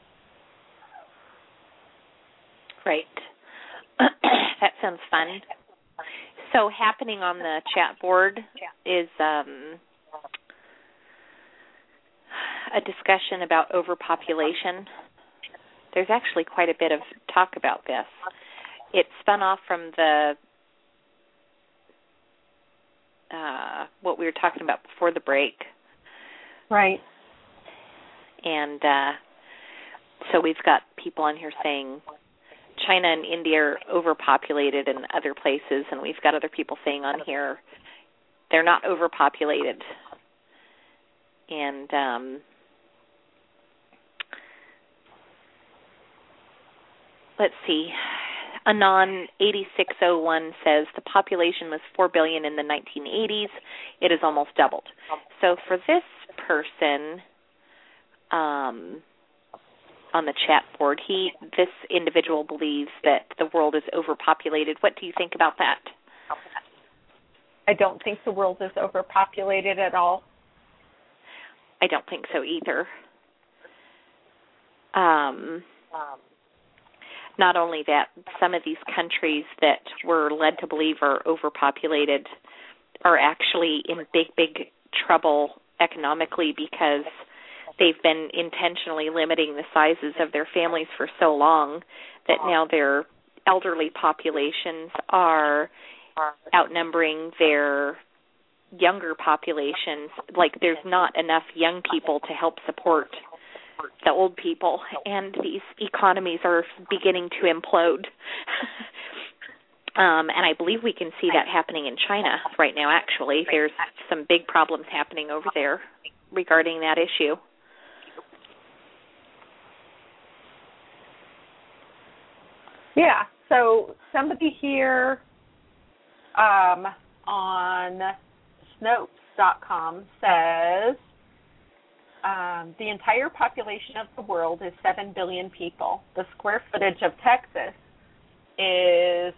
Right. That sounds fun. So happening on the chat board is a discussion about overpopulation. There's actually quite a bit of talk about this. It spun off from the what we were talking about before the break. Right. And so we've got people on here saying China and India are overpopulated in other places, and we've got other people saying on here they're not overpopulated. And let's see. Anon8601 says the population was 4 billion in the 1980s. It has almost doubled. So for this person on the chat board, this individual believes that the world is overpopulated. What do you think about that? I don't think the world is overpopulated at all. I don't think so either. Not only that, some of these countries that we're led to believe are overpopulated are actually in big, big trouble economically because they've been intentionally limiting the sizes of their families for so long that now their elderly populations are outnumbering their younger populations. Like, there's not enough young people to help support the old people, and these economies are beginning to implode. And I believe we can see that happening in China right now, actually. There's some big problems happening over there regarding that issue. Yeah, so somebody here on Snopes.com says the entire population of the world is 7 billion people. The square footage of Texas is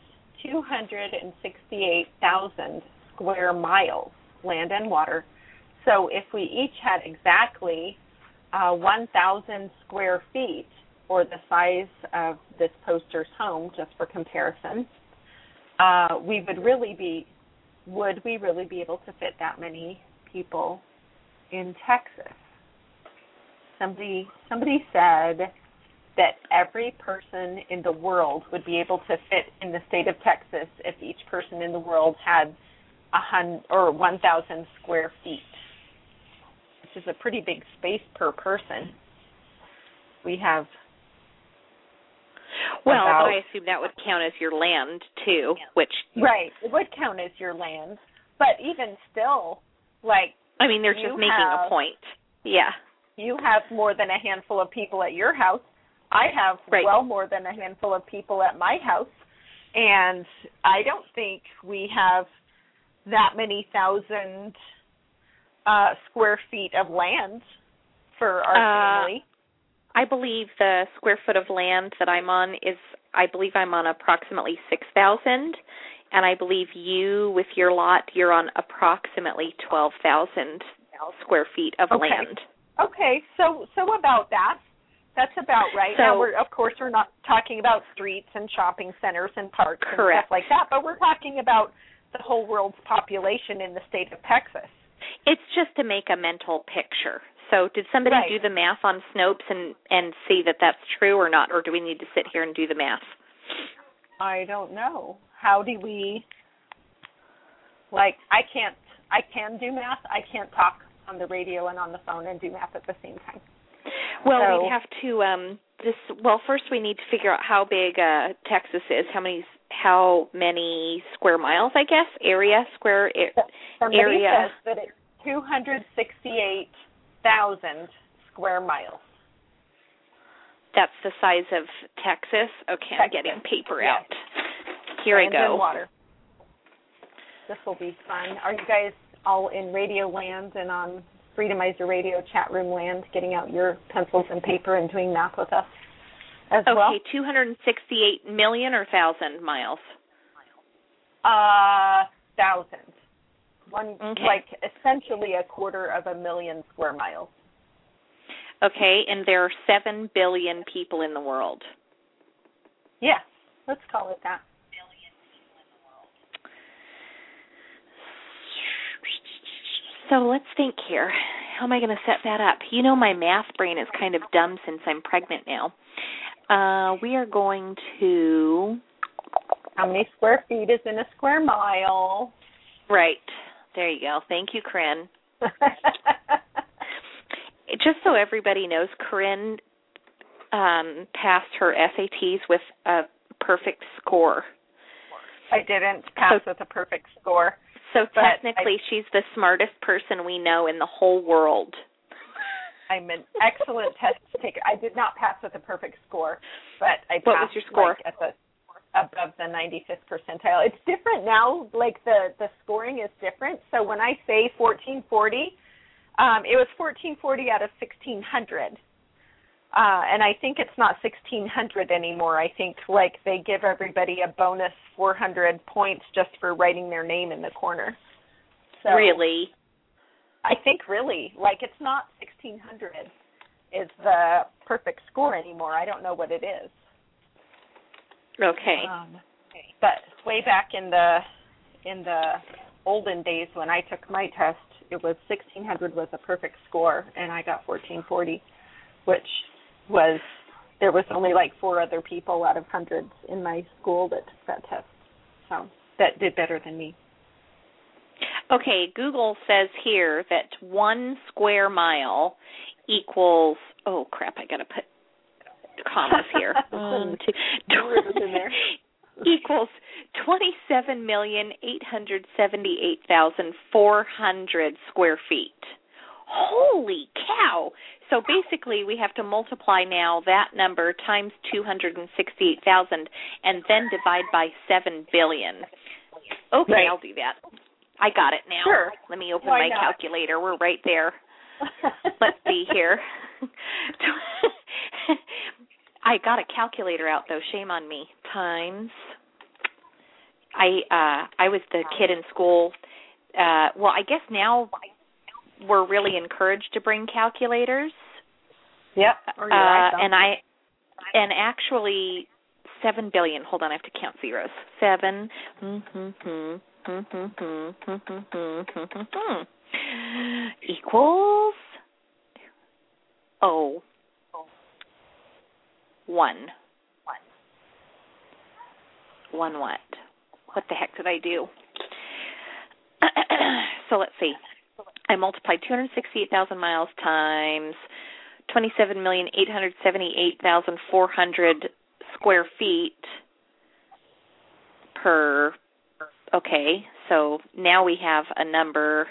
268,000 square miles, land and water. So if we each had exactly 1,000 square feet, or the size of this poster's home, just for comparison, would we really be able to fit that many people in Texas? Somebody said that every person in the world would be able to fit in the state of Texas if each person in the world had 1,000 square feet, which is a pretty big space per person. We have. Well, but I assume that would count as your land too, which. Right, it would count as your land, but even still, like. I mean, they're just making a point. Yeah. You have more than a handful of people at your house. I have well more than a handful of people at my house, and I don't think we have that many thousand square feet of land for our family. I believe the square foot of land that I'm on I'm on approximately 6,000, and I believe you, with your lot, you're on approximately 12,000 square feet of land. Okay, so about that. That's about right. So, now, we're not talking about streets and shopping centers and parks and stuff like that, but we're talking about the whole world's population in the state of Texas. It's just to make a mental picture. So did somebody do the math on Snopes and see that that's true or not, or do we need to sit here and do the math? I don't know. How do we, I can do math. I can't talk on the radio and on the phone and do math at the same time. Well, we'd have to, first we need to figure out how big Texas is, how many square miles, I guess, Somebody area. says that it's 268,000 square miles. That's the size of Texas? Okay, I'm getting paper out. Here I go. Water. This will be fun. Are you guys all in Radio Land and on Freedomizer Radio chat room land, getting out your pencils and paper and doing math with us as well? Okay, 268 million or 1,000 miles? 1,000. Essentially 250,000 square miles. Okay, and there are 7 billion people in the world. Yes, let's call it that. So let's think here. How am I going to set that up? You know, my math brain is kind of dumb since I'm pregnant now. We are going to... How many square feet is in a square mile? Right. There you go. Thank you, Corinne. Just so everybody knows, Corinne passed her SATs with a perfect score. I didn't pass with a perfect score. So technically, she's the smartest person we know in the whole world. I'm an excellent test taker. I did not pass with a perfect score, but I passed. What was your score? Above the 95th percentile. It's different now. The scoring is different. So when I say 1440, it was 1440 out of 1600. And I think it's not 1600 anymore. I think they give everybody a bonus 400 points just for writing their name in the corner. So really? I think really. It's not 1600 is the perfect score anymore. I don't know what it is. Okay. But way back in the olden days when I took my test, it was 1600 was a perfect score, and I got 1440, which was, there was only like 4 other people out of hundreds in my school that took that test, so that did better than me. Okay, Google says here that 1 square mile equals, oh crap, I got to put commas here. Equals 27,878,400 square feet. Holy cow! So basically, we have to multiply now that number times 268,000 and then divide by 7 billion. Okay, right. I'll do that. I got it now. Sure. Let me open my calculator. We're right there. Let's see here. I got a calculator out, though. Shame on me. Times. I was the kid in school. Well, I guess now we're really encouraged to bring calculators. Yep. Or your iPhone. And actually 7 billion. Hold on, I have to count zeros. 7. Equals 1. 1 what? What the heck did I do? So let's see. I multiplied 268,000 miles times 27,878,400 square feet per. Okay, so now we have a number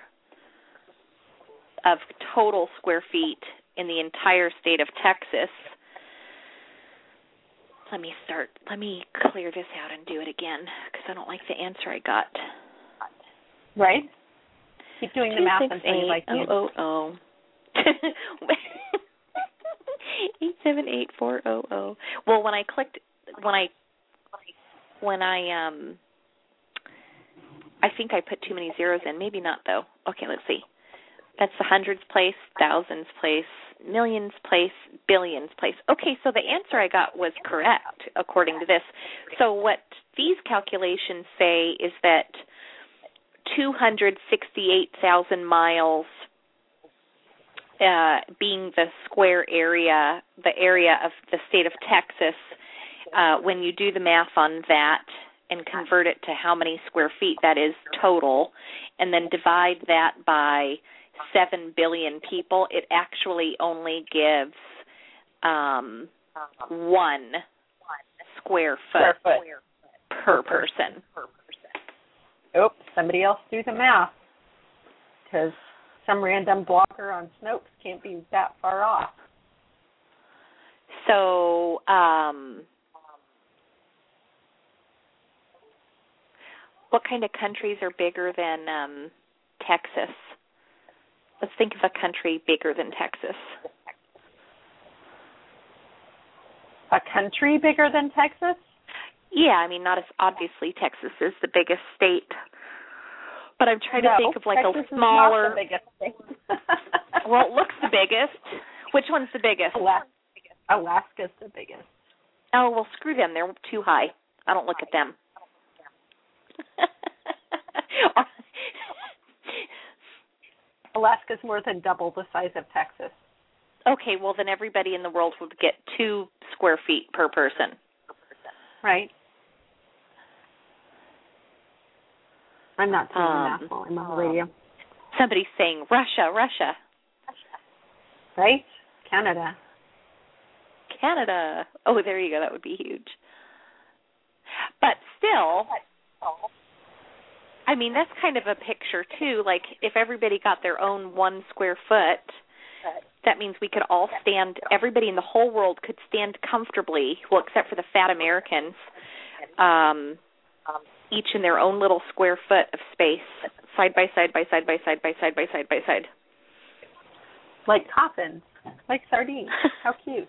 of total square feet in the entire state of Texas. Let me clear this out and do it again because I don't like the answer I got. Right? Keep doing the math until you like it. 878,400. Well, when I think I put too many zeros in. Maybe not, though. Okay, let's see. That's the hundreds place, thousands place, millions place, billions place. Okay, so the answer I got was correct, according to this. So what these calculations say is that 268,000 miles being the square area, the area of the state of Texas, when you do the math on that and convert it to how many square feet that is total, and then divide that by 7 billion people, it actually only gives 1 square foot per person. Oops, somebody else do the math, because some random blogger on Snopes can't be that far off. So, what kind of countries are bigger than Texas? Let's think of a country bigger than Texas. A country bigger than Texas? Yeah, I mean, not as obviously Texas is the biggest state, but I'm trying to think of like Texas a smaller. Is not the biggest state. Well, it looks the biggest. Which one's the biggest? Alaska's the biggest. Oh, well, screw them. They're too high. I don't look at them. Alaska's more than double the size of Texas. Okay, well, then everybody in the world would get 2 square feet per person. Right. I'm not saying that while I'm on the radio. Somebody's saying Russia. Right? Canada. Oh, there you go. That would be huge. But still, I mean, that's kind of a picture, too. Like, if everybody got their own 1 square foot, that means we could all stand, everybody in the whole world could stand comfortably, well, except for the fat Americans, each in their own little square foot of space, side by side by side by side by side by side by side. Like coffins, like sardines. How cute.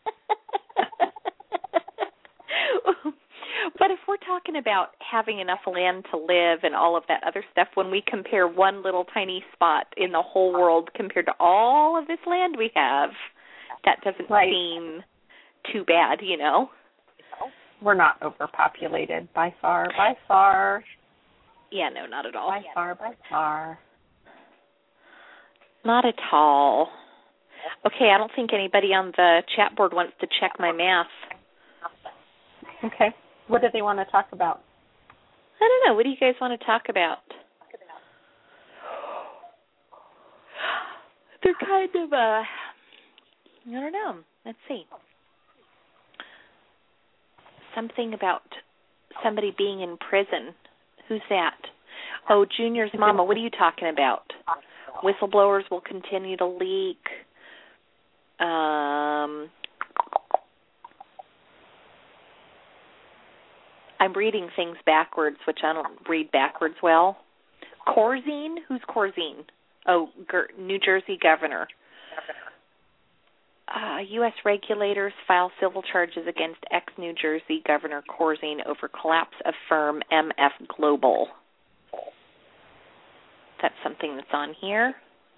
But if we're talking about having enough land to live and all of that other stuff, when we compare one little tiny spot in the whole world compared to all of this land we have, that doesn't seem too bad, you know? We're not overpopulated by far. Yeah, no, not at all. By far. Not at all. Okay, I don't think anybody on the chat board wants to check my math. Okay. What do they want to talk about? I don't know. What do you guys want to talk about? They're kind of, I don't know. Let's see. Something about somebody being in prison. Who's that? Oh, Junior's mama. What are you talking about? Whistleblowers will continue to leak. I'm reading things backwards, which I don't read backwards well. Corzine? Who's Corzine? Oh, New Jersey governor. U.S. regulators file civil charges against ex-New Jersey Governor Corzine over collapse of firm MF Global. That's something that's on here.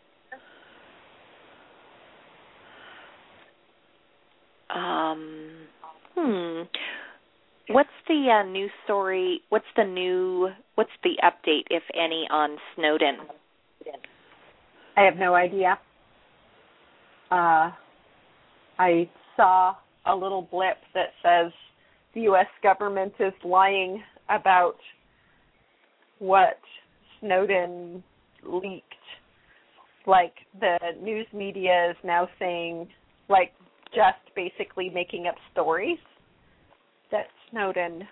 What's the news story? What's the update, if any, on Snowden? I have no idea. I saw a little blip that says the U.S. government is lying about what Snowden leaked. Like, the news media is now saying, like, just basically making up stories that Snowden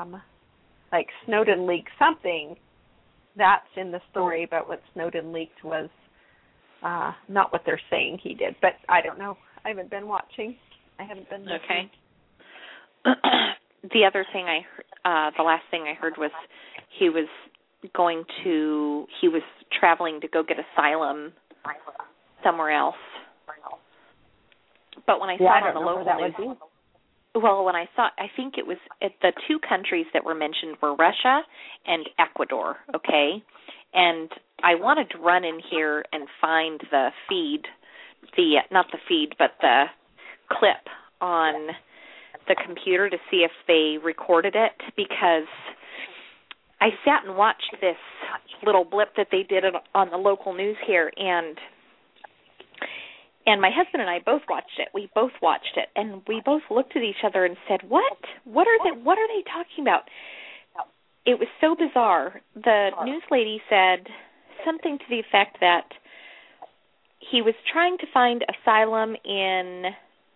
leaked something. That's in the story, but what Snowden leaked was not what they're saying he did. But I don't know. I haven't been watching. I haven't been listening. Okay. The other thing the last thing I heard was he was traveling to go get asylum somewhere else. But when I saw it on the local news, I think it was the two countries that were mentioned were Russia and Ecuador, okay? And I wanted to run in here and find the feed, not the feed, but the clip on the computer to see if they recorded it, because I sat and watched this little blip that they did on the local news here, and my husband and I both watched it. We both watched it, and we both looked at each other and said, "What? What are they talking about?" It was so bizarre. The news lady said something to the effect that he was trying to find asylum in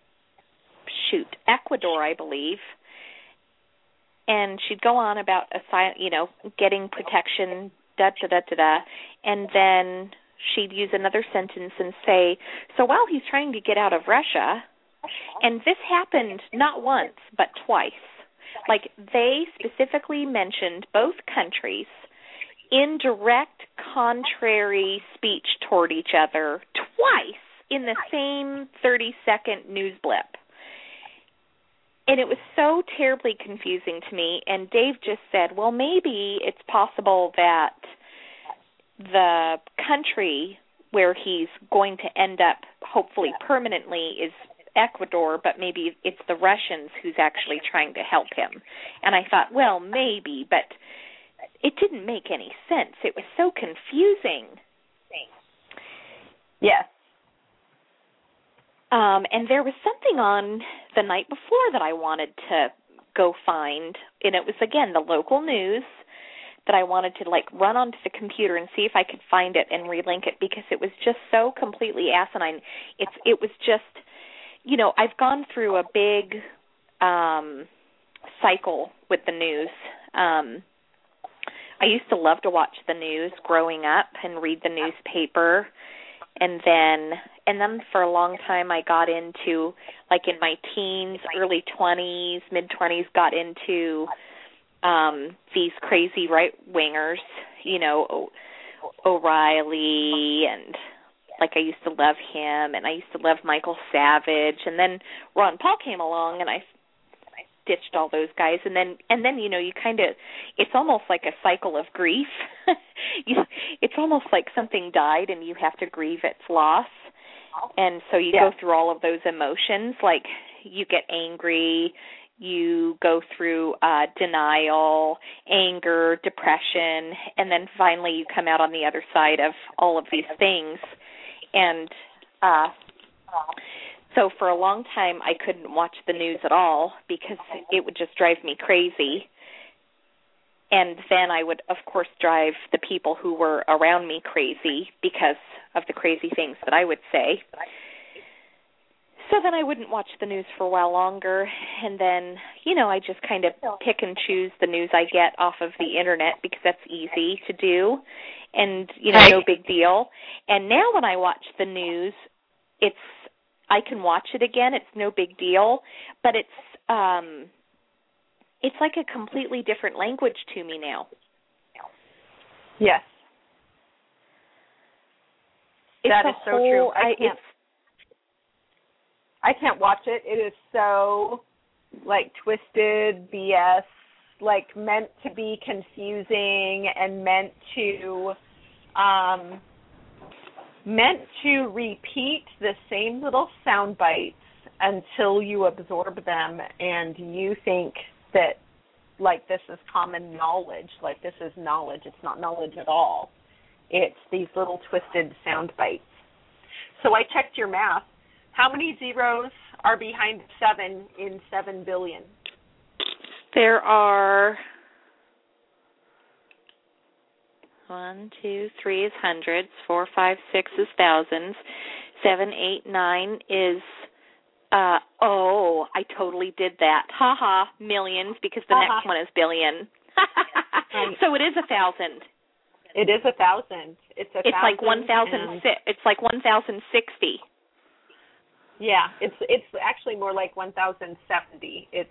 Ecuador, I believe, and she'd go on about getting protection, and then she'd use another sentence and say, so while he's trying to get out of Russia, and this happened not once but twice. Like, they specifically mentioned both countries in direct contrary speech toward each other twice in the same 30-second news blip. And it was so terribly confusing to me, and Dave just said, well, maybe it's possible that the country where he's going to end up, hopefully permanently, is Ecuador, but maybe it's the Russians who's actually trying to help him. And I thought, well, maybe, but it didn't make any sense. It was so confusing. Yes. And there was something on the night before that I wanted to go find, and it was, again, the local news that I wanted to, run onto the computer and see if I could find it and relink it, because it was just so completely asinine. It was just, I've gone through a big cycle with the news. I used to love to watch the news growing up and read the newspaper, and then for a long time I got into, in my teens, early 20s, mid-20s, got into these crazy right-wingers, O'Reilly, and I used to love him, and I used to love Michael Savage, and then Ron Paul came along, and I ditched all those guys, and then you kind of, it's almost like a cycle of grief. It's almost like something died and you have to grieve its loss, and so you go through all of those emotions, you get angry, you go through denial, anger, depression, and then finally you come out on the other side of all of these things. And so for a long time I couldn't watch the news at all because it would just drive me crazy. And then I would, of course, drive the people who were around me crazy because of the crazy things that I would say. So then I wouldn't watch the news for a while longer, and then, I just kind of pick and choose the news I get off of the Internet because that's easy to do and, no big deal. And now when I watch the news, I can watch it again. It's no big deal, but it's like a completely different language to me now. Yes. That is so true. I can't watch it. It is so, twisted BS, meant to be confusing and meant to repeat the same little sound bites until you absorb them and you think that, this is common knowledge. This is knowledge. It's not knowledge at all. It's these little twisted sound bites. So I checked your math. How many zeros are behind 7 in 7 billion? There are 1, 2, 3 is hundreds, 4, 5, 6 is thousands, 7, 8, 9 is, I totally did that. Ha, millions, because the next one is billion. So it is 1,000. It is 1,000. It's like 1,000. It's like 1,060. Yeah, it's actually more like 1,070. It's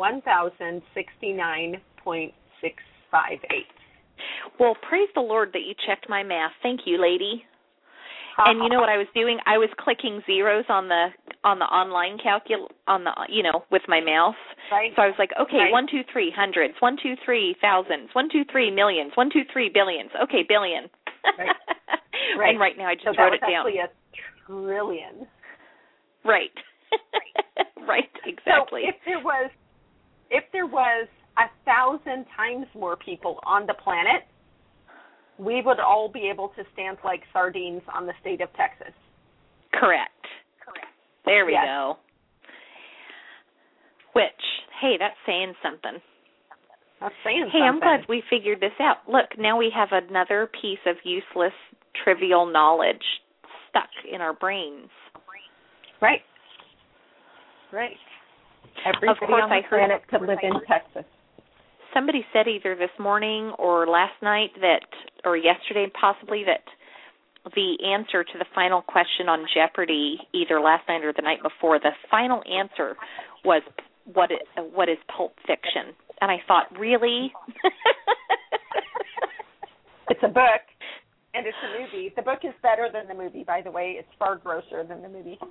1,069.658. Well, praise the Lord that you checked my math. Thank you, lady. And you know what I was doing? I was clicking zeros on the online with my mouse. Right. So I was like, okay, 1, 2, 3 hundreds, 1, 2, 3 thousands, 1, 2, 3 millions, 1, 2, 3 billions. Okay, billion. Right. And right now I just wrote it down. So that was actually a trillion. Right. Right, exactly. So if there was 1,000 times more people on the planet, we would all be able to stand like sardines on the state of Texas. Correct. There we go. Which, hey, that's saying something. That's saying hey, something. I'm glad we figured this out. Look, now we have another piece of useless, trivial knowledge stuck in our brains. Right. Everybody on the planet could live in Texas. Somebody said either this morning or last night or yesterday possibly, that the answer to the final question on Jeopardy, either last night or the night before, the final answer was what is Pulp Fiction? And I thought, really? It's a book, and it's a movie. The book is better than the movie, by the way. It's far grosser than the movie.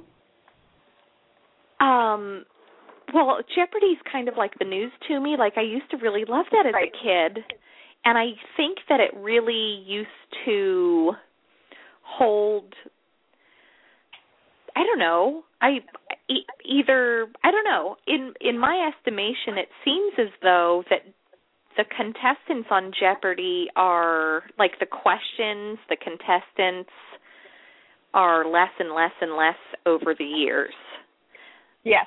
Well, Jeopardy's kind of like the news to me. I used to really love that as a kid, and I think that it really used to hold, I don't know, in my estimation, it seems as though that the contestants on Jeopardy are, the questions, the contestants are less and less and less over the years. Yes.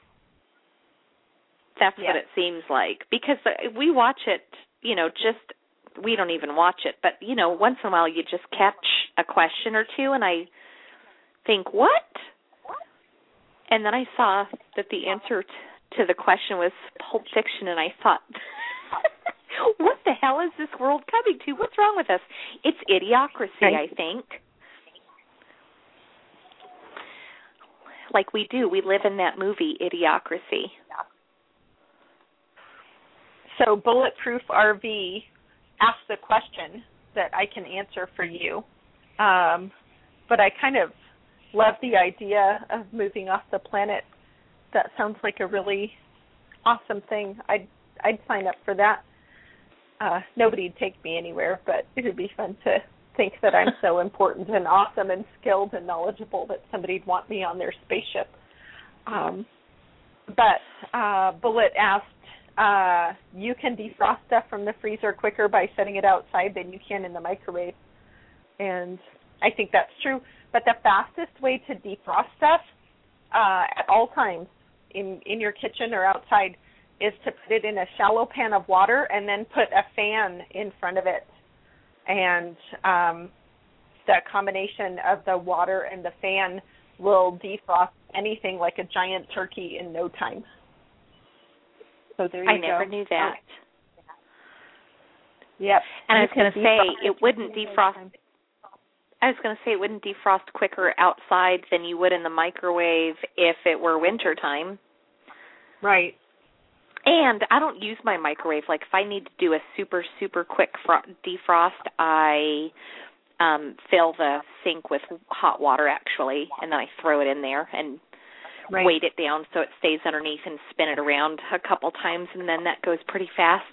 That's what it seems like. Because we watch it, we don't even watch it, but, once in a while you just catch a question or two, and I think, what? And then I saw that the answer to the question was Pulp Fiction, and I thought, what the hell is this world coming to? What's wrong with us? It's Idiocracy, I think. Like we do. We live in that movie, Idiocracy. So Bulletproof RV asked a question that I can answer for you. But I kind of love the idea of moving off the planet. That sounds like a really awesome thing. I'd sign up for that. Nobody'd take me anywhere, but it would be fun to think that I'm so important and awesome and skilled and knowledgeable that somebody'd want me on their spaceship. But Bullet asked, you can defrost stuff from the freezer quicker by setting it outside than you can in the microwave. And I think that's true. But the fastest way to defrost stuff at all times in your kitchen or outside is to put it in a shallow pan of water and then put a fan in front of it. And the combination of the water and the fan will defrost anything like a giant turkey in no time. So there you go. I never knew that. Yep. And I was going to say it wouldn't defrost. I was going to say it wouldn't defrost quicker outside than you would in the microwave if it were winter time. Right. And I don't use my microwave. Like if I need to do a super, super quick defrost, I fill the sink with hot water actually, and then I throw it in there and weight it down so it stays underneath and spin it around a couple times, and then that goes pretty fast.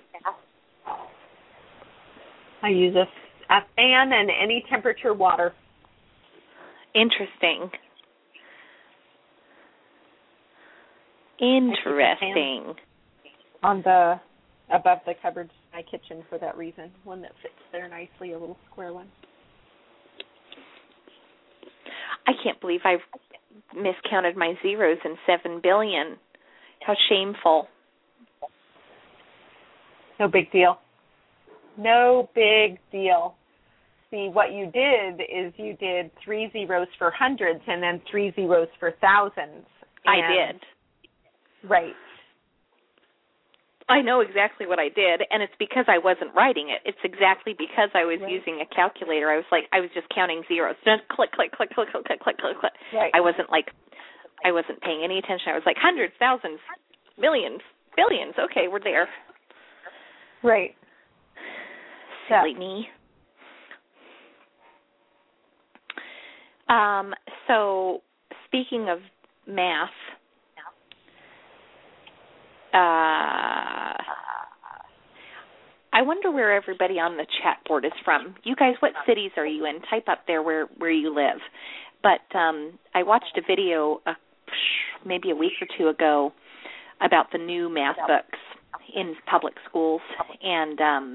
I use a fan and any temperature water. Interesting. On the above the cupboards in my kitchen for that reason. One that fits there nicely, a little square one. I can't believe I miscounted my zeros in 7 billion. How shameful. No big deal. No big deal. See, what you did is you did 3 zeros for hundreds and then 3 zeros for thousands. I did. Right. I know exactly what I did, and it's because I wasn't writing it. It's exactly because I was using a calculator. I was just counting zeros. Just click, click, click, click, click, click, click, click, click. Right. I wasn't paying any attention. I was like hundreds, thousands, millions, billions. Okay, we're there. Right. Silly me. So speaking of math, I wonder where everybody on the chat board is from. You guys, what cities are you in? Type up there where you live. But I watched a video maybe a week or two ago about the new math books in public schools. And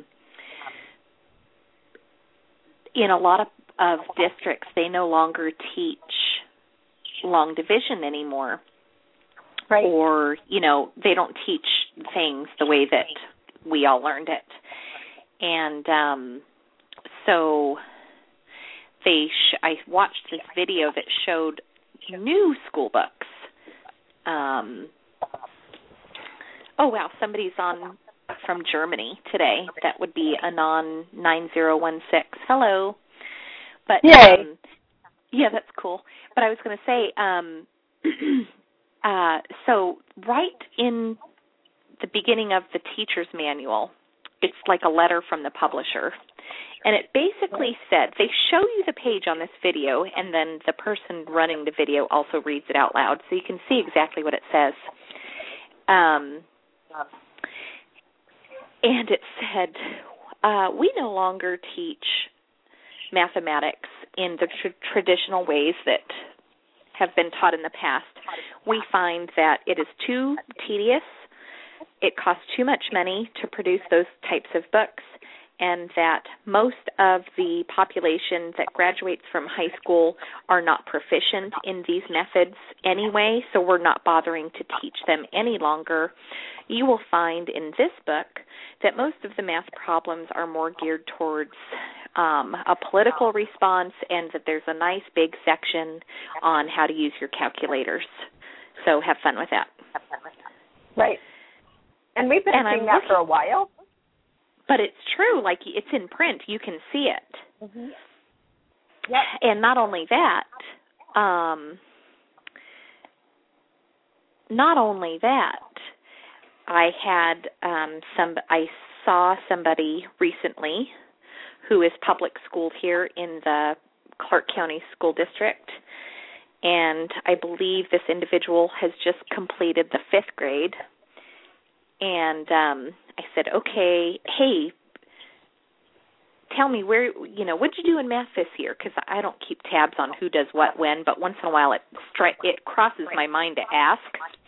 in a lot of districts, they no longer teach long division anymore. Right. Or, they don't teach things the way that we all learned it. And so I watched this video that showed new school books. Oh, wow, somebody's on from Germany today. That would be Anon 9016. Hello. But yay. Yeah, that's cool. But I was going to say, so right in the beginning of the teacher's manual, it's like a letter from the publisher. And it basically said, they show you the page on this video, and then the person running the video also reads it out loud, so you can see exactly what it says. And it said, we no longer teach mathematics in the traditional ways that have been taught in the past. We find that it is too tedious, it costs too much money to produce those types of books, and that most of the population that graduates from high school are not proficient in these methods anyway, so we're not bothering to teach them any longer. You will find in this book that most of the math problems are more geared towards a political response, and that there's a nice big section on how to use your calculators. So have fun with that. Right. And we've been seeing that for a while. But it's true. Like, it's in print. You can see it. Mm-hmm. Yep. And not only that, I saw somebody recently who is public schooled here in the Clark County School District, and I believe this individual has just completed the 5th grade. And I said, okay, hey, tell me what'd you do in math this year? Because I don't keep tabs on who does what when, but once in a while it crosses my mind to ask.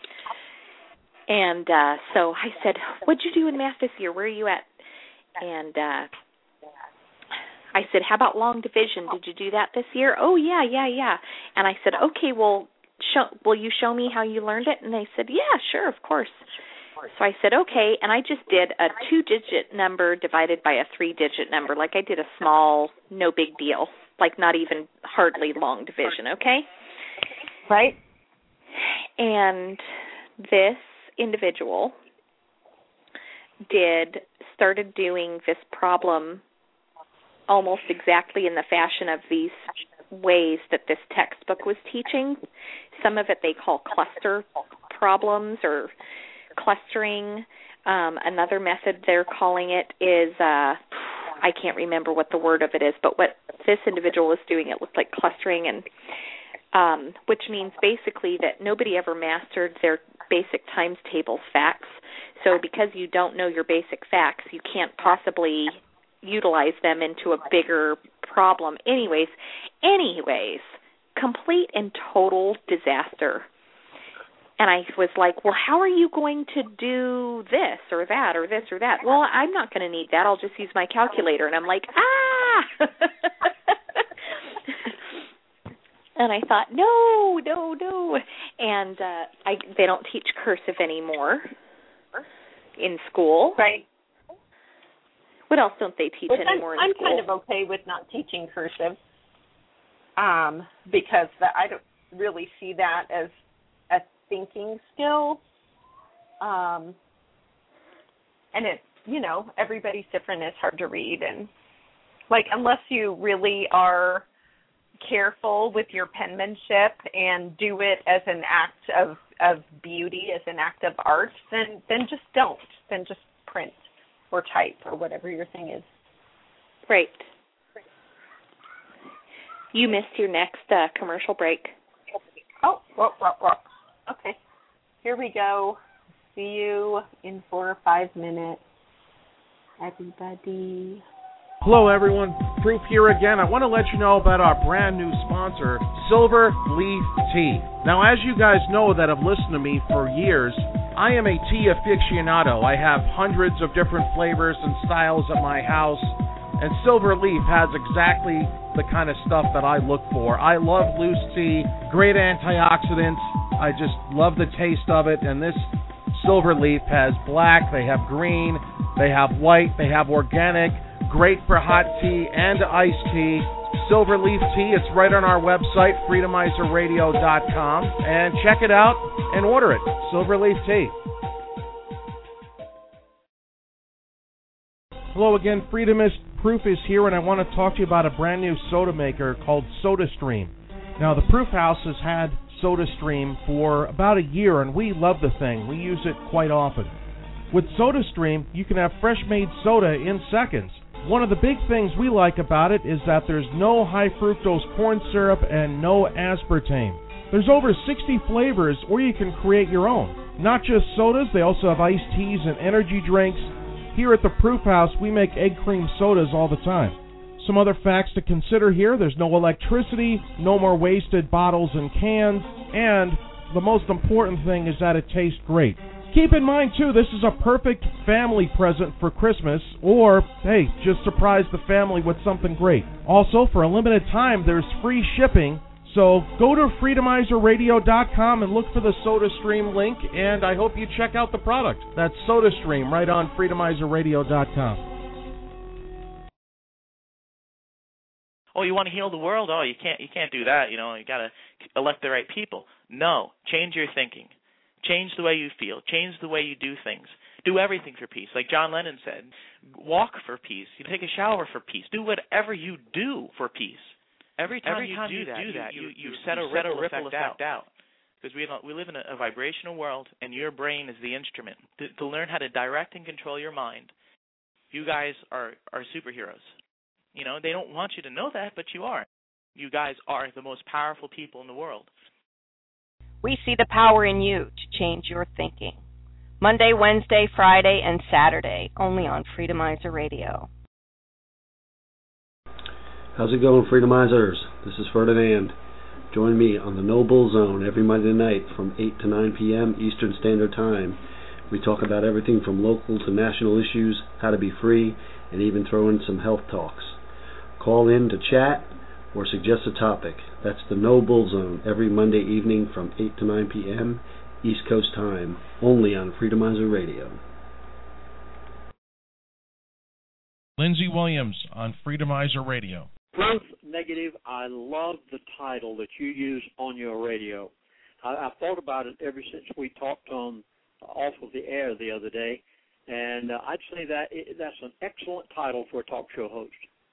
And so I said, what'd you do in math this year? Where are you at? And I I said, how about long division? Did you do that this year? Oh, yeah. And I said, okay, well, will you show me how you learned it? And they said, yeah, sure, of course. So I said, okay, and I just did a 2-digit number divided by a 3-digit number. Like I did a small, no big deal, like not even hardly long division, okay? Right. And this individual started doing this problem almost exactly in the fashion of these ways that this textbook was teaching. Some of it they call cluster problems or clustering. Another method they're calling it is, I can't remember what the word of it is, but what this individual was doing, it looked like clustering, and which means basically that nobody ever mastered their basic times tables facts. So because you don't know your basic facts, you can't possibly utilize them into a bigger problem. Anyways, complete and total disaster. And I was like, well, how are you going to do this or that or this or that? Well, I'm not going to need that. I'll just use my calculator. And I'm like, And I thought, no. And they don't teach cursive anymore in school. Right. What else don't they teach anymore in school? I'm kind of okay with not teaching cursive because I don't really see that as a thinking skill. And it, everybody's different. It's hard to read. And, unless you really are careful with your penmanship and do it as an act of beauty, as an act of art, then just don't. Then just print or type or whatever your thing is. Right. You missed your next commercial break. Oh, okay. Here we go. See you in 4 or 5 minutes, everybody. Hello, everyone. Proof here again. I want to let you know about our brand new sponsor, Silver Leaf Tea. Now, as you guys know that have listened to me for years, I am a tea aficionado. I have hundreds of different flavors and styles at my house, and Silver Leaf has exactly the kind of stuff that I look for. I love loose tea, great antioxidants. I just love the taste of it, and this Silver Leaf has black, they have green, they have white, they have organic, great for hot tea and iced tea. Silver Leaf Tea, it's right on our website, freedomizerradio.com, and check it out and order it. Silver Leaf Tea. Hello again, Freedomist Proof is here, and I want to talk to you about a brand new soda maker called SodaStream. Now, the Proof House has had SodaStream for about a year, and we love the thing. We use it quite often. With SodaStream, you can have fresh-made soda in seconds. One of the big things we like about it is that there's no high fructose corn syrup and no aspartame. There's over 60 flavors, or you can create your own. Not just sodas, they also have iced teas and energy drinks. Here at the Proof House, we make egg cream sodas all the time. Some other facts to consider here: there's no electricity, no more wasted bottles and cans, and the most important thing is that it tastes great. Keep in mind, too, this is a perfect family present for Christmas, or, hey, just surprise the family with something great. Also, for a limited time, there's free shipping, so go to freedomizerradio.com and look for the SodaStream link, and I hope you check out the product. That's SodaStream right on freedomizerradio.com. Oh, you want to heal the world? Oh, you can't do that. You got to elect the right people. No, change your thinking. Change the way you feel. Change the way you do things. Do everything for peace. Like John Lennon said, walk for peace. You take a shower for peace. Do whatever you do for peace. Every time you do that, you set a ripple effect out. Because we live in a vibrational world, and your brain is the instrument. To learn how to direct and control your mind, you guys are superheroes. They don't want you to know that, but you are. You guys are the most powerful people in the world. We see the power in you to change your thinking. Monday, Wednesday, Friday, and Saturday, only on Freedomizer Radio. How's it going, Freedomizers? This is Ferdinand. Join me on the Noble Zone every Monday night from 8 to 9 p.m. Eastern Standard Time. We talk about everything from local to national issues, how to be free, and even throw in some health talks. Call in to chat or suggest a topic. That's the No Bull Zone every Monday evening from 8 to 9 p.m. East Coast time, only on Freedomizer Radio. Lindsey Williams on Freedomizer Radio. Proof Negative, I love the title that you use on your radio. I've thought about it ever since we talked on off of the air the other day, and I'd say that's an excellent title for a talk show host.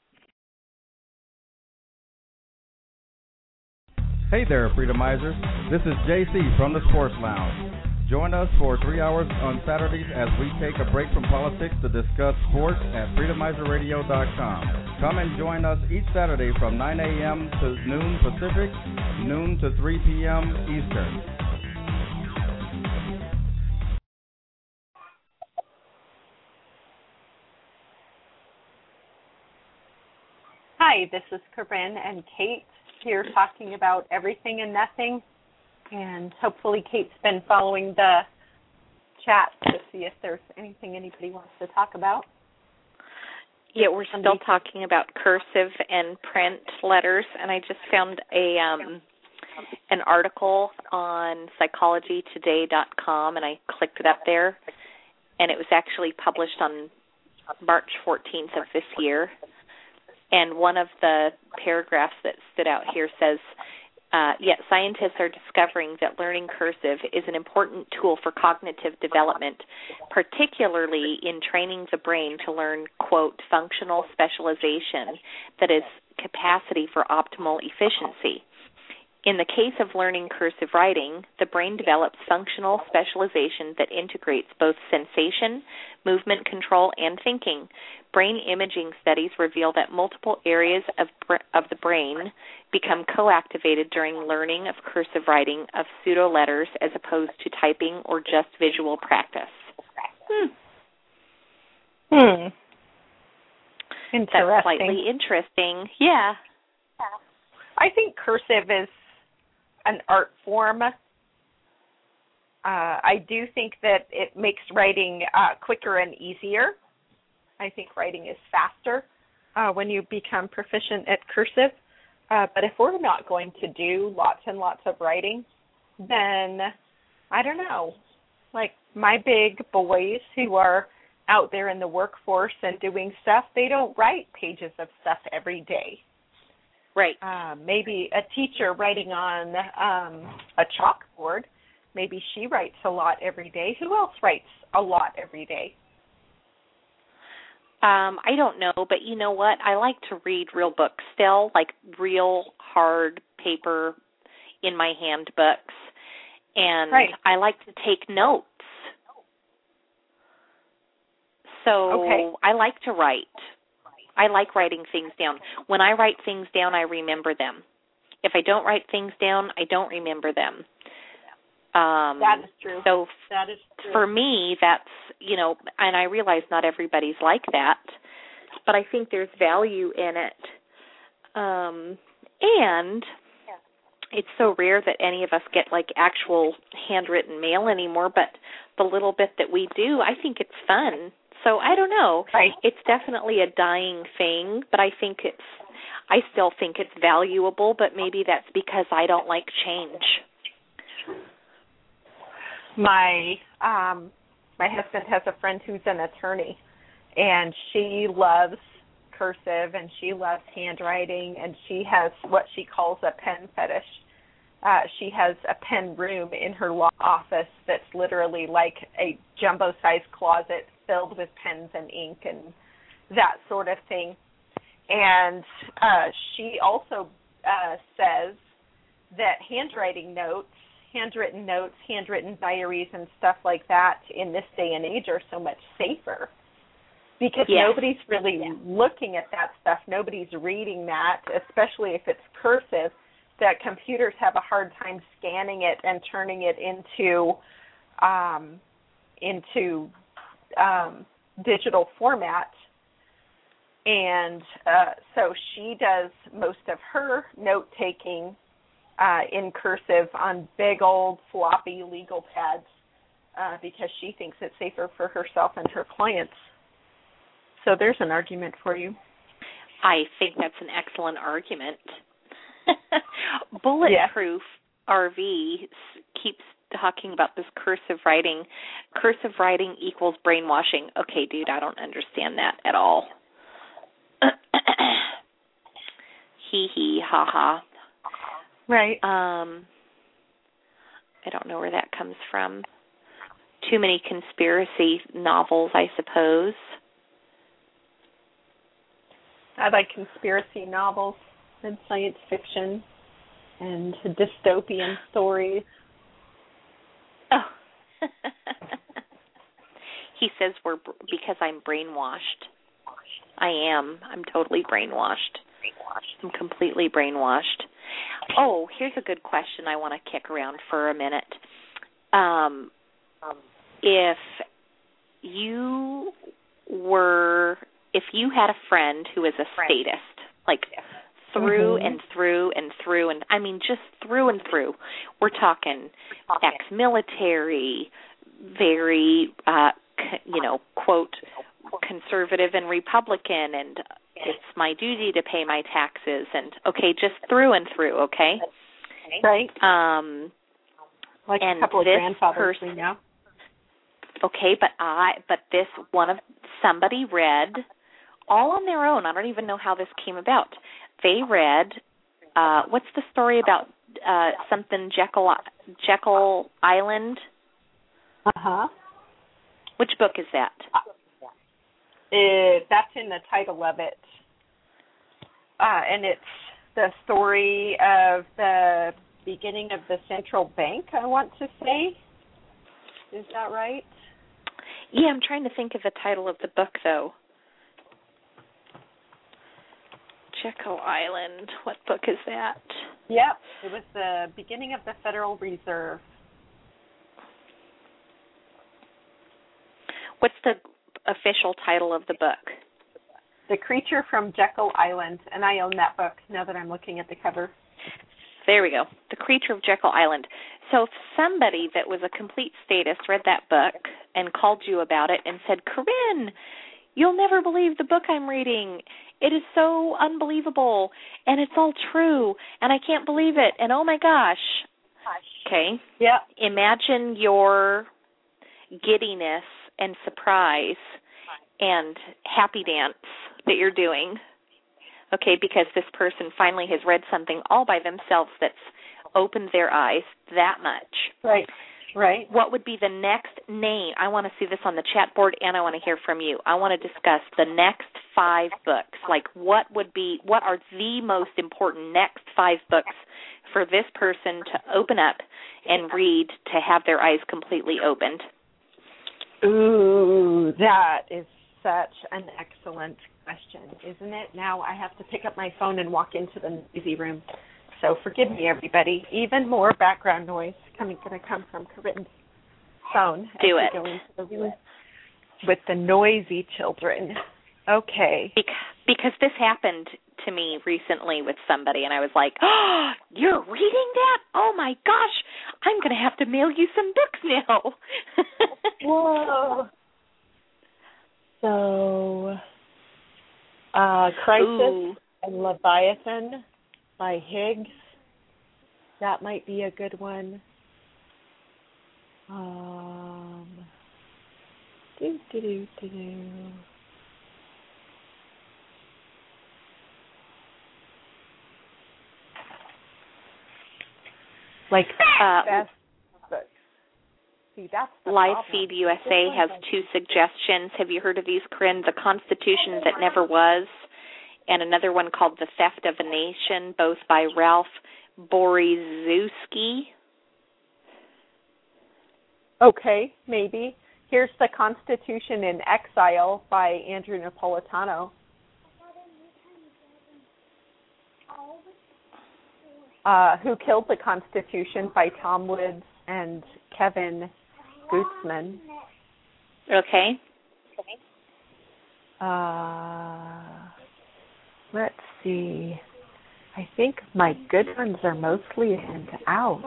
Hey there, Freedomizers. This is JC from the Sports Lounge. Join us for 3 hours on Saturdays as we take a break from politics to discuss sports at freedomizerradio.com. Come and join us each Saturday from 9 a.m. to noon Pacific, noon to 3 p.m. Eastern. Hi, this is Corinne and Kate here talking about everything and nothing. And hopefully Kate's been following the chat to see if there's anything anybody wants to talk about. Yeah, we're still talking about cursive and print letters, and I just found an article on psychologytoday.com, and I clicked it up there, and it was actually published on March 14th of this year. And one of the paragraphs that stood out here says, yet scientists are discovering that learning cursive is an important tool for cognitive development, particularly in training the brain to learn, quote, functional specialization, that is, capacity for optimal efficiency. In the case of learning cursive writing, the brain develops functional specialization that integrates both sensation, movement control, and thinking. Brain imaging studies reveal that multiple areas of the brain become co-activated during learning of cursive writing of pseudo-letters as opposed to typing or just visual practice. Interesting. That's slightly interesting. Yeah. I think cursive is an art form. I do think that it makes writing quicker and easier. I think writing is faster when you become proficient at cursive. But if we're not going to do lots and lots of writing, then I don't know. Like my big boys who are out there in the workforce and doing stuff, they don't write pages of stuff every day. Right. Maybe a teacher writing on a chalkboard, maybe she writes a lot every day. Who else writes a lot every day? I don't know, but you know what? I like to read real books still, like real hard paper in my hand books. And I like to take notes. So I like to write. I like writing things down. When I write things down, I remember them. If I don't write things down, I don't remember them. That is true. So that is true. For me, that's, you know, and I realize not everybody's like that, but I think there's value in it. And it's so rare that any of us get like actual handwritten mail anymore, but the little bit that we do, I think it's fun. So I don't know. It's definitely a dying thing, but I still think it's valuable, but maybe that's because I don't like change. My husband has a friend who's an attorney, and she loves cursive and she loves handwriting, and she has what she calls a pen fetish. She has a pen room in her law office that's literally like a jumbo-sized closet filled with pens and ink and that sort of thing. And she also says that handwritten notes, handwritten diaries and stuff like that in this day and age are so much safer because nobody's really looking at that stuff. Nobody's reading that, especially if it's cursive, that computers have a hard time scanning it and turning it into digital format. And so she does most of her note-taking in cursive on big old floppy legal pads because she thinks it's safer for herself and her clients. So there's an argument for you. I think that's an excellent argument. Bulletproof RV keeps talking about this cursive writing. Cursive writing equals brainwashing. Okay, dude, I don't understand that at all. Hee hee, ha ha. Right. I don't know where that comes from. Too many conspiracy novels, I suppose. I like conspiracy novels and science fiction and dystopian stories. Oh. He says because I'm brainwashed. I am. I'm totally brainwashed. I'm completely brainwashed. Oh, here's a good question I want to kick around for a minute. If you had a friend who was a statist, like through and through and through, and I mean just through and through, we're talking ex-military, very, quote, conservative and Republican, and it's my duty to pay my taxes, and okay, just through and through, okay? Right. Like and a couple of grandfathers we know. Okay, but somebody read all on their own. I don't even know how this came about. They read what's the story about something Jekyll Island? Uh-huh. Which book is that? That's in the title of it. And it's the story of the beginning of the central bank, I want to say. Is that right? Yeah, I'm trying to think of the title of the book, though. Jekyll Island. What book is that? Yep, it was the beginning of the Federal Reserve. What's the official title of the book? The Creature from Jekyll Island, and I own that book now that I'm looking at the cover. There we go. The Creature of Jekyll Island. So if somebody that was a complete statist read that book and called you about it and said, Corinne, you'll never believe the book I'm reading. It is so unbelievable, and it's all true, and I can't believe it, and oh my gosh. Okay. Yeah. Imagine your giddiness and surprise and happy dance that you're doing, okay, because this person finally has read something all by themselves that's opened their eyes that much. Right. What would be the next name? I want to see this on the chat board, and I want to hear from you. I want to discuss the next 5 books. Like, what are the most important next 5 books for this person to open up and read, to have their eyes completely opened? Ooh, that is such an excellent question, isn't it? Now I have to pick up my phone and walk into the noisy room. So forgive me, everybody. Even more background noise going to come from Corinne's phone. Do it. Go into the room with the noisy children. Okay. Because this happened to me recently with somebody, and I was like, oh, you're reading that? Oh, my gosh. I'm going to have to mail you some books now. Whoa. So, Crisis and Leviathan by Higgs. That might be a good one. Like best books. See, that's the LiveFeed USA has 2 suggestions. Have you heard of these, Corinne? The Constitution That Never Was, and another one called The Theft of a Nation, both by Ralph Boryzewski. Okay, maybe. Here's The Constitution in Exile by Andrew Napolitano. Who Killed the Constitution by Tom Woods and Kevin Gutzman. Okay. Let's see. I think my good ones are mostly out.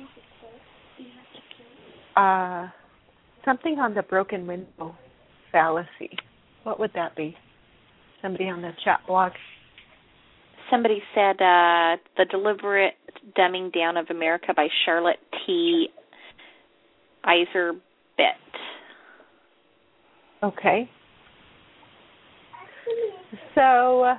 Something on the broken window fallacy. What would that be? Somebody on the chat blog. Somebody said The Deliberate Dumbing Down of America by Charlotte T. Iser Bett. Okay. So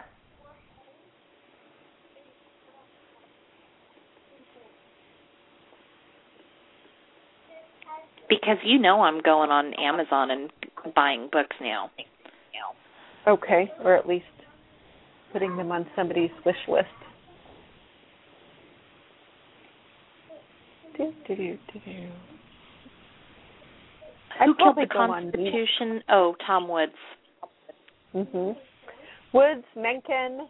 because you know I'm going on Amazon and buying books now. Okay, or at least putting them on somebody's wish list. Who Killed the Constitution? Oh, Tom Woods. Mhm. Woods, Mencken,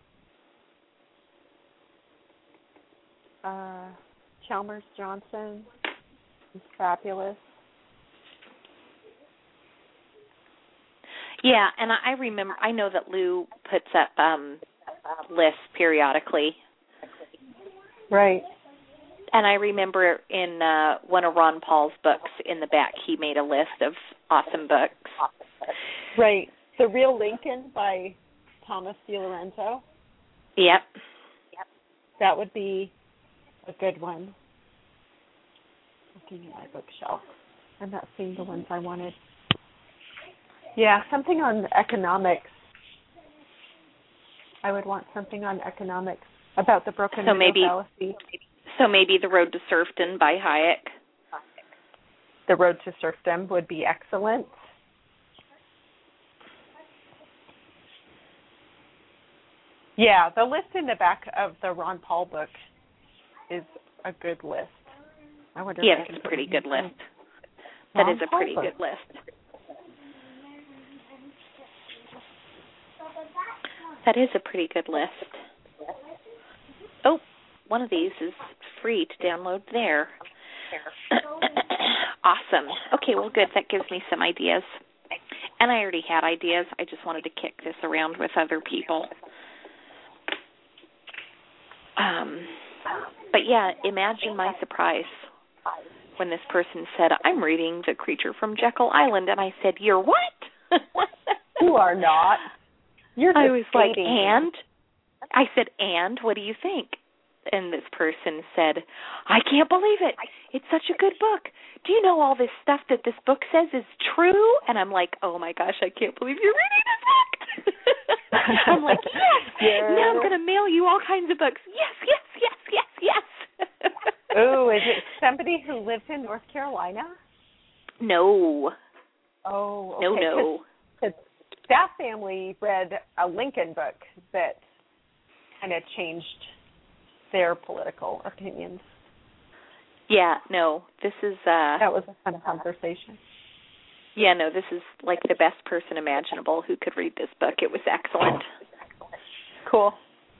Chalmers Johnson. He's fabulous. Yeah, and I know that Lou puts up lists periodically. Right. And I remember in one of Ron Paul's books in the back, he made a list of awesome books. Right. The Real Lincoln by Thomas DiLorenzo. Yep. That would be a good one. Looking at my bookshelf. I'm not seeing the ones I wanted. Yeah, something on economics. I would want something on economics about the broken fallacy. So maybe The Road to Serfdom by Hayek. The Road to Serfdom would be excellent. Yeah, the list in the back of the Ron Paul book is a good list. I wonder if I can it's a pretty good list. That is a pretty good list. That is a pretty good list. Oh, one of these is free to download there. Awesome. Okay, well, good. That gives me some ideas. And I already had ideas. I just wanted to kick this around with other people. But yeah, imagine my surprise when this person said, I'm reading The Creature from Jekyll Island. And I said, you're what? You are not. You're just I was like, dating. and? I said, and? What do you think? And this person said, I can't believe it. It's such a good book. Do you know all this stuff that this book says is true? And I'm like, oh my gosh, I can't believe you're reading this book. I'm like, yes. Now I'm going to mail you all kinds of books. Yes, yes, yes, yes, yes. Oh, is it somebody who lives in North Carolina? No. Oh, okay. No. That family read a Lincoln book that kind of changed their political opinions. Yeah, no, this is... that was a fun conversation. Yeah, no, this is like the best person imaginable who could read this book. It was excellent. Cool.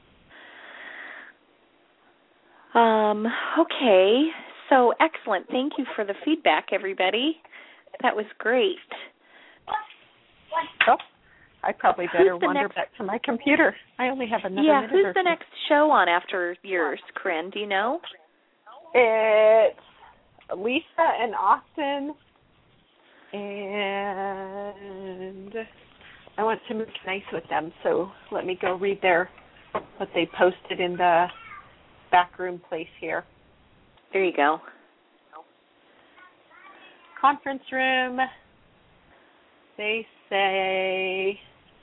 Okay, so excellent. Thank you for the feedback, everybody. That was great. Oh, I probably better wander back to my computer. I only have another minute who's or the two. next show on after yours, Corinne? Do you know? It's Lisa and Austin, and I want to make nice with them, so let me go read what they posted in the backroom place here. There you go. Conference room. They say,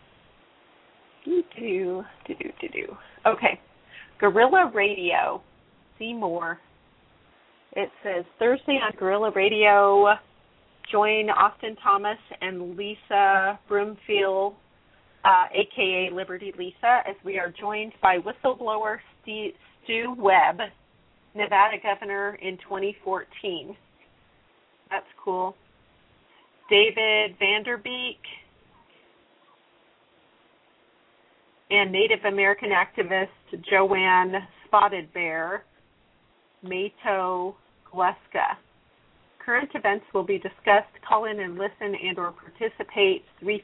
Okay, Guerrilla Radio. See more. It says Thursday on Guerrilla Radio, join Austin Thomas and Lisa Broomfield, a.k.a. Liberty Lisa, as we are joined by whistleblower Stu Webb, Nevada governor in 2014. That's cool. David Vanderbeek and Native American activist Joanne Spotted Bear Mato Gleska. Current events will be discussed. Call in and listen and or participate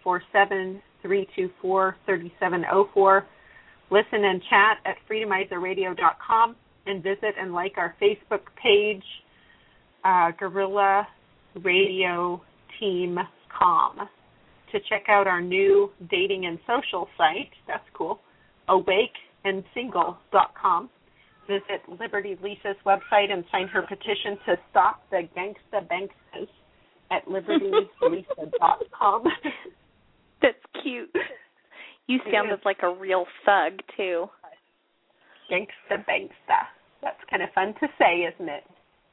347-324-3704. Listen and chat at freedomizerradio.com and visit and like our Facebook page, Guerrilla Radio Team.com, to check out our new dating and social site. That's cool. Awake libertyandsingle.com. Visit Liberty Lisa's website and sign her petition to stop the gangsta banksters at libertylisa.com. That's cute. You sounded like a real thug, too. Gangsta banksta. That's kind of fun to say, isn't it?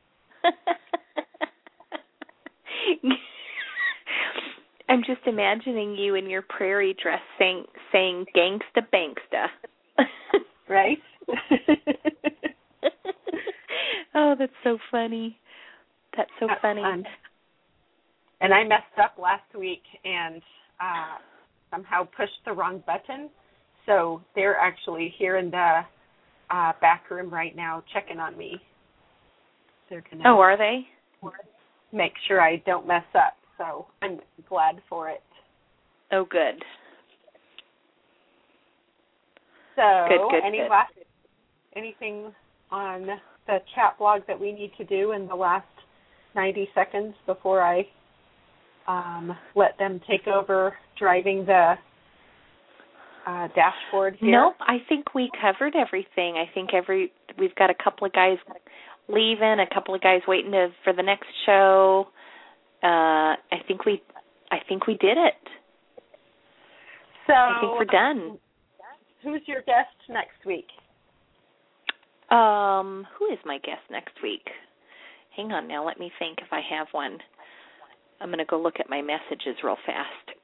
I'm just imagining you in your prairie dress saying gangsta banksta. Right? Oh, that's so funny. That's so funny. And I messed up last week and somehow pushed the wrong button. So they're actually here in the back room right now checking on me. They're gonna are they? Make sure I don't mess up. So I'm glad for it. Oh, good. So good. Anything on the chat blog that we need to do in the last 90 seconds before I let them take over driving the dashboard here? Nope, I think we covered everything. I think we've got a couple of guys leaving, a couple of guys waiting for the next show. I think we did it. So I think we're done. Who's your guest next week? Who is my guest next week? Hang on now, let me think if I have one. I'm going to go look at my messages real fast.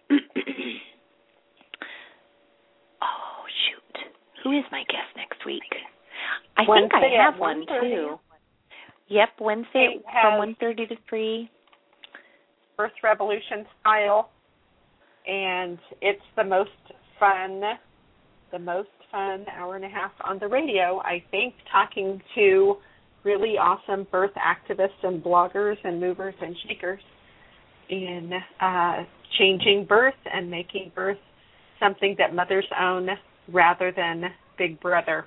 Oh, shoot. Who is my guest next week? I think I have one, too. Yep, Wednesday from 1:30 to 3. Birth Revolution style. And it's the most fun hour and a half on the radio, I think, talking to really awesome birth activists and bloggers and movers and shakers in changing birth and making birth something that mothers own rather than Big Brother.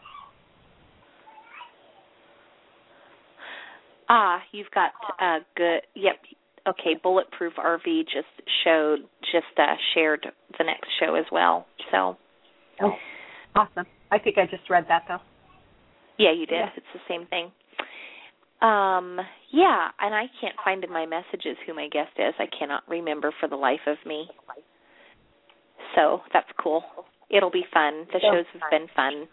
You've got good. Yep. Okay. Bulletproof RV just shared the next show as well. So. Oh, awesome! I think I just read that though. Yeah, you did. Yeah. It's the same thing. Yeah, and I can't find in my messages who my guest is. I cannot remember for the life of me. So that's cool. It'll be fun. The shows have been fun.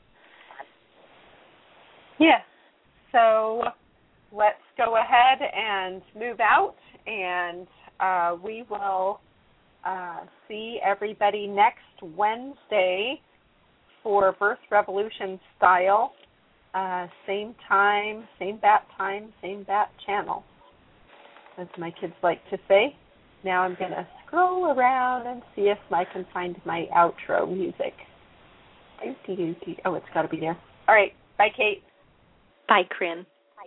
Yeah. So let's go ahead and move out, and we will see everybody next Wednesday for Birth Revolution style. Same time, same bat channel, as my kids like to say. Now I'm going to scroll around and see if I can find my outro music. Oh, it's got to be there. All right. Bye, Kate. Bye, Corinne.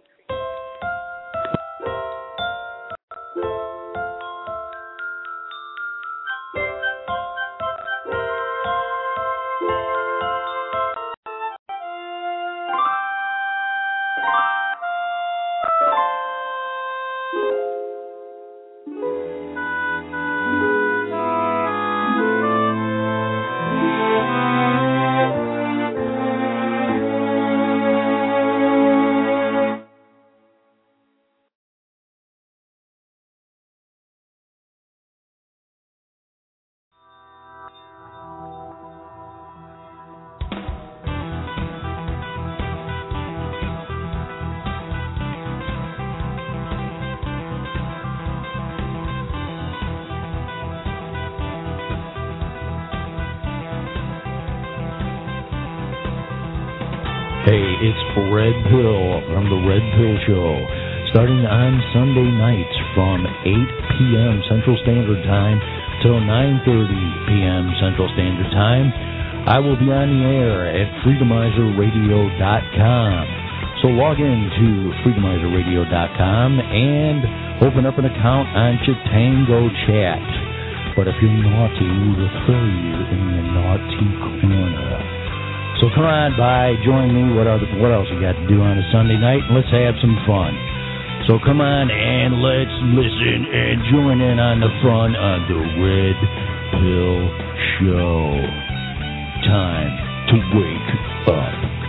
Hey, it's Red Pill from the Red Pill Show, starting on Sunday nights from 8 p.m. Central Standard Time till 9:30 p.m. Central Standard Time. I will be on the air at freedomizerradio.com. So log in to freedomizerradio.com and open up an account on Chitango Chat. But if you're naughty, we'll throw you in the naughty corner. So come on by, join me. What else we got to do on a Sunday night? Let's have some fun. So come on and let's listen and join in on the fun of the Red Pill Show. Time to wake up.